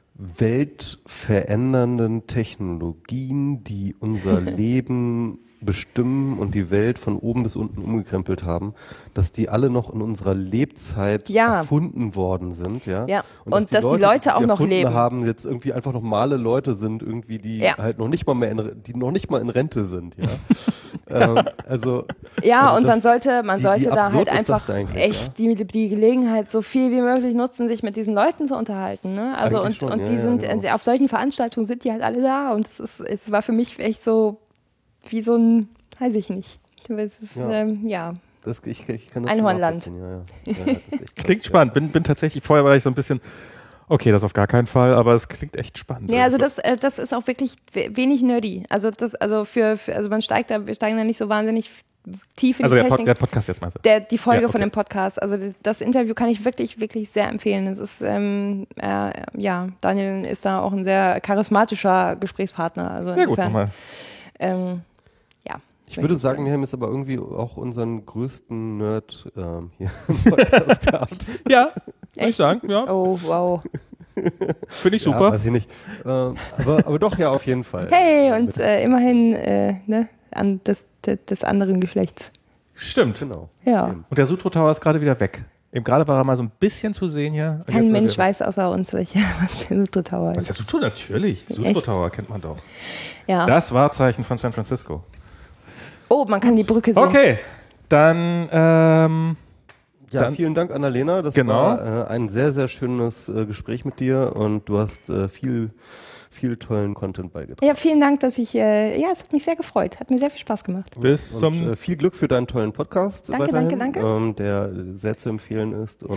weltverändernden Technologien, die unser Leben bestimmen und die Welt von oben bis unten umgekrempelt haben, dass die alle noch in unserer Lebzeit Ja. erfunden worden sind, ja. Ja. Und, Und dass die Leute die auch die noch erfunden leben. haben, jetzt irgendwie einfach normale Leute sind, irgendwie die Ja. halt noch nicht mal mehr, in, die noch nicht mal in Rente sind, ja. ähm, also Ja, also und das- man sollte, man wie- sollte wie da absurd halt ist das einfach eigentlich, echt die, die Gelegenheit so viel wie möglich nutzen, sich mit diesen Leuten zu unterhalten. Ne? Also Eigentlich und, schon, und ja, die ja, sind genau. äh, auf solchen Veranstaltungen sind die halt alle da und es ist, es war für mich echt so wie so ein, weiß ich nicht. Es ist, Ja. ähm, ja. Das, ich, ich kann das Einhornland. schon nachvollziehen, Ja, ja. Ja, das ist echt krass, Klingt ja. spannend. Bin, bin tatsächlich, vorher war ich so ein bisschen, okay, das auf gar keinen Fall, aber es klingt echt spannend. Ja, also das, äh, das ist auch wirklich we- wenig nerdy. Also das, also für, für also man steigt da, wir steigen da nicht so wahnsinnig tief in Also die der, Pod, Technik. der Podcast jetzt meinst du? Der, die Folge Ja, okay. von dem Podcast, also das Interview kann ich wirklich, wirklich sehr empfehlen. Es ist, ähm, äh, ja, Daniel ist da auch ein sehr charismatischer Gesprächspartner. Also Sehr gut, insofern, nochmal. ähm, ja. Ich würde sagen, wir haben jetzt aber irgendwie auch unseren größten Nerd ähm, hier im Podcast gehabt. Ja, würde ich Echt? sagen, ja. Oh, wow. Finde ich Ja, super. weiß ich nicht. Ähm, aber, aber doch, ja, auf jeden Fall. Hey, und äh, immerhin, äh, ne, an des, des, des anderen Geschlechts. Stimmt. Genau. Ja. Und der Sutro Tower ist gerade wieder weg. Eben gerade war er mal so ein bisschen zu sehen hier. Und Kein jetzt Mensch ist er- weiß außer uns, welche, was der Sutro Tower Was ist. ist der Sutro? Natürlich. Sutro Echt? Tower kennt man doch. Ja. Das Wahrzeichen von San Francisco. Oh, man kann die Brücke sehen. Okay, dann ähm, Ja, Dann- vielen Dank, Annalena. Das Genau. war äh, ein sehr, sehr schönes äh, Gespräch mit dir und du hast äh, viel, viel tollen Content beigetragen. Ja, vielen Dank, dass ich, äh, ja, es hat mich sehr gefreut. Hat mir sehr viel Spaß gemacht. bis Und zum äh, viel Glück für deinen tollen Podcast Danke, weiterhin, danke, danke. Ähm, der sehr zu empfehlen ist. Und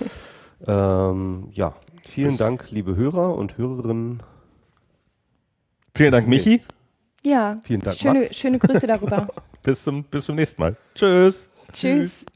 ähm, ja, vielen Dank, liebe Hörer und Hörerinnen. vielen Dank, Bis zum Michi. Ja, Vielen Dank, schöne, Max. schöne Grüße darüber. Bis zum, bis zum nächsten Mal. Tschüss. Tschüss.